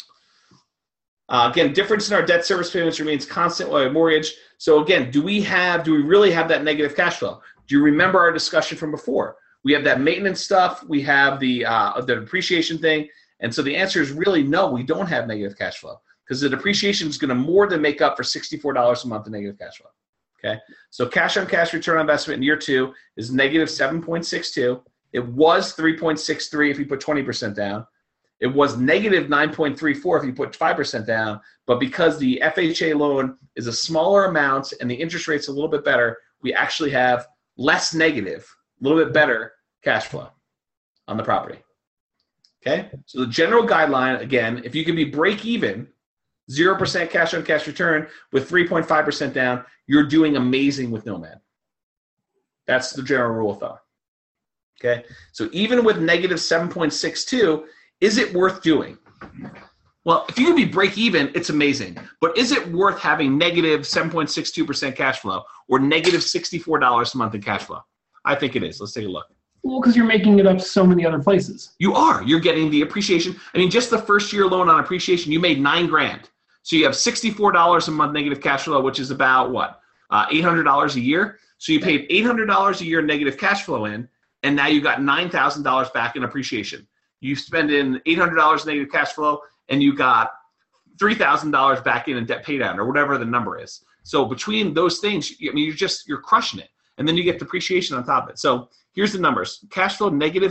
B: Again, difference in our debt service payments remains constant while mortgage. So again, do we really have that negative cash flow? Do you remember our discussion from before? We have that maintenance stuff. We have the depreciation thing. And so the answer is really no, we don't have negative cash flow because the depreciation is going to more than make up for $64 a month in negative cash flow. Okay, so cash on cash return on investment in year 2 is negative 7.62. It was 3.63 if you put 20% down. It was negative 9.34 if you put 5% down. But because the FHA loan is a smaller amount and the interest rate's a little bit better, we actually have less negative, a little bit better cash flow on the property. Okay, so the general guideline, again, if you can be break even, 0% cash on cash return with 3.5% down, you're doing amazing with Nomad. That's the general rule of thumb. Okay, so even with negative 7.62, is it worth doing? Well, if you can be break even, it's amazing. But is it worth having negative 7.62% cash flow or negative $64 a month in cash flow? I think it is. Let's take a look.
C: Well, because you're making it up so many other places.
B: You are. You're getting the appreciation. I mean, just the first year loan on appreciation, you made $9,000. So you have $64 a month negative cash flow, which is about what? $800 a year. So you paid $800 a year negative cash flow in, and now you got $9,000 back in appreciation. You spend in $800 negative cash flow, and you got $3,000 back in debt pay down or whatever the number is. So between those things, I mean, you're crushing it, and then you get depreciation on top of it. So here's the numbers: cash flow negative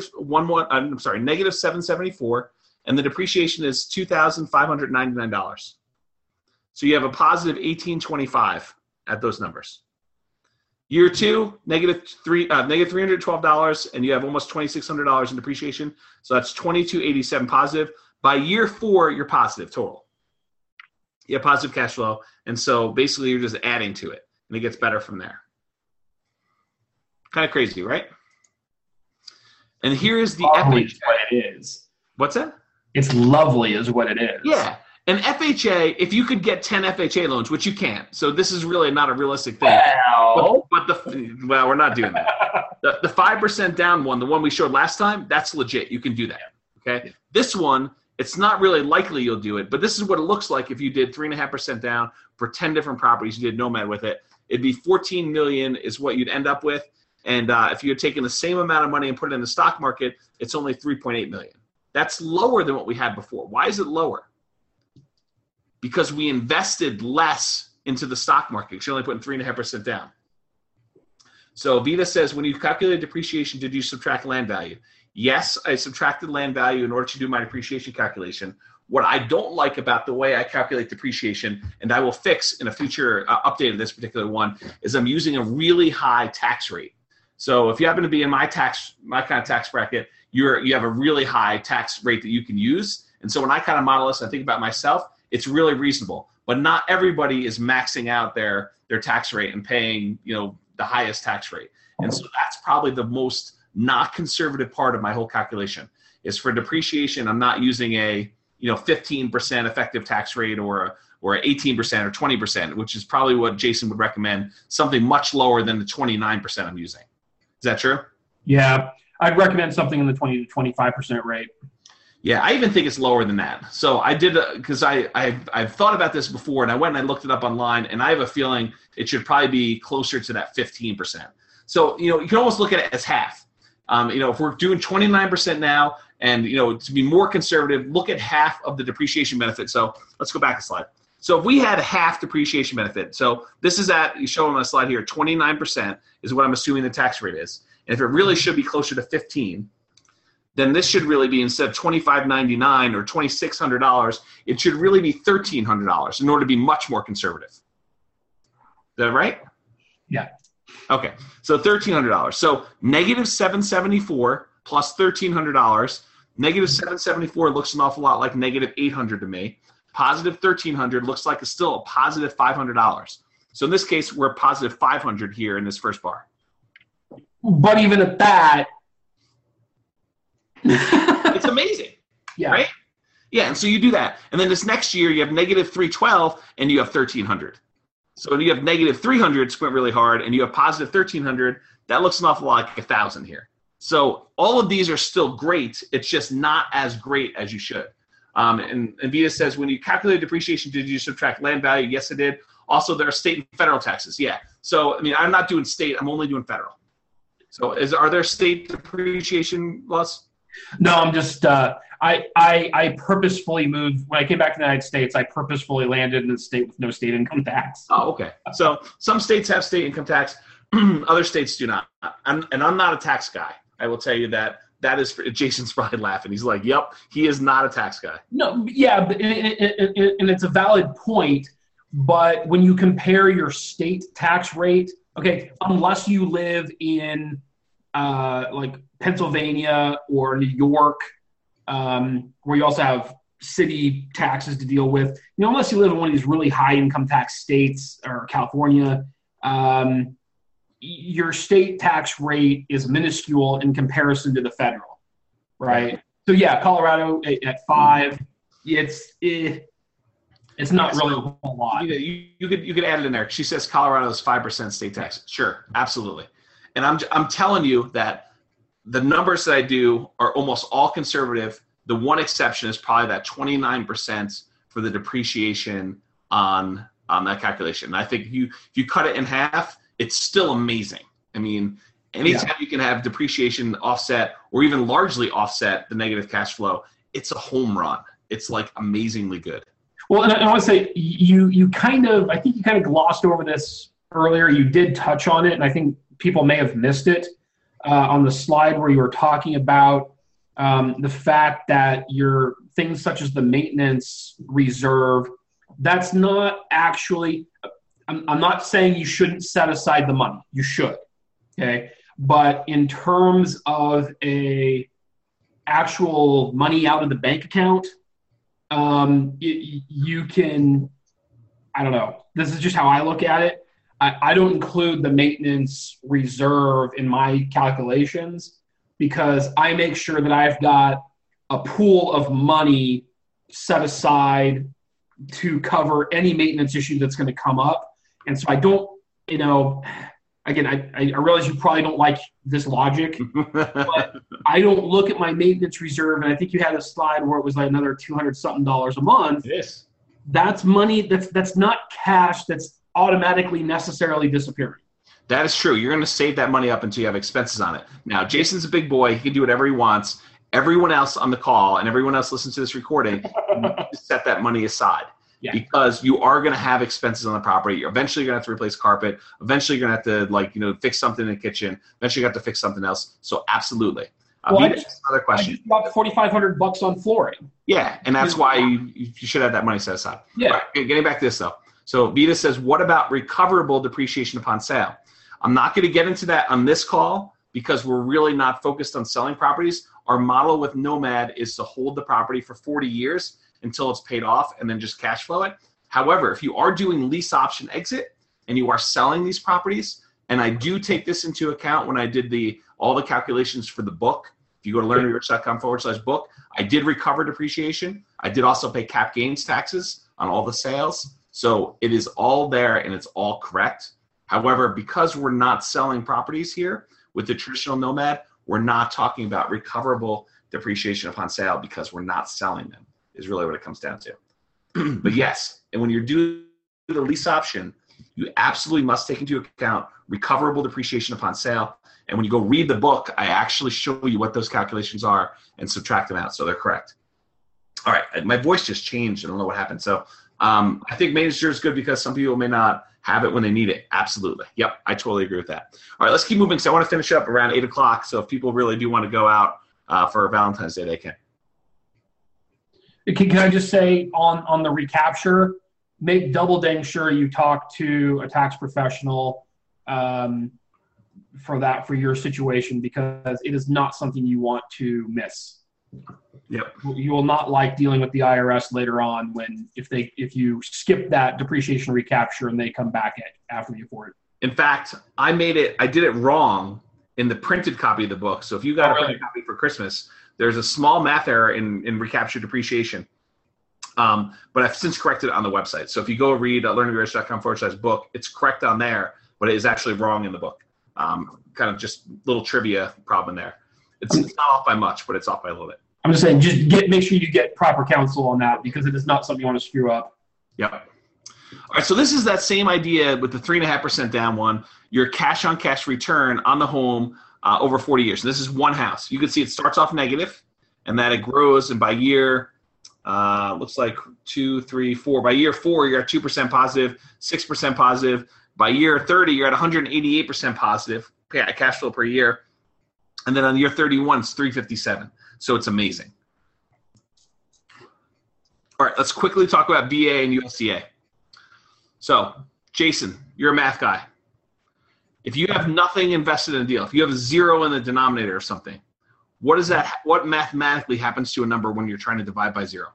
B: 774, and the depreciation is $2,599. So you have a positive 1,825 at those numbers. Year 2, negative $312, and you have almost $2,600 in depreciation. So that's $2,287 positive. By year 4, you're positive total. You have positive cash flow, and so basically you're just adding to it, and it gets better from there. Kind of crazy, right? And here's the
C: Lovely
B: FHA.
C: is what it is.
B: What's that?
C: It's lovely is what it is.
B: Yeah. And FHA, if you could get 10 FHA loans, which you can't, so this is really not a realistic thing.
C: Well,
B: Well, we're not doing that. The 5% down one, the one we showed last time, that's legit. You can do that. Okay. This one, it's not really likely you'll do it, but this is what it looks like if you did 3.5% down for 10 different properties. You did Nomad with it. It'd be 14 million is what you'd end up with. And if you had taken the same amount of money and put it in the stock market, it's only 3.8 million. That's lower than what we had before. Why is it lower? Because we invested less into the stock market. You're only putting 3.5% down. So Vita says, when you calculate depreciation, did you subtract land value? Yes, I subtracted land value in order to do my depreciation calculation. What I don't like about the way I calculate depreciation, and I will fix in a future update of this particular one, is I'm using a really high tax rate. So if you happen to be in my kind of tax bracket, you have a really high tax rate that you can use. And so when I kind of model this, I think about myself, it's really reasonable. But not everybody is maxing out their tax rate and paying, the highest tax rate. And so that's probably the most not conservative part of my whole calculation is for depreciation. I'm not using a 15% effective tax rate or 18% or 20%, which is probably what Jason would recommend, something much lower than the 29% I'm using. Is that true?
C: Yeah, I'd recommend something in the 20 to 25% rate.
B: Yeah, I even think it's lower than that. So I did, because I've thought about this before, and I went and I looked it up online, and I have a feeling it should probably be closer to that 15%. So, you can almost look at it as half. If we're doing 29% now, and, to be more conservative, look at half of the depreciation benefit. So let's go back a slide. So if we had half depreciation benefit, so this is you show on a slide here, 29% is what I'm assuming the tax rate is. And if it really should be closer to 15, then this should really be, instead of $2,599 or $2,600, it should really be $1,300 in order to be much more conservative. that right?
C: Yeah.
B: Okay. So $1,300. So negative 774 plus $1,300. Negative 774 looks an awful lot like negative 800 to me. Positive 1,300 looks like it's still a positive $500. So in this case, we're positive 500 here in this first bar.
C: But even at that,
B: it's amazing.
C: Yeah.
B: Right? Yeah, and so you do that. And then this next year, you have negative 312 and you have 1,300. So when you have negative 300, squint really hard, and you have positive 1,300, that looks an awful lot like 1,000 here. So all of these are still great. It's just not as great as you should. And Vita says, when you calculate depreciation, did you subtract land value? Yes, I did. Also, there are state and federal taxes. Yeah. So, I mean, I'm not doing state. I'm only doing federal. So are there state depreciation laws?
C: No, I'm just I purposefully moved. When I came back to the United States, I purposefully landed in a state with no state income tax.
B: Oh, okay. So some states have state income tax. Other states do not. I'm not a tax guy. I will tell you that. That is, Jason's probably laughing. He's like, yep, he is not a tax guy.
C: No, yeah, but and it's a valid point. But when you compare your state tax rate, okay, unless you live in like Pennsylvania or New York, where you also have city taxes to deal with, unless you live in one of these really high income tax states or California, your state tax rate is minuscule in comparison to the federal, right? So yeah, Colorado at 5, it's not really a whole lot.
B: You could add it in there. She says Colorado is 5% state tax. Sure, absolutely. And I'm telling you that the numbers that I do are almost all conservative. The one exception is probably that 29% for the depreciation on that calculation. And I think if you cut it in half, it's still amazing. I mean, anytime you can have depreciation offset or even largely offset the negative cash flow, it's a home run. It's like amazingly good.
C: Well, and I want to say I think you kind of glossed over this earlier. You did touch on it, and I think people may have missed it on the slide where you were talking about the fact that your things such as the maintenance reserve, that's not actually – I'm not saying you shouldn't set aside the money. You should, okay? But in terms of a actual money out of the bank account, you can – I don't know. This is just how I look at it. I don't include the maintenance reserve in my calculations because I make sure that I've got a pool of money set aside to cover any maintenance issue that's going to come up. And so I don't, again, I realize you probably don't like this logic, but I don't look at my maintenance reserve. And I think you had a slide where it was like another $200-something a month.
B: Yes.
C: That's money that's not cash that's automatically necessarily disappearing.
B: That is true. You're going to save that money up until you have expenses on it. Now, Jason's a big boy. He can do whatever he wants. Everyone else on the call and everyone else listening to this recording, set that money aside. Yeah. Because you are going to have expenses on the property. Eventually, you're going to have to replace carpet. Eventually, you're going to have to, fix something in the kitchen. Eventually, you have to fix something else. So, absolutely.
C: Another
B: question.
C: I just dropped $4,500 on flooring.
B: Yeah, and that's why you should have that money set aside.
C: Yeah.
B: Right, getting back to this, though. So, Vita says, what about recoverable depreciation upon sale? I'm not going to get into that on this call because we're really not focused on selling properties. Our model with Nomad is to hold the property for 40 years until it's paid off and then just cash flow it. However, if you are doing lease option exit and you are selling these properties, and I do take this into account when I did all the calculations for the book. If you go to learnrich.com/book, I did recover depreciation. I did also pay cap gains taxes on all the sales. So it is all there and it's all correct. However, because we're not selling properties here with the traditional Nomad, we're not talking about recoverable depreciation upon sale because we're not selling them. Is really what it comes down to. But yes, and when you're doing the lease option, you absolutely must take into account recoverable depreciation upon sale. And when you go read the book, I actually show you what those calculations are and subtract them out. So they're correct. All right, my voice just changed. I don't know what happened. So I think maintenance reserve is good because some people may not have it when they need it. Absolutely. Yep, I totally agree with that. All right, let's keep moving because I want to finish up around 8 o'clock. So if people really do want to go out for Valentine's Day, they can.
C: Can I just say on the recapture, make double dang sure you talk to a tax professional for your situation, because it is not something you want to miss.
B: Yep.
C: You will not like dealing with the IRS later on if you skip that depreciation recapture and they come back after you for it.
B: In fact, I did it wrong in the printed copy of the book. So if you got a printed copy for Christmas, there's a small math error in recapture depreciation. But I've since corrected it on the website. So if you go read learningyourrisk.com/book, it's correct on there, but it is actually wrong in the book. Kind of just little trivia problem there. It's not off by much, but it's off by a little bit.
C: I'm just saying, make sure you get proper counsel on that, because it is not something you want to screw up.
B: Yep. All right, so this is that same idea with the 3.5% down one. Your cash-on-cash return on the home over 40 years. And this is one house. You can see it starts off negative, and that it grows, and by year, looks like 2, 3, 4. By year 4, you're at 2% positive, 6% positive. By year 30, you're at 188% positive cash flow per year. And then on year 31, it's 357. So it's amazing. All right, let's quickly talk about VA and USDA. So, Jason, you're a math guy. If you have nothing invested in a deal, if you have 0 in the denominator or something, what mathematically happens to a number when you're trying to divide by 0?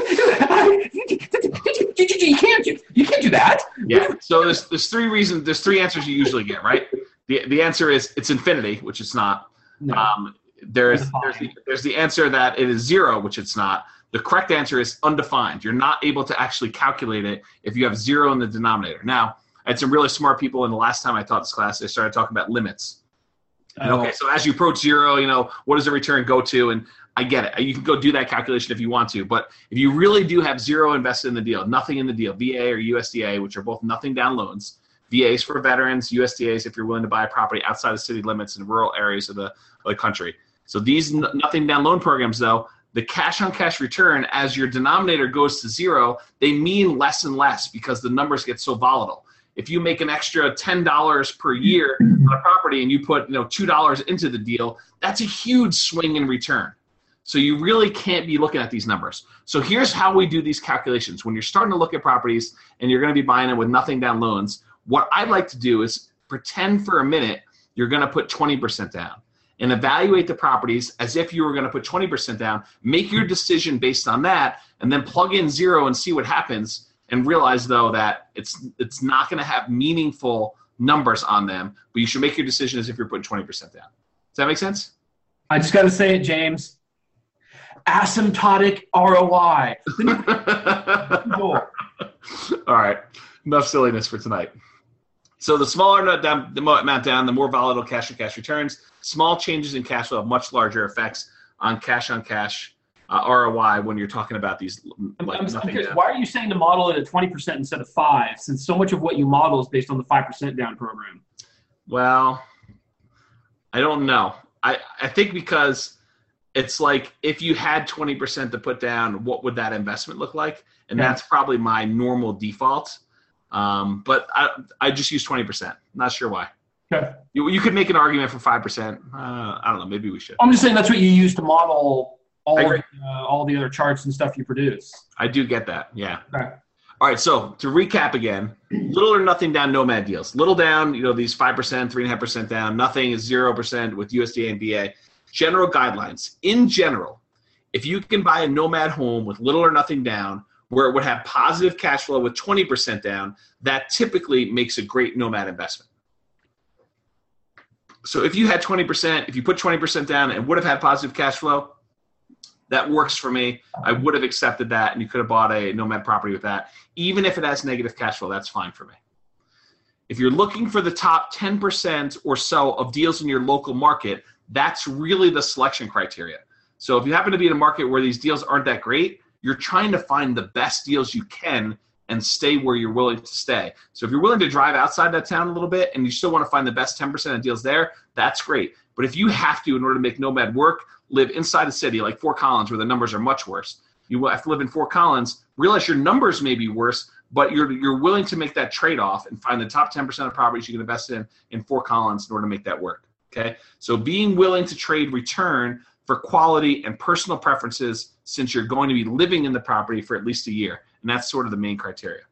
C: You can't do that.
B: Yeah. So there's 3 reasons. There's 3 answers you usually get, right? The answer is it's infinity, which it's not. No. There's the answer that it is 0, which it's not. The correct answer is undefined. You're not able to actually calculate it if you have 0 in the denominator. Now, I had some really smart people in the last time I taught this class. They started talking about limits. And okay, so as you approach 0, what does the return go to? And I get it. You can go do that calculation if you want to. But if you really do have 0 invested in the deal, nothing in the deal, VA or USDA, which are both nothing down loans, VAs for veterans, USDAs if you're willing to buy a property outside of city limits in rural areas of the country. So these nothing down loan programs, though, the cash-on-cash return, as your denominator goes to 0, they mean less and less because the numbers get so volatile. If you make an extra $10 per year on a property and you put $2 into the deal, that's a huge swing in return. So you really can't be looking at these numbers. So here's how we do these calculations. When you're starting to look at properties and you're going to be buying them with nothing down loans, what I'd like to do is pretend for a minute you're going to put 20% down and evaluate the properties as if you were going to put 20% down. Make your decision based on that, and then plug in 0 and see what happens, and realize, though, that it's not going to have meaningful numbers on them, but you should make your decision as if you're putting 20% down. Does that make sense?
C: I just got to say it, James. Asymptotic ROI.
B: All right. Enough silliness for tonight. So the smaller the amount down, the more volatile cash-on-cash returns. Small changes in cash flow have much larger effects on cash-on-cash ROI when you're talking about these.
C: I'm curious, why are you saying to model it at 20% instead of 5%, since so much of what you model is based on the 5% down program?
B: Well, I don't know. I think because it's like if you had 20% to put down, what would that investment look like? And that's probably my normal default. But I just use 20%. Not sure why.
C: Okay.
B: You could make an argument for 5%. I don't know. Maybe we should.
C: I'm just saying that's what you use to model all the other charts and stuff you produce.
B: I do get that. Yeah.
C: Okay.
B: All right. So to recap again, little or nothing down nomad deals. Little down, these 5%, 3.5% down. Nothing is 0% with USDA and VA. General guidelines. In general, if you can buy a nomad home with little or nothing down, where it would have positive cash flow with 20% down, that typically makes a great nomad investment. So if you had 20%, if you put 20% down and would have had positive cash flow, that works for me. I would have accepted that, and you could have bought a nomad property with that. Even if it has negative cash flow, that's fine for me. If you're looking for the top 10% or so of deals in your local market, that's really the selection criteria. So if you happen to be in a market where these deals aren't that great, you're trying to find the best deals you can and stay where you're willing to stay. So if you're willing to drive outside that town a little bit and you still want to find the best 10% of deals there, that's great. But if you have to, in order to make nomad work, live inside a city like Fort Collins where the numbers are much worse. You have to live in Fort Collins, realize your numbers may be worse, but you're willing to make that trade-off and find the top 10% of properties you can invest in Fort Collins in order to make that work. Okay? So being willing to trade return for quality and personal preferences since you're going to be living in the property for at least a year. And that's sort of the main criteria.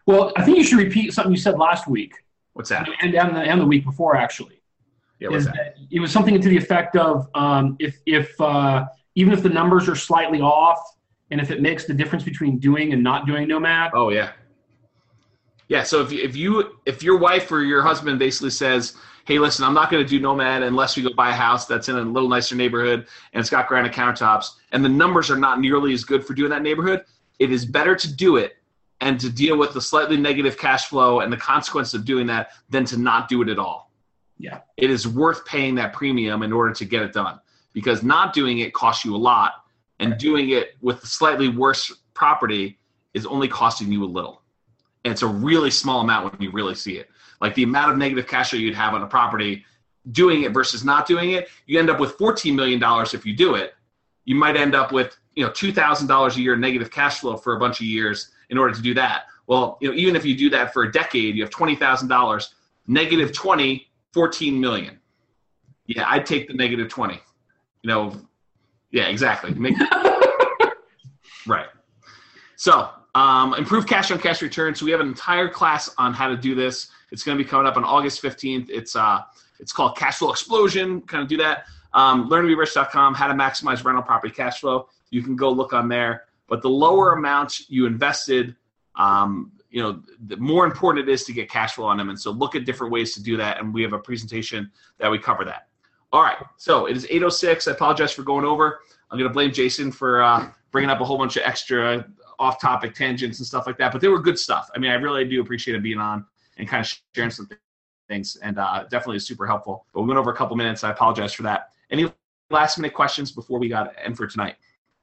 C: Well, I think you should repeat something you said last week.
B: What's that?
C: And the week before, actually.
B: Yeah, what's that?
C: It was something to the effect of if even if the numbers are slightly off, and if it makes the difference between doing and not doing Nomad.
B: Oh yeah. Yeah. So if your wife or your husband basically says, hey, listen, I'm not going to do Nomad unless we go buy a house that's in a little nicer neighborhood and it's got granite countertops, and the numbers are not nearly as good for doing that neighborhood, it is better to do it and to deal with the slightly negative cash flow and the consequence of doing that than to not do it at all.
C: Yeah.
B: It is worth paying that premium in order to get it done, because not doing it costs you a lot, and doing it with slightly worse property is only costing you a little. And it's a really small amount when you really see it. Like the amount of negative cash flow you'd have on a property, doing it versus not doing it, you end up with $14 million if you do it. You might end up with $2,000 a year negative cash flow for a bunch of years in order to do that. Well, even if you do that for a decade, you have $20,000, negative 20, 14 million. Yeah, I'd take the negative 20. Yeah, exactly. Right. So, improve cash on cash returns. So we have an entire class on how to do this. It's going to be coming up on August 15th. It's called Cash Flow Explosion. Kind of do that. LearnToBeRich.com, how to maximize rental property cash flow. You can go look on there. But the lower amount you invested, the more important it is to get cash flow on them. And so look at different ways to do that. And we have a presentation that we cover that. All right. So it is 8:06. I apologize for going over. I'm going to blame Jason for bringing up a whole bunch of extra off-topic tangents and stuff like that. But they were good stuff. I mean, I really do appreciate him being on and kind of sharing some things. And definitely is super helpful. But we went over a couple minutes. I apologize for that. Any last-minute questions before we got to end for tonight?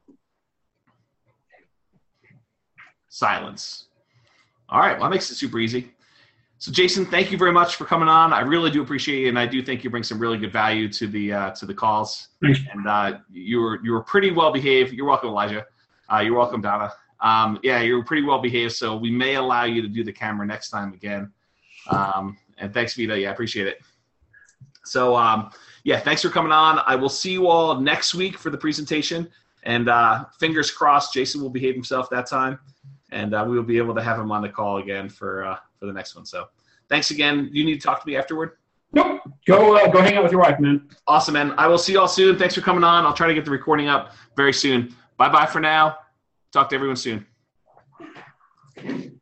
B: Silence. All right. Well, that makes it super easy. So, Jason, thank you very much for coming on. I really do appreciate it, and I do think you bring some really good value to the calls.
C: Thanks.
B: And you were pretty well behaved. You're welcome, Elijah. You're welcome, Donna. You were pretty well behaved, so we may allow you to do the camera next time again. And thanks, Vita. Yeah, I appreciate it. So, thanks for coming on. I will see you all next week for the presentation, and fingers crossed, Jason will behave himself that time, and we will be able to have him on the call again for the next one. So thanks again. You need to talk to me afterward?
C: Nope. Go hang out with your wife, man.
B: Awesome, man. I will see you all soon. Thanks for coming on. I'll try to get the recording up very soon. Bye-bye for now. Talk to everyone soon.